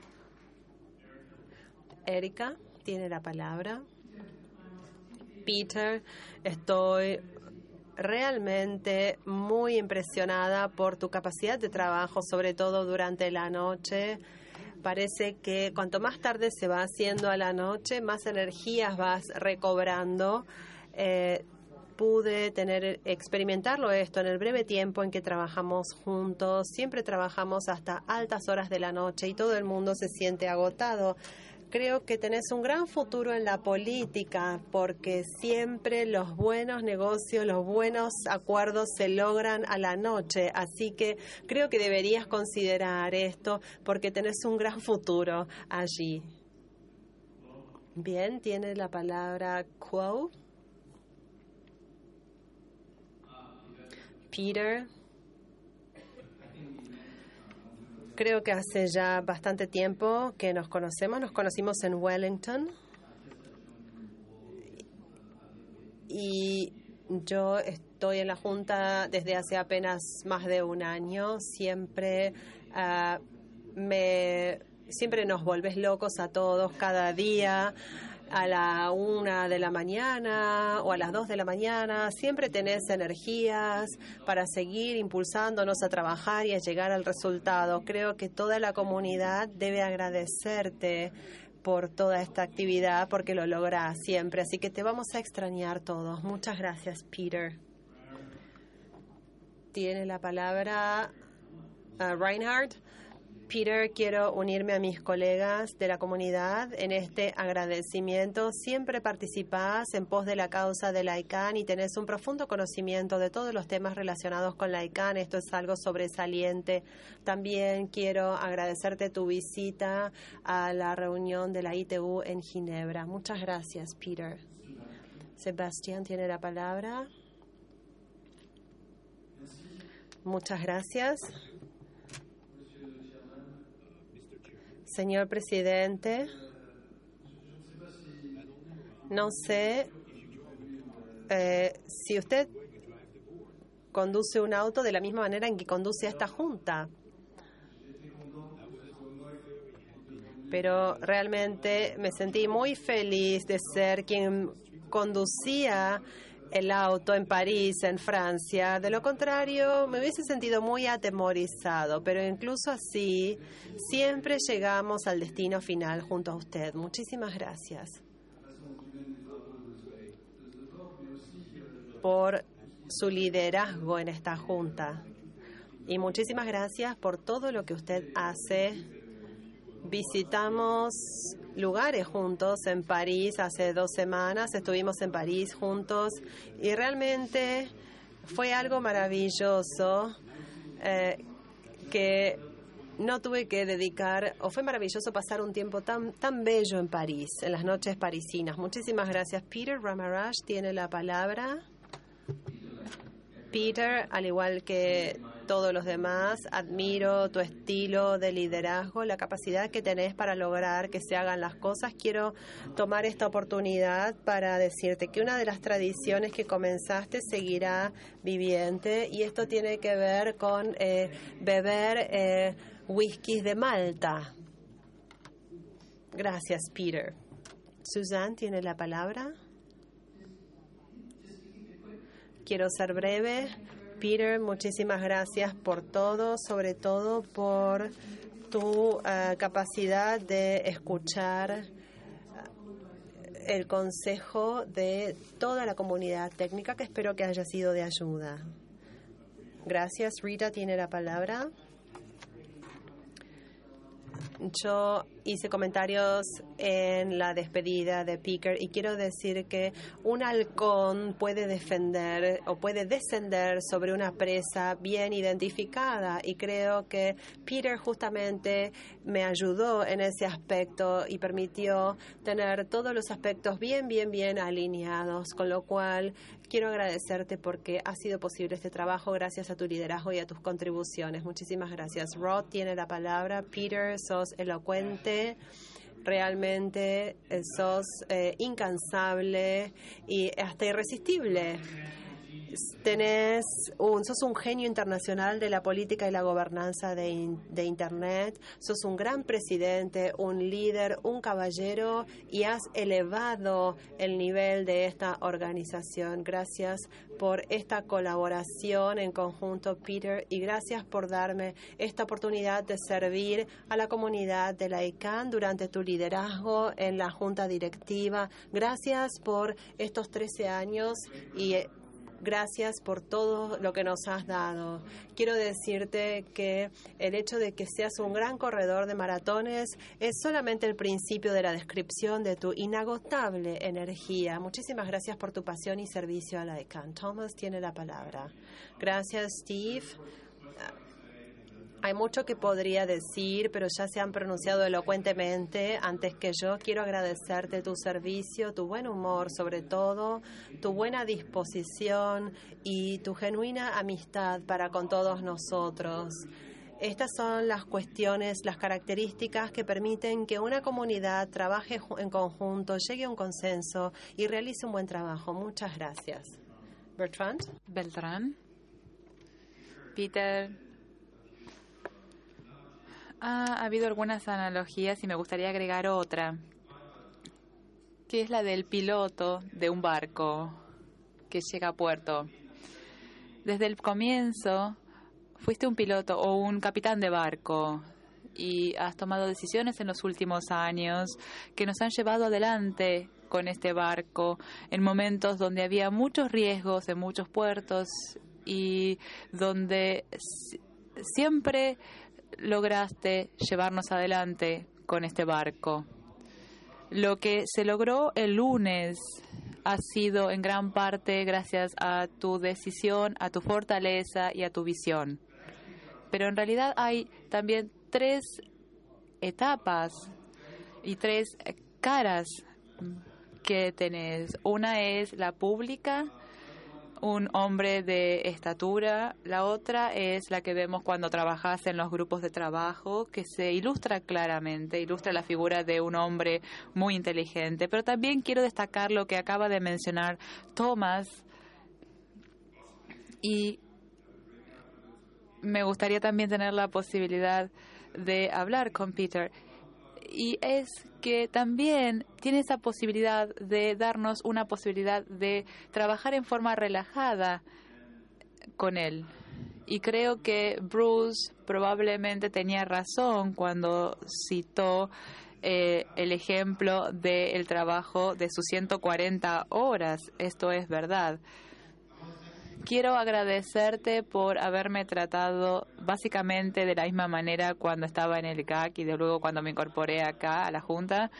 Erika tiene la palabra. Peter, estoy realmente muy impresionada por tu capacidad de trabajo, sobre todo durante la noche. Parece que cuanto más tarde se va haciendo a la noche, más energías vas recobrando. Eh, pude tener experimentarlo esto en el breve tiempo en que trabajamos juntos. Siempre trabajamos hasta altas horas de la noche y todo el mundo se siente agotado. Creo que tenés un gran futuro en la política, porque siempre los buenos negocios, los buenos acuerdos se logran a la noche. Así que creo que deberías considerar esto, porque tenés un gran futuro allí. Bien, tiene la palabra Quo. Peter. Creo que hace ya bastante tiempo que nos conocemos. Nos conocimos en Wellington. Y yo estoy en la Junta desde hace apenas más de un año. Siempre, uh, me, siempre nos volvés locos a todos cada día. A la una de la mañana o a las dos de la mañana, siempre tenés energías para seguir impulsándonos a trabajar y a llegar al resultado. Creo que toda la comunidad debe agradecerte por toda esta actividad, porque lo lográs siempre. Así que te vamos a extrañar todos. Muchas gracias, Peter. Tiene la palabra uh, Reinhard. Peter, quiero unirme a mis colegas de la comunidad en este agradecimiento. Siempre participás en pos de la causa de la I C A N y tenés un profundo conocimiento de todos los temas relacionados con la I C A N. Esto es algo sobresaliente. También quiero agradecerte tu visita a la reunión de la I T U en Ginebra. Muchas gracias, Peter. Sebastián tiene la palabra. Muchas gracias. Señor presidente, no sé eh, si usted conduce un auto de la misma manera en que conduce a esta junta, pero realmente me sentí muy feliz de ser quien conducía el auto en París, en Francia. De lo contrario, me hubiese sentido muy atemorizado, pero incluso así, siempre llegamos al destino final junto a usted. Muchísimas gracias por su liderazgo en esta junta y muchísimas gracias por todo lo que usted hace. Visitamos lugares juntos en París hace dos semanas, estuvimos en París juntos y realmente fue algo maravilloso eh, que no tuve que dedicar, o fue maravilloso pasar un tiempo tan, tan bello en París, en las noches parisinas. Muchísimas gracias. Peter Ramaraj tiene la palabra. Peter, al igual que todos los demás, admiro tu estilo de liderazgo, la capacidad que tenés para lograr que se hagan las cosas. Quiero tomar esta oportunidad para decirte que una de las tradiciones que comenzaste seguirá viviente, y esto tiene que ver con eh, beber eh, whiskies de Malta. Gracias, Peter. Suzanne tiene la palabra. Quiero ser breve. Peter, muchísimas gracias por todo, sobre todo por tu uh, capacidad de escuchar el consejo de toda la comunidad técnica, que espero que haya sido de ayuda. Gracias. Rita tiene la palabra. Yo hice comentarios en la despedida de Peter y quiero decir que un halcón puede defender o puede descender sobre una presa bien identificada, y creo que Peter justamente me ayudó en ese aspecto y permitió tener todos los aspectos bien, bien, bien alineados, con lo cual quiero agradecerte porque ha sido posible este trabajo gracias a tu liderazgo y a tus contribuciones. Muchísimas gracias. Rod tiene la palabra. Peter, sos elocuente. Realmente eh, sos eh, incansable y hasta irresistible. Tenés un, sos un genio internacional de la política y la gobernanza de, in, de Internet. Sos un gran presidente, un líder, un caballero, y has elevado el nivel de esta organización. Gracias por esta colaboración en conjunto, Peter, y gracias por darme esta oportunidad de servir a la comunidad de la I C A N durante tu liderazgo en la Junta Directiva. Gracias por estos trece años y gracias por todo lo que nos has dado. Quiero decirte que el hecho de que seas un gran corredor de maratones es solamente el principio de la descripción de tu inagotable energía. Muchísimas gracias por tu pasión y servicio a la I C A N. Thomas tiene la palabra. Gracias, Steve. Hay mucho que podría decir, pero ya se han pronunciado elocuentemente antes que yo. Quiero agradecerte tu servicio, tu buen humor, sobre todo, tu buena disposición y tu genuina amistad para con todos nosotros. Estas son las cuestiones, las características que permiten que una comunidad trabaje en conjunto, llegue a un consenso y realice un buen trabajo. Muchas gracias. Bertrand. Beltrán. Peter. Ha habido algunas analogías y me gustaría agregar otra, que es la del piloto de un barco que llega a puerto. Desde el comienzo fuiste un piloto o un capitán de barco y has tomado decisiones en los últimos años que nos han llevado adelante con este barco en momentos donde había muchos riesgos en muchos puertos y donde siempre lograste llevarnos adelante con este barco. Lo que se logró el lunes ha sido en gran parte gracias a tu decisión, a tu fortaleza y a tu visión. Pero en realidad hay también tres etapas y tres caras que tenés. Una es la pública, un hombre de estatura. La otra es la que vemos cuando trabajas en los grupos de trabajo, que se ilustra claramente, ilustra la figura de un hombre muy inteligente. Pero también quiero destacar lo que acaba de mencionar Thomas, y me gustaría también tener la posibilidad de hablar con Peter. Y es que también tiene esa posibilidad de darnos una posibilidad de trabajar en forma relajada con él. Y creo que Bruce probablemente tenía razón cuando citó eh, el ejemplo del trabajo de sus ciento cuarenta horas. Esto es verdad. Quiero agradecerte por haberme tratado básicamente de la misma manera cuando estaba en el G A C y de luego cuando me incorporé acá a la Junta,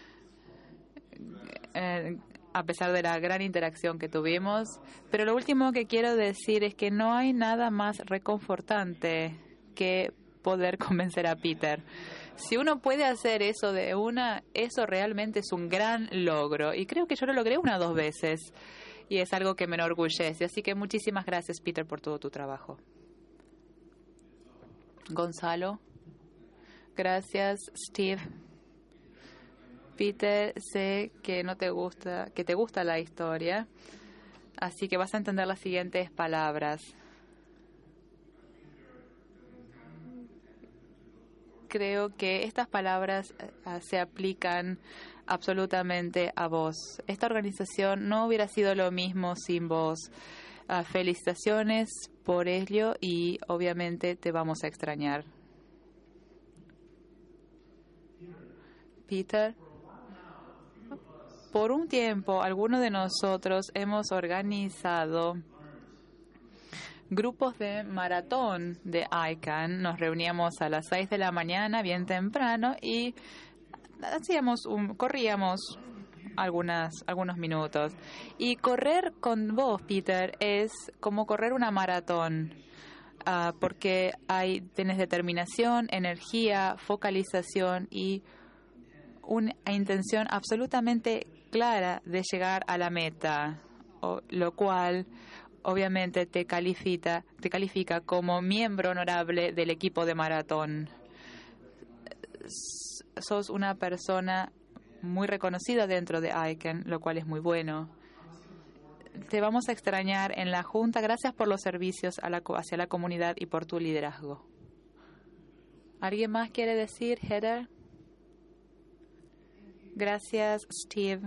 eh, a pesar de la gran interacción que tuvimos. Pero lo último que quiero decir es que no hay nada más reconfortante que poder convencer a Peter. Si uno puede hacer eso de una, eso realmente es un gran logro. Y creo que yo lo logré una o dos veces. Y es algo que me enorgullece. Así que muchísimas gracias, Peter, por todo tu trabajo. Gonzalo. Gracias, Steve. Peter, sé que no te gusta, que te gusta la historia, así que vas a entender las siguientes palabras. Creo que estas palabras uh, se aplican absolutamente a vos. Esta organización no hubiera sido lo mismo sin vos. Uh, felicitaciones por ello y obviamente te vamos a extrañar. Peter, por un tiempo algunos de nosotros hemos organizado grupos de maratón de I C A N. Nos reuníamos a las seis de la mañana, bien temprano, y hacíamos un, corríamos algunas, algunos minutos. Y correr con vos, Peter, es como correr una maratón, uh, porque hay, tienes determinación, energía, focalización y una intención absolutamente clara de llegar a la meta, o, lo cual obviamente te califica, te califica como miembro honorable del equipo de maratón. Sos una persona muy reconocida dentro de I C A N, lo cual es muy bueno. Te vamos a extrañar en la Junta. Gracias por los servicios a la, hacia la comunidad y por tu liderazgo. ¿Alguien más quiere decir, Heather? Gracias, Steve.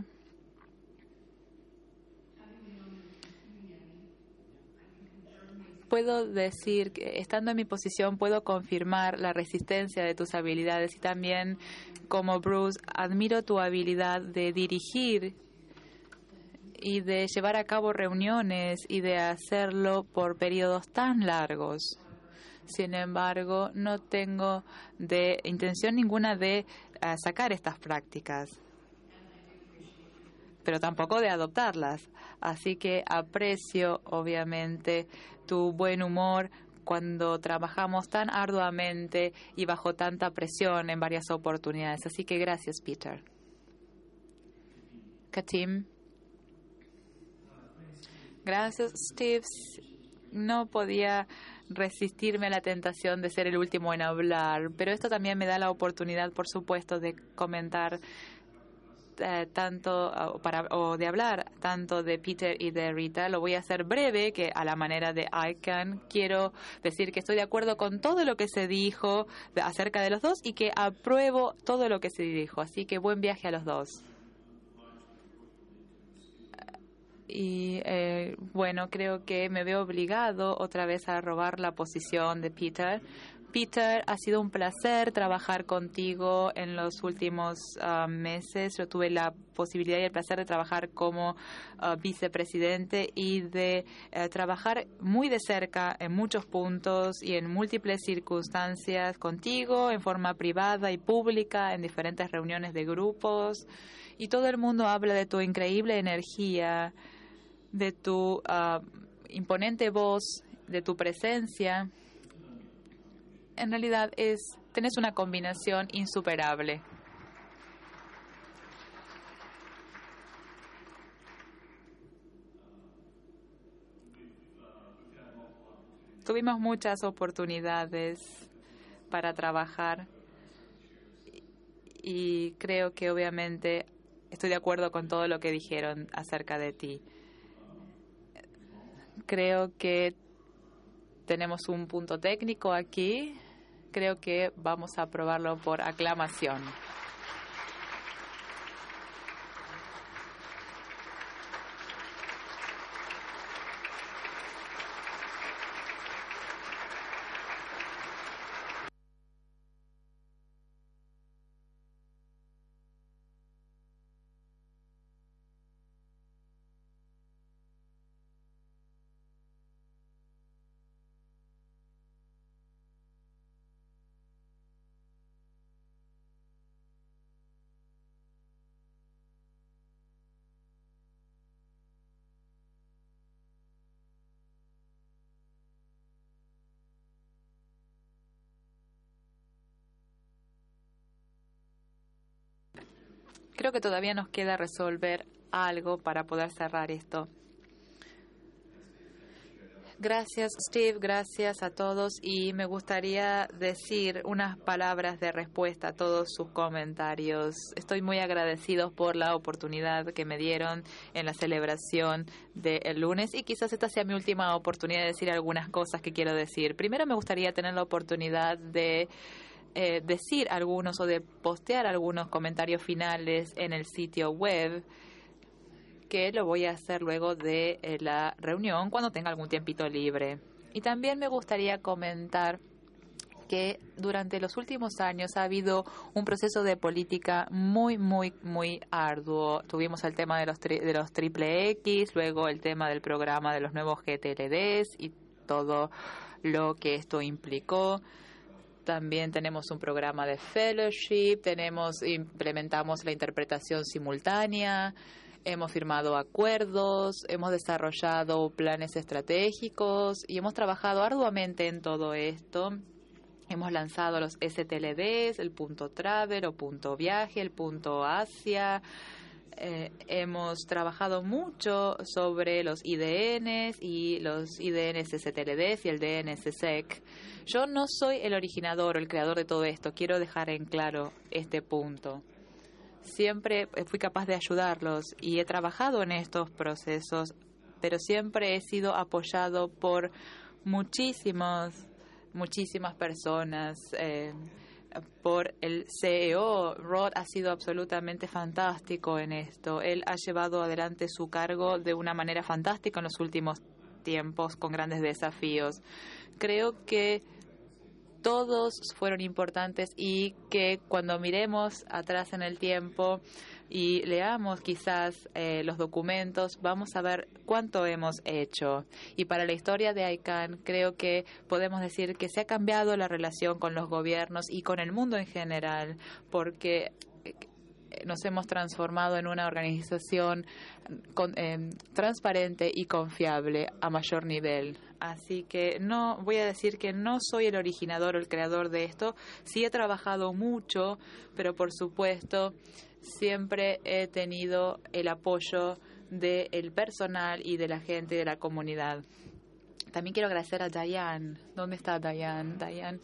Puedo decir que, estando en mi posición, puedo confirmar la resistencia de tus habilidades y también, como Bruce, admiro tu habilidad de dirigir y de llevar a cabo reuniones y de hacerlo por periodos tan largos. Sin embargo, no tengo de intención ninguna de uh, sacar estas prácticas, pero tampoco de adoptarlas. Así que aprecio, obviamente, tu buen humor cuando trabajamos tan arduamente y bajo tanta presión en varias oportunidades. Así que gracias, Peter. Katim. Gracias, Steve. No podía resistirme a la tentación de ser el último en hablar, pero esto también me da la oportunidad, por supuesto, de comentar eh, tanto uh, para, o de hablar tanto de Peter y de Rita. Lo voy a hacer breve, que a la manera de I C A N. Quiero decir que estoy de acuerdo con todo lo que se dijo de, acerca de los dos y que apruebo todo lo que se dijo. Así que buen viaje a los dos. Y eh, bueno, creo que me veo obligado otra vez a robar la posición de Peter. Peter, ha sido un placer trabajar contigo en los últimos uh, meses. Yo tuve la posibilidad y el placer de trabajar como uh, vicepresidente y de uh, trabajar muy de cerca en muchos puntos y en múltiples circunstancias contigo, en forma privada y pública, en diferentes reuniones de grupos. Y todo el mundo habla de tu increíble energía, de tu uh, imponente voz, de tu presencia. En realidad es, tenés una combinación insuperable. Tuvimos muchas oportunidades para trabajar y creo que obviamente estoy de acuerdo con todo lo que dijeron acerca de ti. Creo que tenemos un punto técnico aquí. Creo que vamos a aprobarlo por aclamación. Creo que todavía nos queda resolver algo para poder cerrar esto. Gracias, Steve, gracias a todos y me gustaría decir unas palabras de respuesta a todos sus comentarios. Estoy muy agradecido por la oportunidad que me dieron en la celebración del lunes y quizás esta sea mi última oportunidad de decir algunas cosas que quiero decir. Primero me gustaría tener la oportunidad de Eh, decir algunos o de postear algunos comentarios finales en el sitio web, que lo voy a hacer luego de eh, la reunión cuando tenga algún tiempito libre. Y también me gustaría comentar que durante los últimos años ha habido un proceso de política muy, muy, muy arduo. Tuvimos el tema de los, tri de los triple X, luego el tema del programa de los nuevos G T L Ds y todo lo que esto implicó. También tenemos un programa de fellowship, tenemos, implementamos la interpretación simultánea, hemos firmado acuerdos, hemos desarrollado planes estratégicos y hemos trabajado arduamente en todo esto. Hemos lanzado los S T L Ds, el punto travel o punto viaje, el punto Asia. Eh, hemos trabajado mucho sobre los I D Ns y los I D Ns S T L Ds y el D N S S E C. Yo no soy el originador o el creador de todo esto. Quiero dejar en claro este punto. Siempre fui capaz de ayudarlos y he trabajado en estos procesos, pero siempre he sido apoyado por muchísimos, muchísimas personas. Eh, por el C E O. Rod ha sido absolutamente fantástico en esto. Él ha llevado adelante su cargo de una manera fantástica en los últimos tiempos, con grandes desafíos. Creo que todos fueron importantes y que cuando miremos atrás en el tiempo y leamos quizás eh, los documentos, vamos a ver cuánto hemos hecho. Y para la historia de I C A N, creo que podemos decir que se ha cambiado la relación con los gobiernos y con el mundo en general, porque nos hemos transformado en una organización con, eh, transparente y confiable a mayor nivel. Así que no voy a decir que no soy el originador o el creador de esto. Sí he trabajado mucho, pero por supuesto siempre he tenido el apoyo del personal y de la gente de la comunidad. También quiero agradecer a Diane. ¿Dónde está Diane? Diane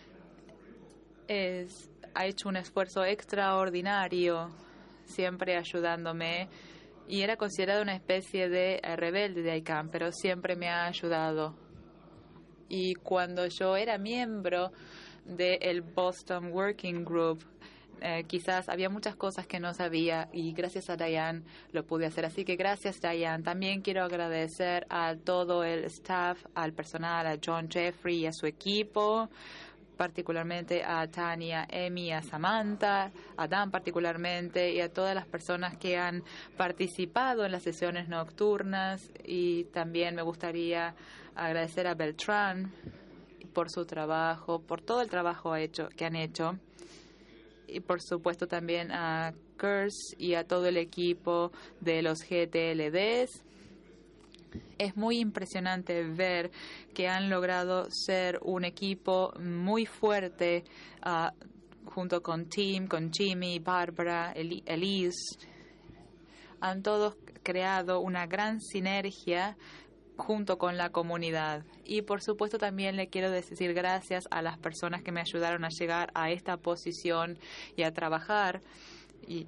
es, ha hecho un esfuerzo extraordinario, siempre ayudándome. Y era considerada una especie de eh, rebelde de I C A N, pero siempre me ha ayudado. Y cuando yo era miembro del Boston Working Group, eh, quizás había muchas cosas que no sabía y gracias a Diane lo pude hacer. Así que gracias, Diane. También quiero agradecer a todo el staff, al personal, a John Jeffrey y a su equipo, particularmente a Tania, Emi, a Samantha, a Dan particularmente, y a todas las personas que han participado en las sesiones nocturnas. Y también me gustaría agradecer a Beltrán por su trabajo, por todo el trabajo hecho que han hecho, y por supuesto también a Kurz y a todo el equipo de los G T L Ds. Es muy impresionante ver que han logrado ser un equipo muy fuerte uh, junto con Tim, con Jimmy, Barbara, El- Elise. Han todos creado una gran sinergia junto con la comunidad. Y por supuesto también le quiero decir gracias a las personas que me ayudaron a llegar a esta posición y a trabajar. Y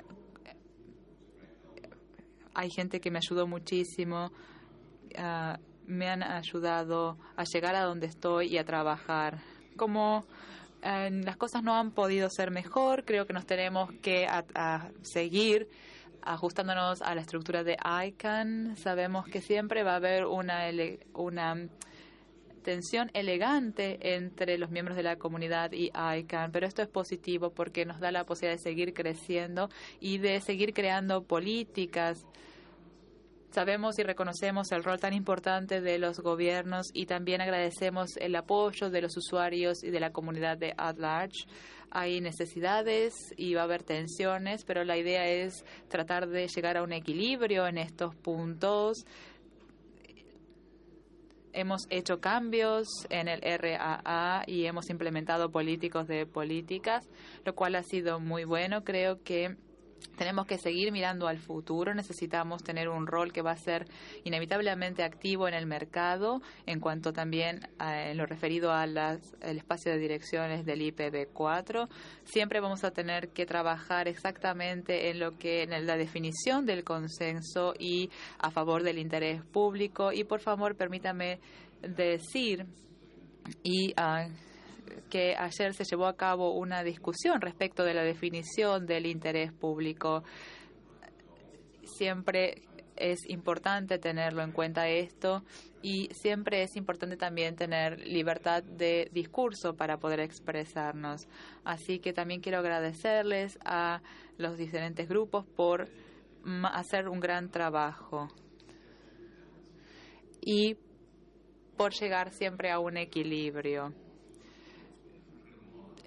hay gente que me ayudó muchísimo. Uh, me han ayudado a llegar a donde estoy y a trabajar. Como uh, las cosas no han podido ser mejor, creo que nos tenemos que a, a seguir ajustándonos a la estructura de I C A N. Sabemos que siempre va a haber una, ele, una tensión elegante entre los miembros de la comunidad y I C A N, pero esto es positivo porque nos da la posibilidad de seguir creciendo y de seguir creando políticas. Sabemos y reconocemos el rol tan importante de los gobiernos y también agradecemos el apoyo de los usuarios y de la comunidad de at large. Hay necesidades y va a haber tensiones, pero la idea es tratar de llegar a un equilibrio en estos puntos. Hemos hecho cambios en el R A A y hemos implementado políticos de políticas, lo cual ha sido muy bueno. Creo que tenemos que seguir mirando al futuro. Necesitamos tener un rol que va a ser inevitablemente activo en el mercado, en cuanto también a, en lo referido al espacio de direcciones del I P v cuatro. Siempre vamos a tener que trabajar exactamente en lo que en la definición del consenso y a favor del interés público. Y por favor, permítame decir y uh, que ayer se llevó a cabo una discusión respecto de la definición del interés público. Siempre es importante tenerlo en cuenta esto y siempre es importante también tener libertad de discurso para poder expresarnos. Así que también quiero agradecerles a los diferentes grupos por hacer un gran trabajo y por llegar siempre a un equilibrio.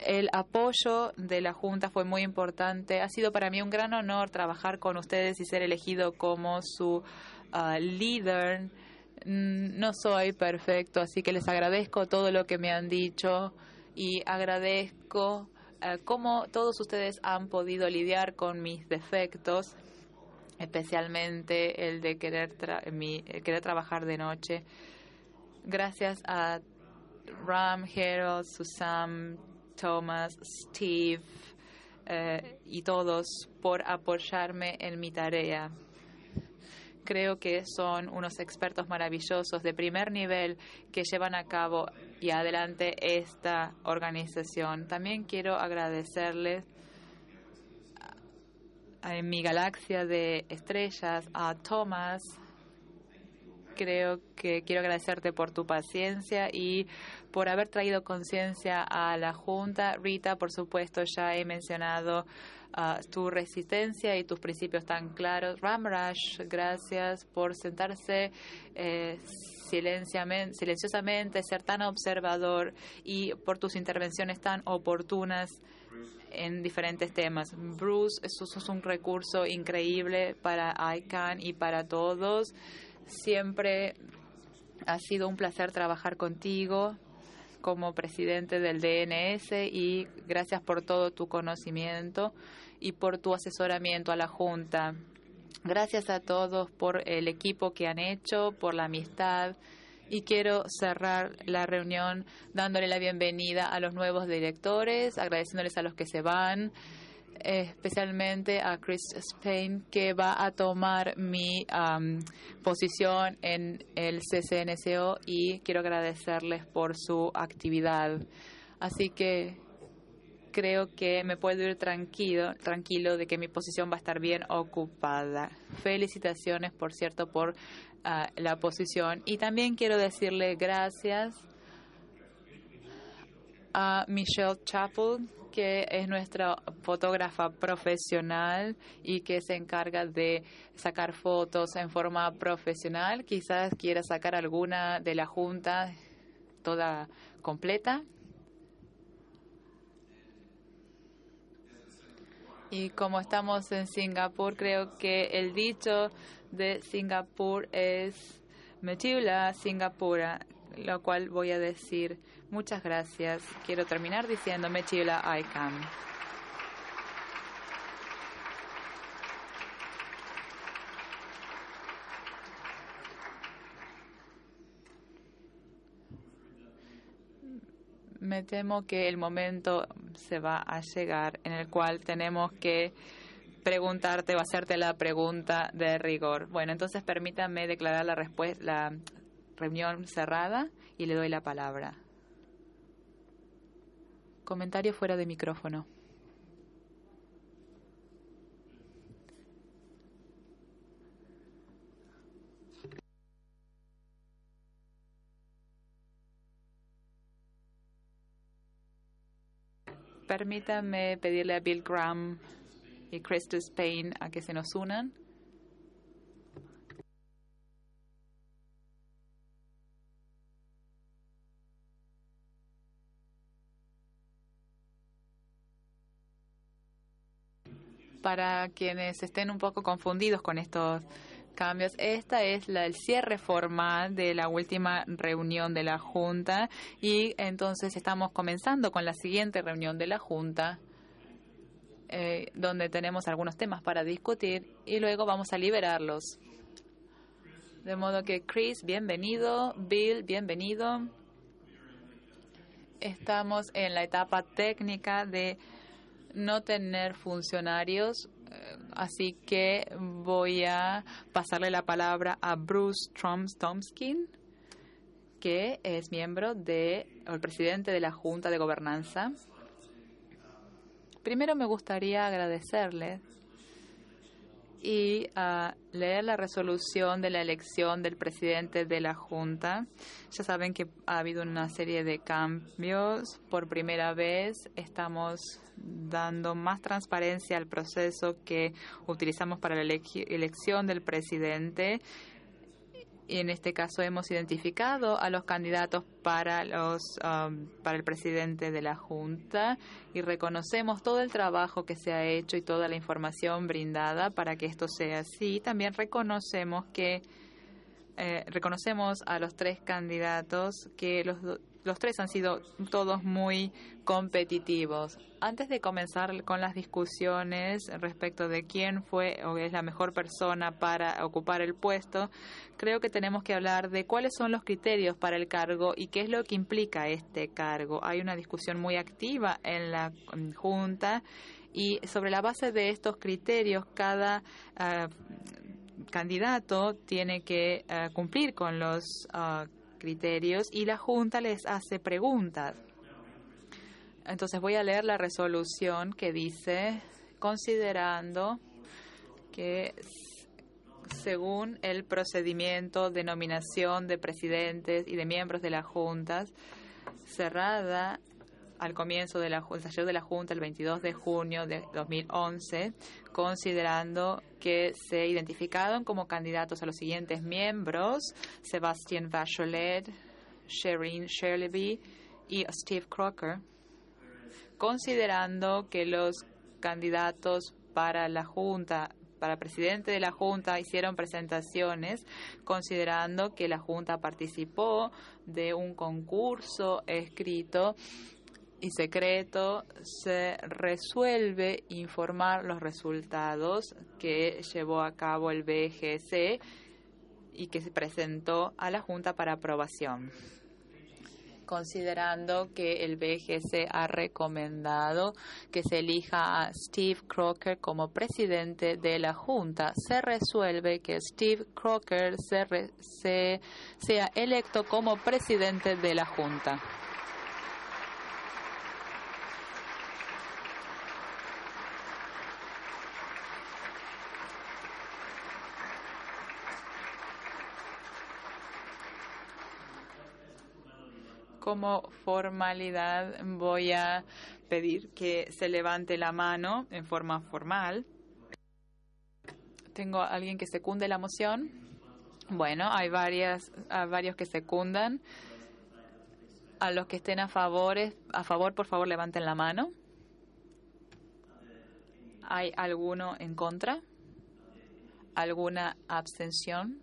El apoyo de la Junta fue muy importante. Ha sido para mí un gran honor trabajar con ustedes y ser elegido como su uh, líder. No soy perfecto, así que les agradezco todo lo que me han dicho y agradezco uh, cómo todos ustedes han podido lidiar con mis defectos, especialmente el de querer, tra mi, el querer trabajar de noche. Gracias a Ram, Harold, Susan, Thomas, Steve eh, y todos por apoyarme en mi tarea. Creo que son unos expertos maravillosos de primer nivel que llevan a cabo y adelante esta organización. También quiero agradecerles en mi galaxia de estrellas a Thomas. Creo que quiero agradecerte por tu paciencia y por haber traído conciencia a la Junta. Rita, por supuesto, ya he mencionado uh, tu resistencia y tus principios tan claros. Ramraj, gracias por sentarse eh, silenciosamente, ser tan observador y por tus intervenciones tan oportunas en diferentes temas. Bruce, eso es un recurso increíble para I C A N y para todos. Siempre ha sido un placer trabajar contigo como presidente del D N S y gracias por todo tu conocimiento y por tu asesoramiento a la Junta. Gracias a todos por el equipo que han hecho, por la amistad. Y quiero cerrar la reunión dándole la bienvenida a los nuevos directores, agradeciéndoles a los que se van, especialmente a Chris Spain, que va a tomar mi um, posición en el C C N C O, y quiero agradecerles por su actividad. Así que creo que me puedo ir tranquilo, tranquilo de que mi posición va a estar bien ocupada. Felicitaciones, por cierto, por uh, la posición. Y también quiero decirle gracias a Michelle Chappell, que es nuestra fotógrafa profesional y que se encarga de sacar fotos en forma profesional. Quizás quiera sacar alguna de la Junta toda completa. Y como estamos en Singapur, creo que el dicho de Singapur es Metula Singapura, lo cual voy a decir muchas gracias. Quiero terminar diciendo Metula I C A N. Me temo que el momento se va a llegar en el cual tenemos que preguntarte o hacerte la pregunta de rigor. Bueno, entonces permítanme declarar la respuesta, la reunión cerrada, y le doy la palabra. Comentario fuera de micrófono. Permítanme pedirle a Bill Graham y Chris Spain a que se nos unan. Para quienes estén un poco confundidos con estos cambios, esta es la, el cierre formal de la última reunión de la Junta, y entonces estamos comenzando con la siguiente reunión de la Junta, eh, donde tenemos algunos temas para discutir y luego vamos a liberarlos. De modo que Chris, bienvenido. Bill, bienvenido. Estamos en la etapa técnica de no tener funcionarios, así que voy a pasarle la palabra a Bruce Tomskin, que es miembro de, o el presidente de la Junta de Gobernanza. Primero me gustaría agradecerle y uh, leer la resolución de la elección del presidente de la Junta. Ya saben que ha habido una serie de cambios. Por primera vez estamos dando más transparencia al proceso que utilizamos para la ele- elección del presidente, En este caso hemos identificado a los candidatos para los um, para el presidente de la Junta y reconocemos todo el trabajo que se ha hecho y toda la información brindada para que esto sea así. También reconocemos que eh, reconocemos a los tres candidatos que los Los tres han sido todos muy competitivos. Antes de comenzar con las discusiones respecto de quién fue o es la mejor persona para ocupar el puesto, creo que tenemos que hablar de cuáles son los criterios para el cargo y qué es lo que implica este cargo. Hay una discusión muy activa en la Junta y sobre la base de estos criterios, cada uh, candidato tiene que uh, cumplir con los uh, criterios y la Junta les hace preguntas. Entonces voy a leer la resolución que dice, considerando que según el procedimiento de nominación de presidentes y de miembros de las juntas, cerrada al comienzo del taller de la Junta el veintidós de junio de dos mil once, considerando que se identificaron como candidatos a los siguientes miembros: Sébastien Bachelet, Shereen Sherleby y Steve Crocker, considerando que los candidatos para la Junta, para presidente de la Junta, hicieron presentaciones, considerando que la Junta participó de un concurso escrito y secreto, se resuelve informar los resultados que llevó a cabo el B G C y que se presentó a la Junta para aprobación. Considerando que el B G C ha recomendado que se elija a Steve Crocker como presidente de la Junta, se resuelve que Steve Crocker se re, se, sea electo como presidente de la Junta. Como formalidad voy a pedir que se levante la mano en forma formal. ¿Tengo a alguien que secunde la moción? Bueno, hay varias, hay varios que secundan. A los que estén a favor, a favor, por favor, levanten la mano. ¿Hay alguno en contra? ¿Alguna abstención?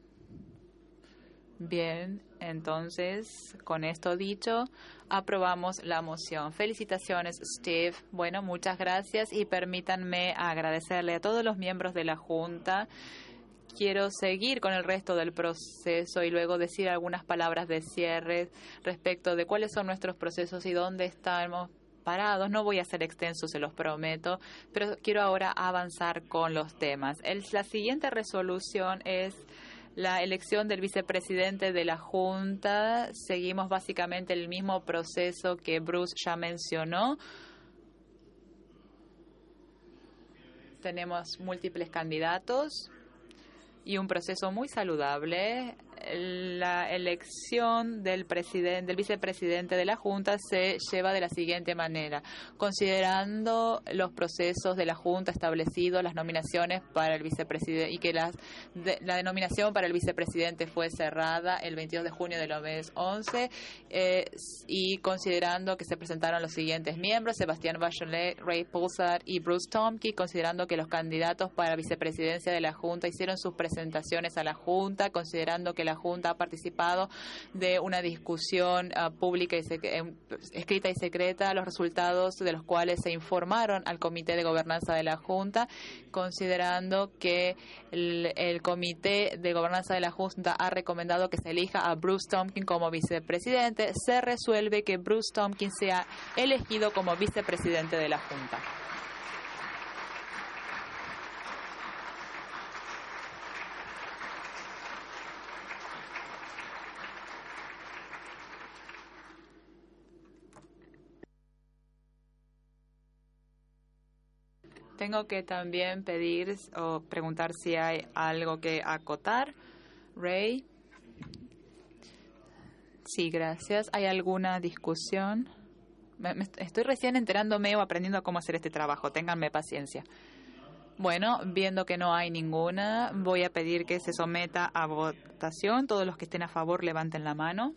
Bien, entonces, con esto dicho, aprobamos la moción. Felicitaciones, Steve. Bueno, muchas gracias y permítanme agradecerle a todos los miembros de la Junta. Quiero seguir con el resto del proceso y luego decir algunas palabras de cierre respecto de cuáles son nuestros procesos y dónde estamos parados. No voy a ser extenso, se los prometo, pero quiero ahora avanzar con los temas. El, la siguiente resolución es la elección del vicepresidente de la Junta. Seguimos básicamente el mismo proceso que Bruce ya mencionó. Tenemos múltiples candidatos y un proceso muy saludable. La elección del presidente, del vicepresidente de la Junta se lleva de la siguiente manera. Considerando los procesos de la Junta establecidos, las nominaciones para el vicepresidente y que las, de, la denominación para el vicepresidente fue cerrada el veintidós de junio de dos mil once eh, y considerando que se presentaron los siguientes miembros: Sébastien Bachelet, Ray Pulsar y Bruce Tomke, considerando que los candidatos para la vicepresidencia de la Junta hicieron sus presentaciones a la Junta, considerando que la Junta ha participado de una discusión uh, pública y eh, escrita y secreta, los resultados de los cuales se informaron al Comité de Gobernanza de la Junta, considerando que el, el Comité de Gobernanza de la Junta ha recomendado que se elija a Bruce Tomke como vicepresidente, se resuelve que Bruce Tomke sea elegido como vicepresidente de la Junta. Tengo que también pedir o preguntar si hay algo que acotar. Ray. Sí, gracias. ¿Hay alguna discusión? Me, me estoy recién enterándome o aprendiendo cómo hacer este trabajo. Ténganme paciencia. Bueno, viendo que no hay ninguna, voy a pedir que se someta a votación. Todos los que estén a favor levanten la mano.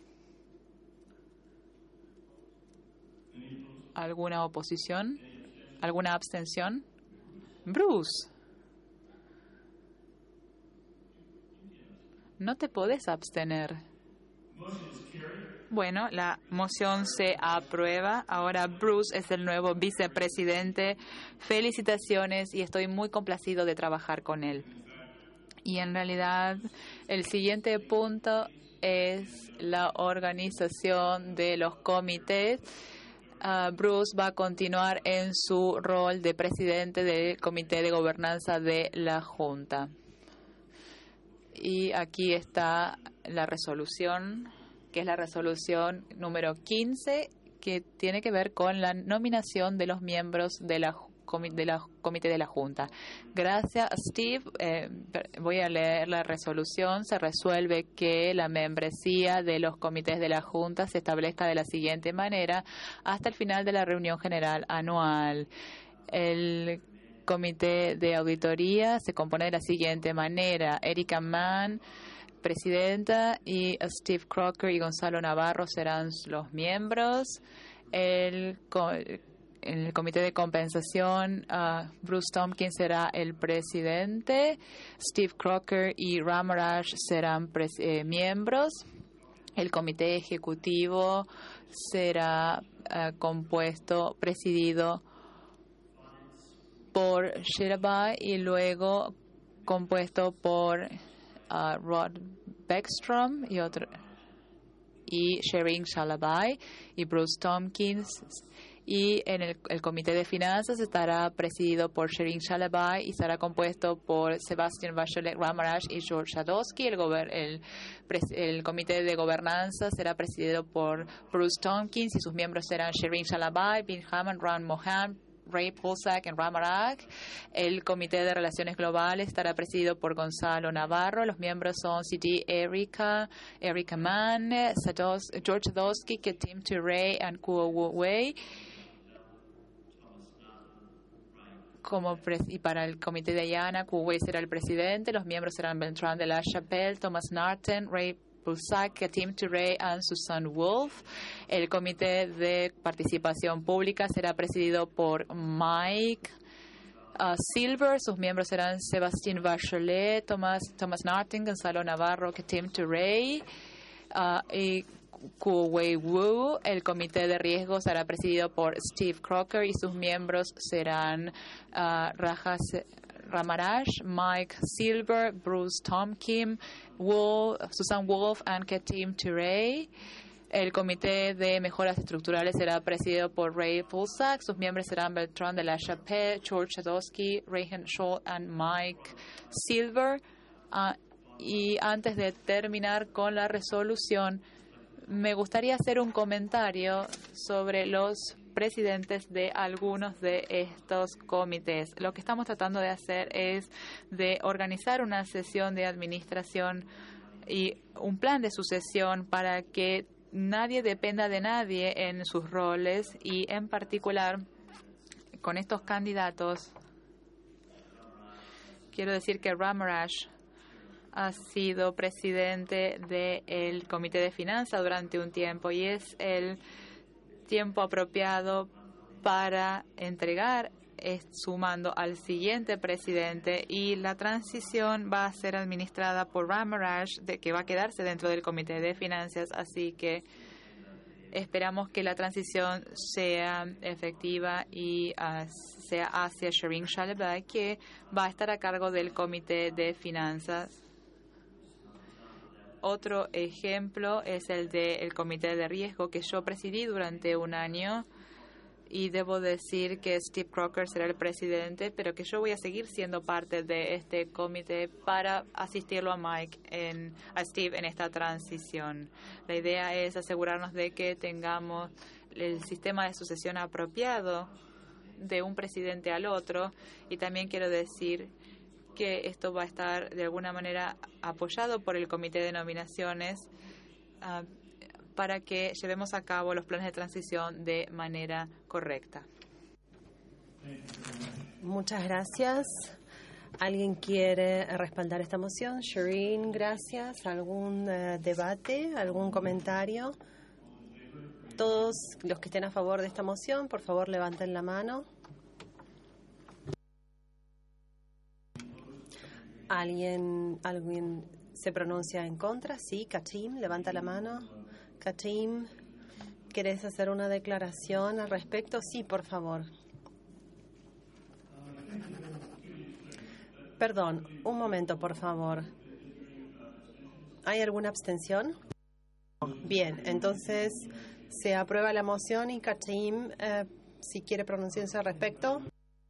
¿Alguna oposición? ¿Alguna abstención? Bruce, no te podés abstener. Bueno, la moción se aprueba. Ahora Bruce es el nuevo vicepresidente. Felicitaciones y estoy muy complacido de trabajar con él. Y en realidad el siguiente punto es la organización de los comités. Uh, Bruce va a continuar en su rol de presidente del Comité de Gobernanza de la Junta. Y aquí está la resolución, que es la resolución número quince, que tiene que ver con la nominación de los miembros de la de la comité de la Junta. Gracias, Steve. Eh, voy a leer la resolución. Se resuelve que la membresía de los comités de la Junta se establezca de la siguiente manera hasta el final de la reunión general anual. El comité de auditoría se compone de la siguiente manera: Erika Mann, presidenta, y Steve Crocker y Gonzalo Navarro serán los miembros. El En el comité de compensación, uh, Bruce Tompkins será el presidente, Steve Crocker y Ramaraj serán eh, miembros. El comité ejecutivo será uh, compuesto, presidido por Shirabai y luego compuesto por uh, Rod Beckstrom y otro y Sherin Shalabai y Bruce Tompkins. Y en el, el Comité de Finanzas estará presidido por Sherin Shalabai y estará compuesto por Sebastian Vachelet Ramaraj y George Sadowski. El, el, el Comité de Gobernanza será presidido por Bruce Tompkins y sus miembros serán Sherin Shalabai, Bin Hammond, Ron Mohan, Ray Pulsak y Ramaraj. El Comité de Relaciones Globales estará presidido por Gonzalo Navarro. Los miembros son C D Erika, Erika Mann, Sados, George Sadowski, Ketim Ture y Kuo Wei. Como y para el comité de Ayana, Kuwait será el presidente. Los miembros serán Bertrand de la Chapelle, Thomas Narten, Ray Pulsak, Katim Ture y Susan Wolf. El comité de participación pública será presidido por Mike uh, Silver. Sus miembros serán Sebastián Bachelet, Thomas, Thomas Narten, Gonzalo Navarro, Katim Ture uh, y Kuwei Wu. El comité de riesgo será presidido por Steve Crocker y sus miembros serán uh, Rajas Ramaraj, Mike Silver, Bruce Tompkins, Wolf, Susan Wolf y Katim Ture. El comité de mejoras estructurales será presidido por Ray Pulsak. Sus miembros serán Bertrand de la Chapelle, George Sadowski, Rehan Shaw y Mike Silver. Uh, y antes de terminar con la resolución, me gustaría hacer un comentario sobre los presidentes de algunos de estos comités. Lo que estamos tratando de hacer es de organizar una sesión de administración y un plan de sucesión para que nadie dependa de nadie en sus roles y, en particular, con estos candidatos, quiero decir que Ramaraj ha sido presidente del Comité de Finanzas durante un tiempo y es el tiempo apropiado para entregar sumando al siguiente presidente, y la transición va a ser administrada por Ramaraj, de que va a quedarse dentro del Comité de Finanzas, así que esperamos que la transición sea efectiva y uh, sea hacia Sherin Shalabai, que va a estar a cargo del Comité de Finanzas. Otro ejemplo es el del Comité de Riesgo, que yo presidí durante un año, y debo decir que Steve Crocker será el presidente, pero que yo voy a seguir siendo parte de este comité para asistirlo a Mike, en, a Steve en esta transición. La idea es asegurarnos de que tengamos el sistema de sucesión apropiado de un presidente al otro, y también quiero decir que esto va a estar de alguna manera apoyado por el Comité de Nominaciones uh, para que llevemos a cabo los planes de transición de manera correcta. Muchas gracias. ¿Alguien quiere respaldar esta moción? Shireen, gracias. ¿Algún uh, debate? ¿Algún comentario? Todos los que estén a favor de esta moción, por favor, levanten la mano. ¿Alguien, alguien se pronuncia en contra? Sí, Katim, levanta la mano. Katim, ¿querés hacer una declaración al respecto? Sí, por favor. Perdón, un momento, por favor. ¿Hay alguna abstención? Bien, entonces se aprueba la moción y Katim, eh, si quiere pronunciarse al respecto.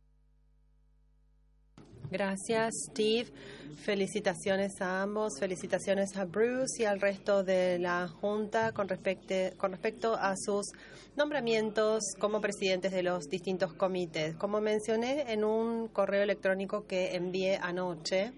Gracias, Steve. Felicitaciones a ambos, felicitaciones a Bruce y al resto de la Junta con, respecte, con respecto a sus nombramientos como presidentes de los distintos comités. Como mencioné en un correo electrónico que envié anoche,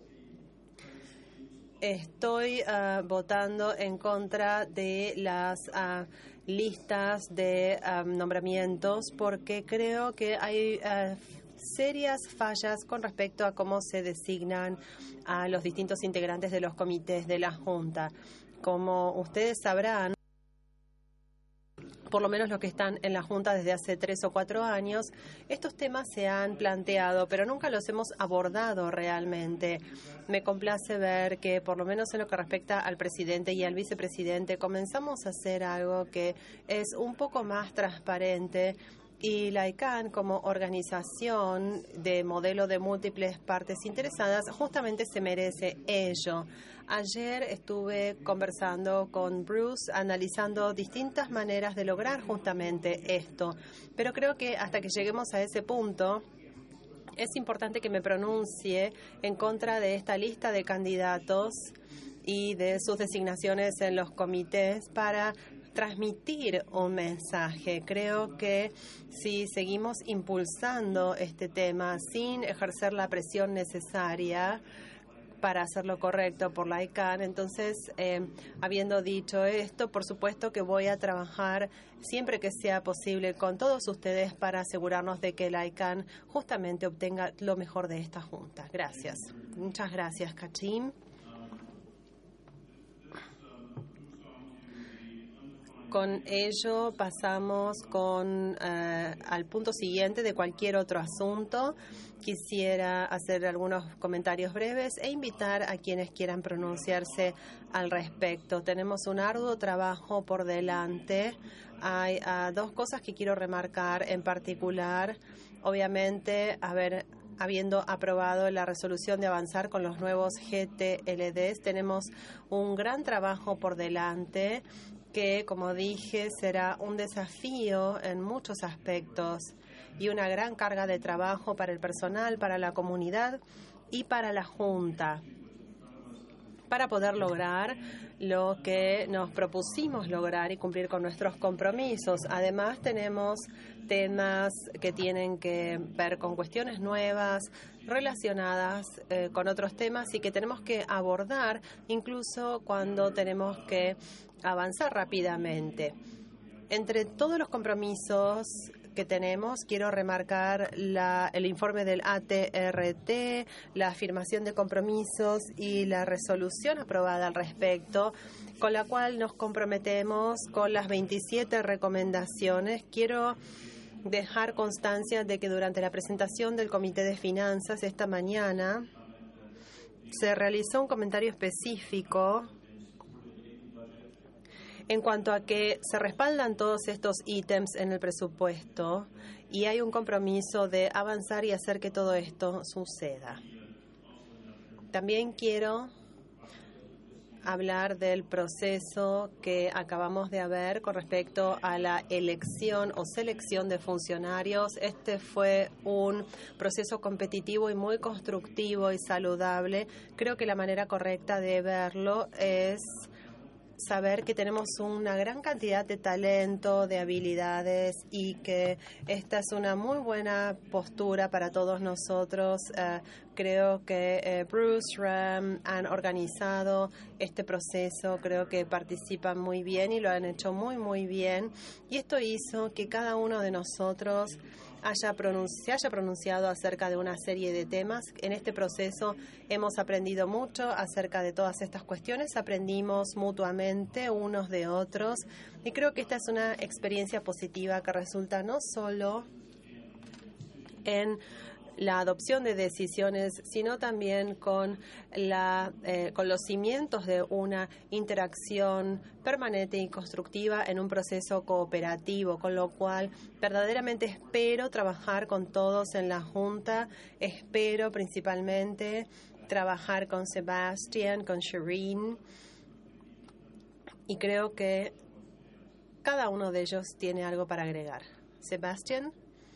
estoy uh, votando en contra de las uh, listas de um, nombramientos porque creo que hay uh, serias fallas con respecto a cómo se designan a los distintos integrantes de los comités de la Junta. Como ustedes sabrán, por lo menos los que están en la Junta desde hace tres o cuatro años, estos temas se han planteado, pero nunca los hemos abordado realmente. Me complace ver que, por lo menos en lo que respecta al presidente y al vicepresidente, comenzamos a hacer algo que es un poco más transparente. Y la I C A N, como organización de modelo de múltiples partes interesadas, justamente se merece ello. Ayer estuve conversando con Bruce, analizando distintas maneras de lograr justamente esto. Pero creo que hasta que lleguemos a ese punto, es importante que me pronuncie en contra de esta lista de candidatos y de sus designaciones en los comités para transmitir un mensaje. Creo que si seguimos impulsando este tema sin ejercer la presión necesaria para hacerlo correcto por la I C A N, entonces, eh, habiendo dicho esto, por supuesto que voy a trabajar siempre que sea posible con todos ustedes para asegurarnos de que la I C A N justamente obtenga lo mejor de esta Junta. Gracias. Muchas gracias, Katim. Con ello pasamos con, eh, al punto siguiente de cualquier otro asunto. Quisiera hacer algunos comentarios breves e invitar a quienes quieran pronunciarse al respecto. Tenemos un arduo trabajo por delante. Hay uh, dos cosas que quiero remarcar en particular. Obviamente, haber habiendo aprobado la resolución de avanzar con los nuevos G T L Ds, tenemos un gran trabajo por delante que, como dije, será un desafío en muchos aspectos y una gran carga de trabajo para el personal, para la comunidad y para la Junta, para poder lograr lo que nos propusimos lograr y cumplir con nuestros compromisos. Además, tenemos temas que tienen que ver con cuestiones nuevas, relacionadas eh, con otros temas y que tenemos que abordar incluso cuando tenemos que avanzar rápidamente. Entre todos los compromisos que tenemos, quiero remarcar la, el informe del A T R T, la afirmación de compromisos y la resolución aprobada al respecto, con la cual nos comprometemos con las veintisiete recomendaciones. Quiero dejar constancia de que durante la presentación del Comité de Finanzas esta mañana se realizó un comentario específico en cuanto a que se respaldan todos estos ítems en el presupuesto y hay un compromiso de avanzar y hacer que todo esto suceda. También quiero hablar del proceso que acabamos de ver con respecto a la elección o selección de funcionarios. Este fue un proceso competitivo y muy constructivo y saludable. Creo que la manera correcta de verlo es saber que tenemos una gran cantidad de talento, de habilidades y que esta es una muy buena postura para todos nosotros. Uh, creo que eh, Bruce, Ram han organizado este proceso, creo que participan muy bien y lo han hecho muy, muy bien. Y esto hizo que cada uno de nosotros haya pronunci- se haya pronunciado acerca de una serie de temas. En este proceso hemos aprendido mucho acerca de todas estas cuestiones, aprendimos mutuamente unos de otros y creo que esta es una experiencia positiva que resulta no solo en la adopción de decisiones, sino también con, la, eh, con los cimientos de una interacción permanente y constructiva en un proceso cooperativo, con lo cual verdaderamente espero trabajar con todos en la Junta, espero principalmente trabajar con Sebastian, con Shireen, y creo que cada uno de ellos tiene algo para agregar. Sebastian.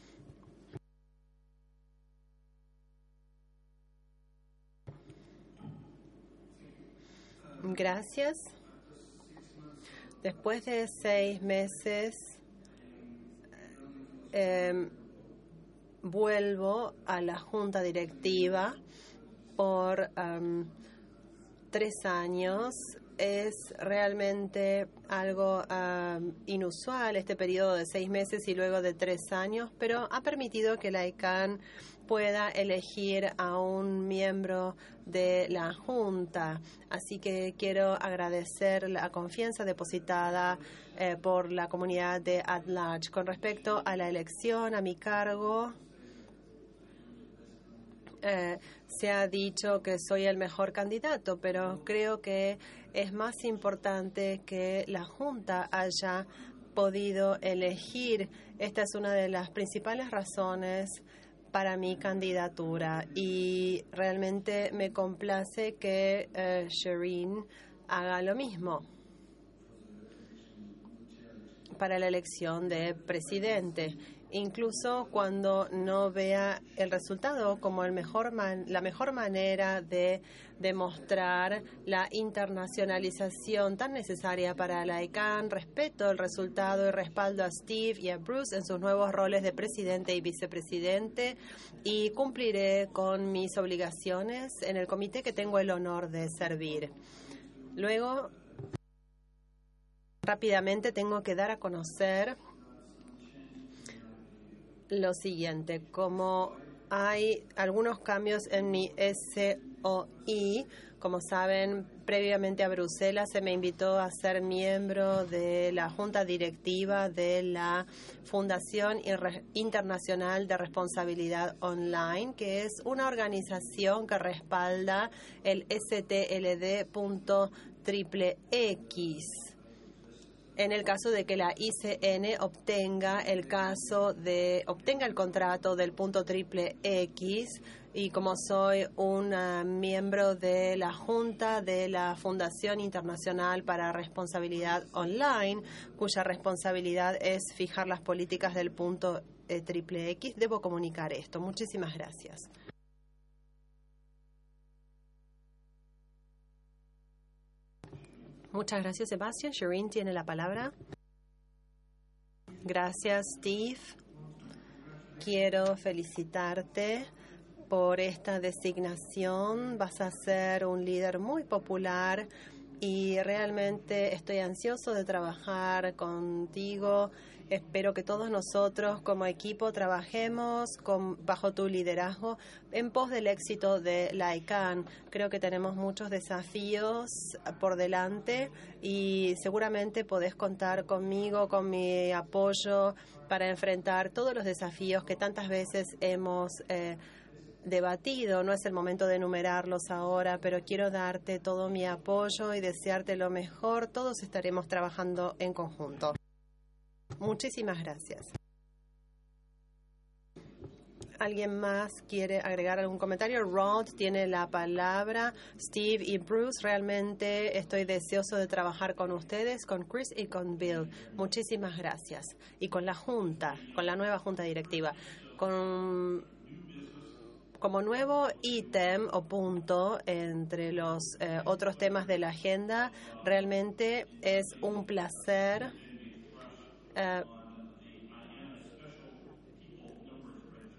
Gracias. Después de seis meses, eh, vuelvo a la Junta Directiva por um, tres años. Es realmente algo um, inusual este periodo de seis meses y luego de tres años, pero ha permitido que la I C A N pueda elegir a un miembro de la Junta. Así que quiero agradecer la confianza depositada eh, por la comunidad de At Large. Con respecto a la elección a mi cargo, eh, se ha dicho que soy el mejor candidato, pero creo que es más importante que la Junta haya podido elegir. Esta es una de las principales razones para mi candidatura y realmente me complace que eh, Shireen haga lo mismo para la elección de presidente, incluso cuando no vea el resultado como el mejor man, la mejor manera de demostrar la internacionalización tan necesaria para la I C A N. Respeto el resultado y respaldo a Steve y a Bruce en sus nuevos roles de presidente y vicepresidente y cumpliré con mis obligaciones en el comité que tengo el honor de servir. Luego, rápidamente tengo que dar a conocer lo siguiente. Como hay algunos cambios en mi S O I, como saben, previamente a Bruselas se me invitó a ser miembro de la Junta Directiva de la Fundación Internacional de Responsabilidad Online, que es una organización que respalda el S T L D punto triple X. En el caso de que la I C N obtenga el caso de obtenga el contrato del punto triple X, y como soy un uh, miembro de la Junta de la Fundación Internacional para Responsabilidad Online, cuya responsabilidad es fijar las políticas del punto eh, triple X, debo comunicar esto. Muchísimas gracias. Muchas gracias, Sebastián. Shireen tiene la palabra. Gracias, Steve. Quiero felicitarte por esta designación. Vas a ser un líder muy popular y realmente estoy ansioso de trabajar contigo. Espero que todos nosotros como equipo trabajemos con, bajo tu liderazgo en pos del éxito de la I C A N. Creo que tenemos muchos desafíos por delante y seguramente podés contar conmigo, con mi apoyo para enfrentar todos los desafíos que tantas veces hemos eh, debatido. No es el momento de enumerarlos ahora, pero quiero darte todo mi apoyo y desearte lo mejor. Todos estaremos trabajando en conjunto. Muchísimas gracias. ¿Alguien más quiere agregar algún comentario? Rod tiene la palabra. Steve y Bruce, realmente estoy deseoso de trabajar con ustedes, con Chris y con Bill. Muchísimas gracias. Y con la Junta, con la nueva Junta Directiva. Con, como nuevo ítem o punto entre los eh, otros temas de la agenda, realmente es un placer Uh,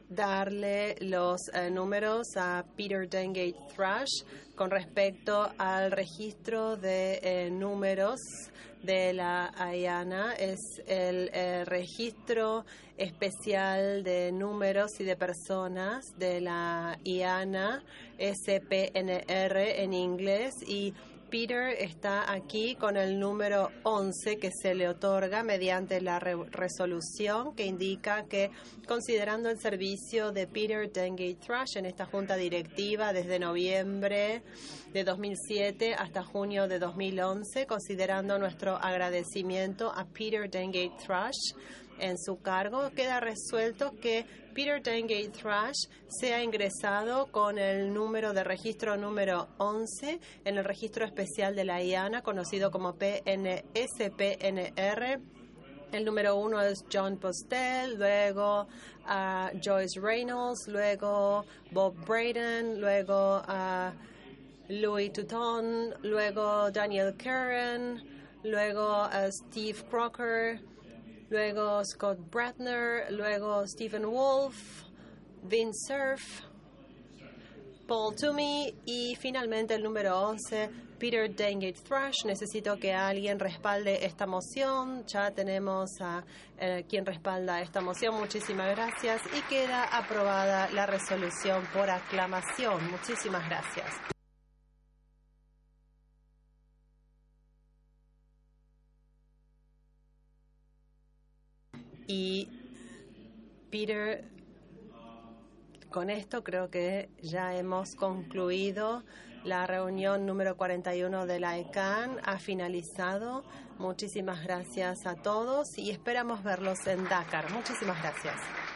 darle los eh, números a Peter Dengate Thrush con respecto al registro de eh, números de la I A N A. Es el eh, registro especial de números y de personas de la I A N A, S P N R en inglés, y Peter está aquí con el número once que se le otorga mediante la re resolución que indica que, considerando el servicio de Peter Dengate Thrush en esta junta directiva desde noviembre de dos mil siete hasta junio de dos mil once, considerando nuestro agradecimiento a Peter Dengate Thrush en su cargo, queda resuelto que Peter Dengate Thrush sea ingresado con el número de registro número once en el registro especial de la I A N A, conocido como P N S P N R. El número uno es John Postel, luego uh, Joyce Reynolds, luego Bob Braden, luego uh, Louis Touton, luego Daniel Curran, luego uh, Steve Crocker, luego Scott Bratner, luego Stephen Wolf, Vince Cerf, Paul Toomey y finalmente el número once, Peter Dengate Thrush. Necesito que alguien respalde esta moción. Ya tenemos a eh, quien respalda esta moción. Muchísimas gracias y queda aprobada la resolución por aclamación. Muchísimas gracias. Y Peter, con esto creo que ya hemos concluido la reunión número cuarenta y uno de la I C A N. Ha finalizado. Muchísimas gracias a todos y esperamos verlos en Dakar. Muchísimas gracias.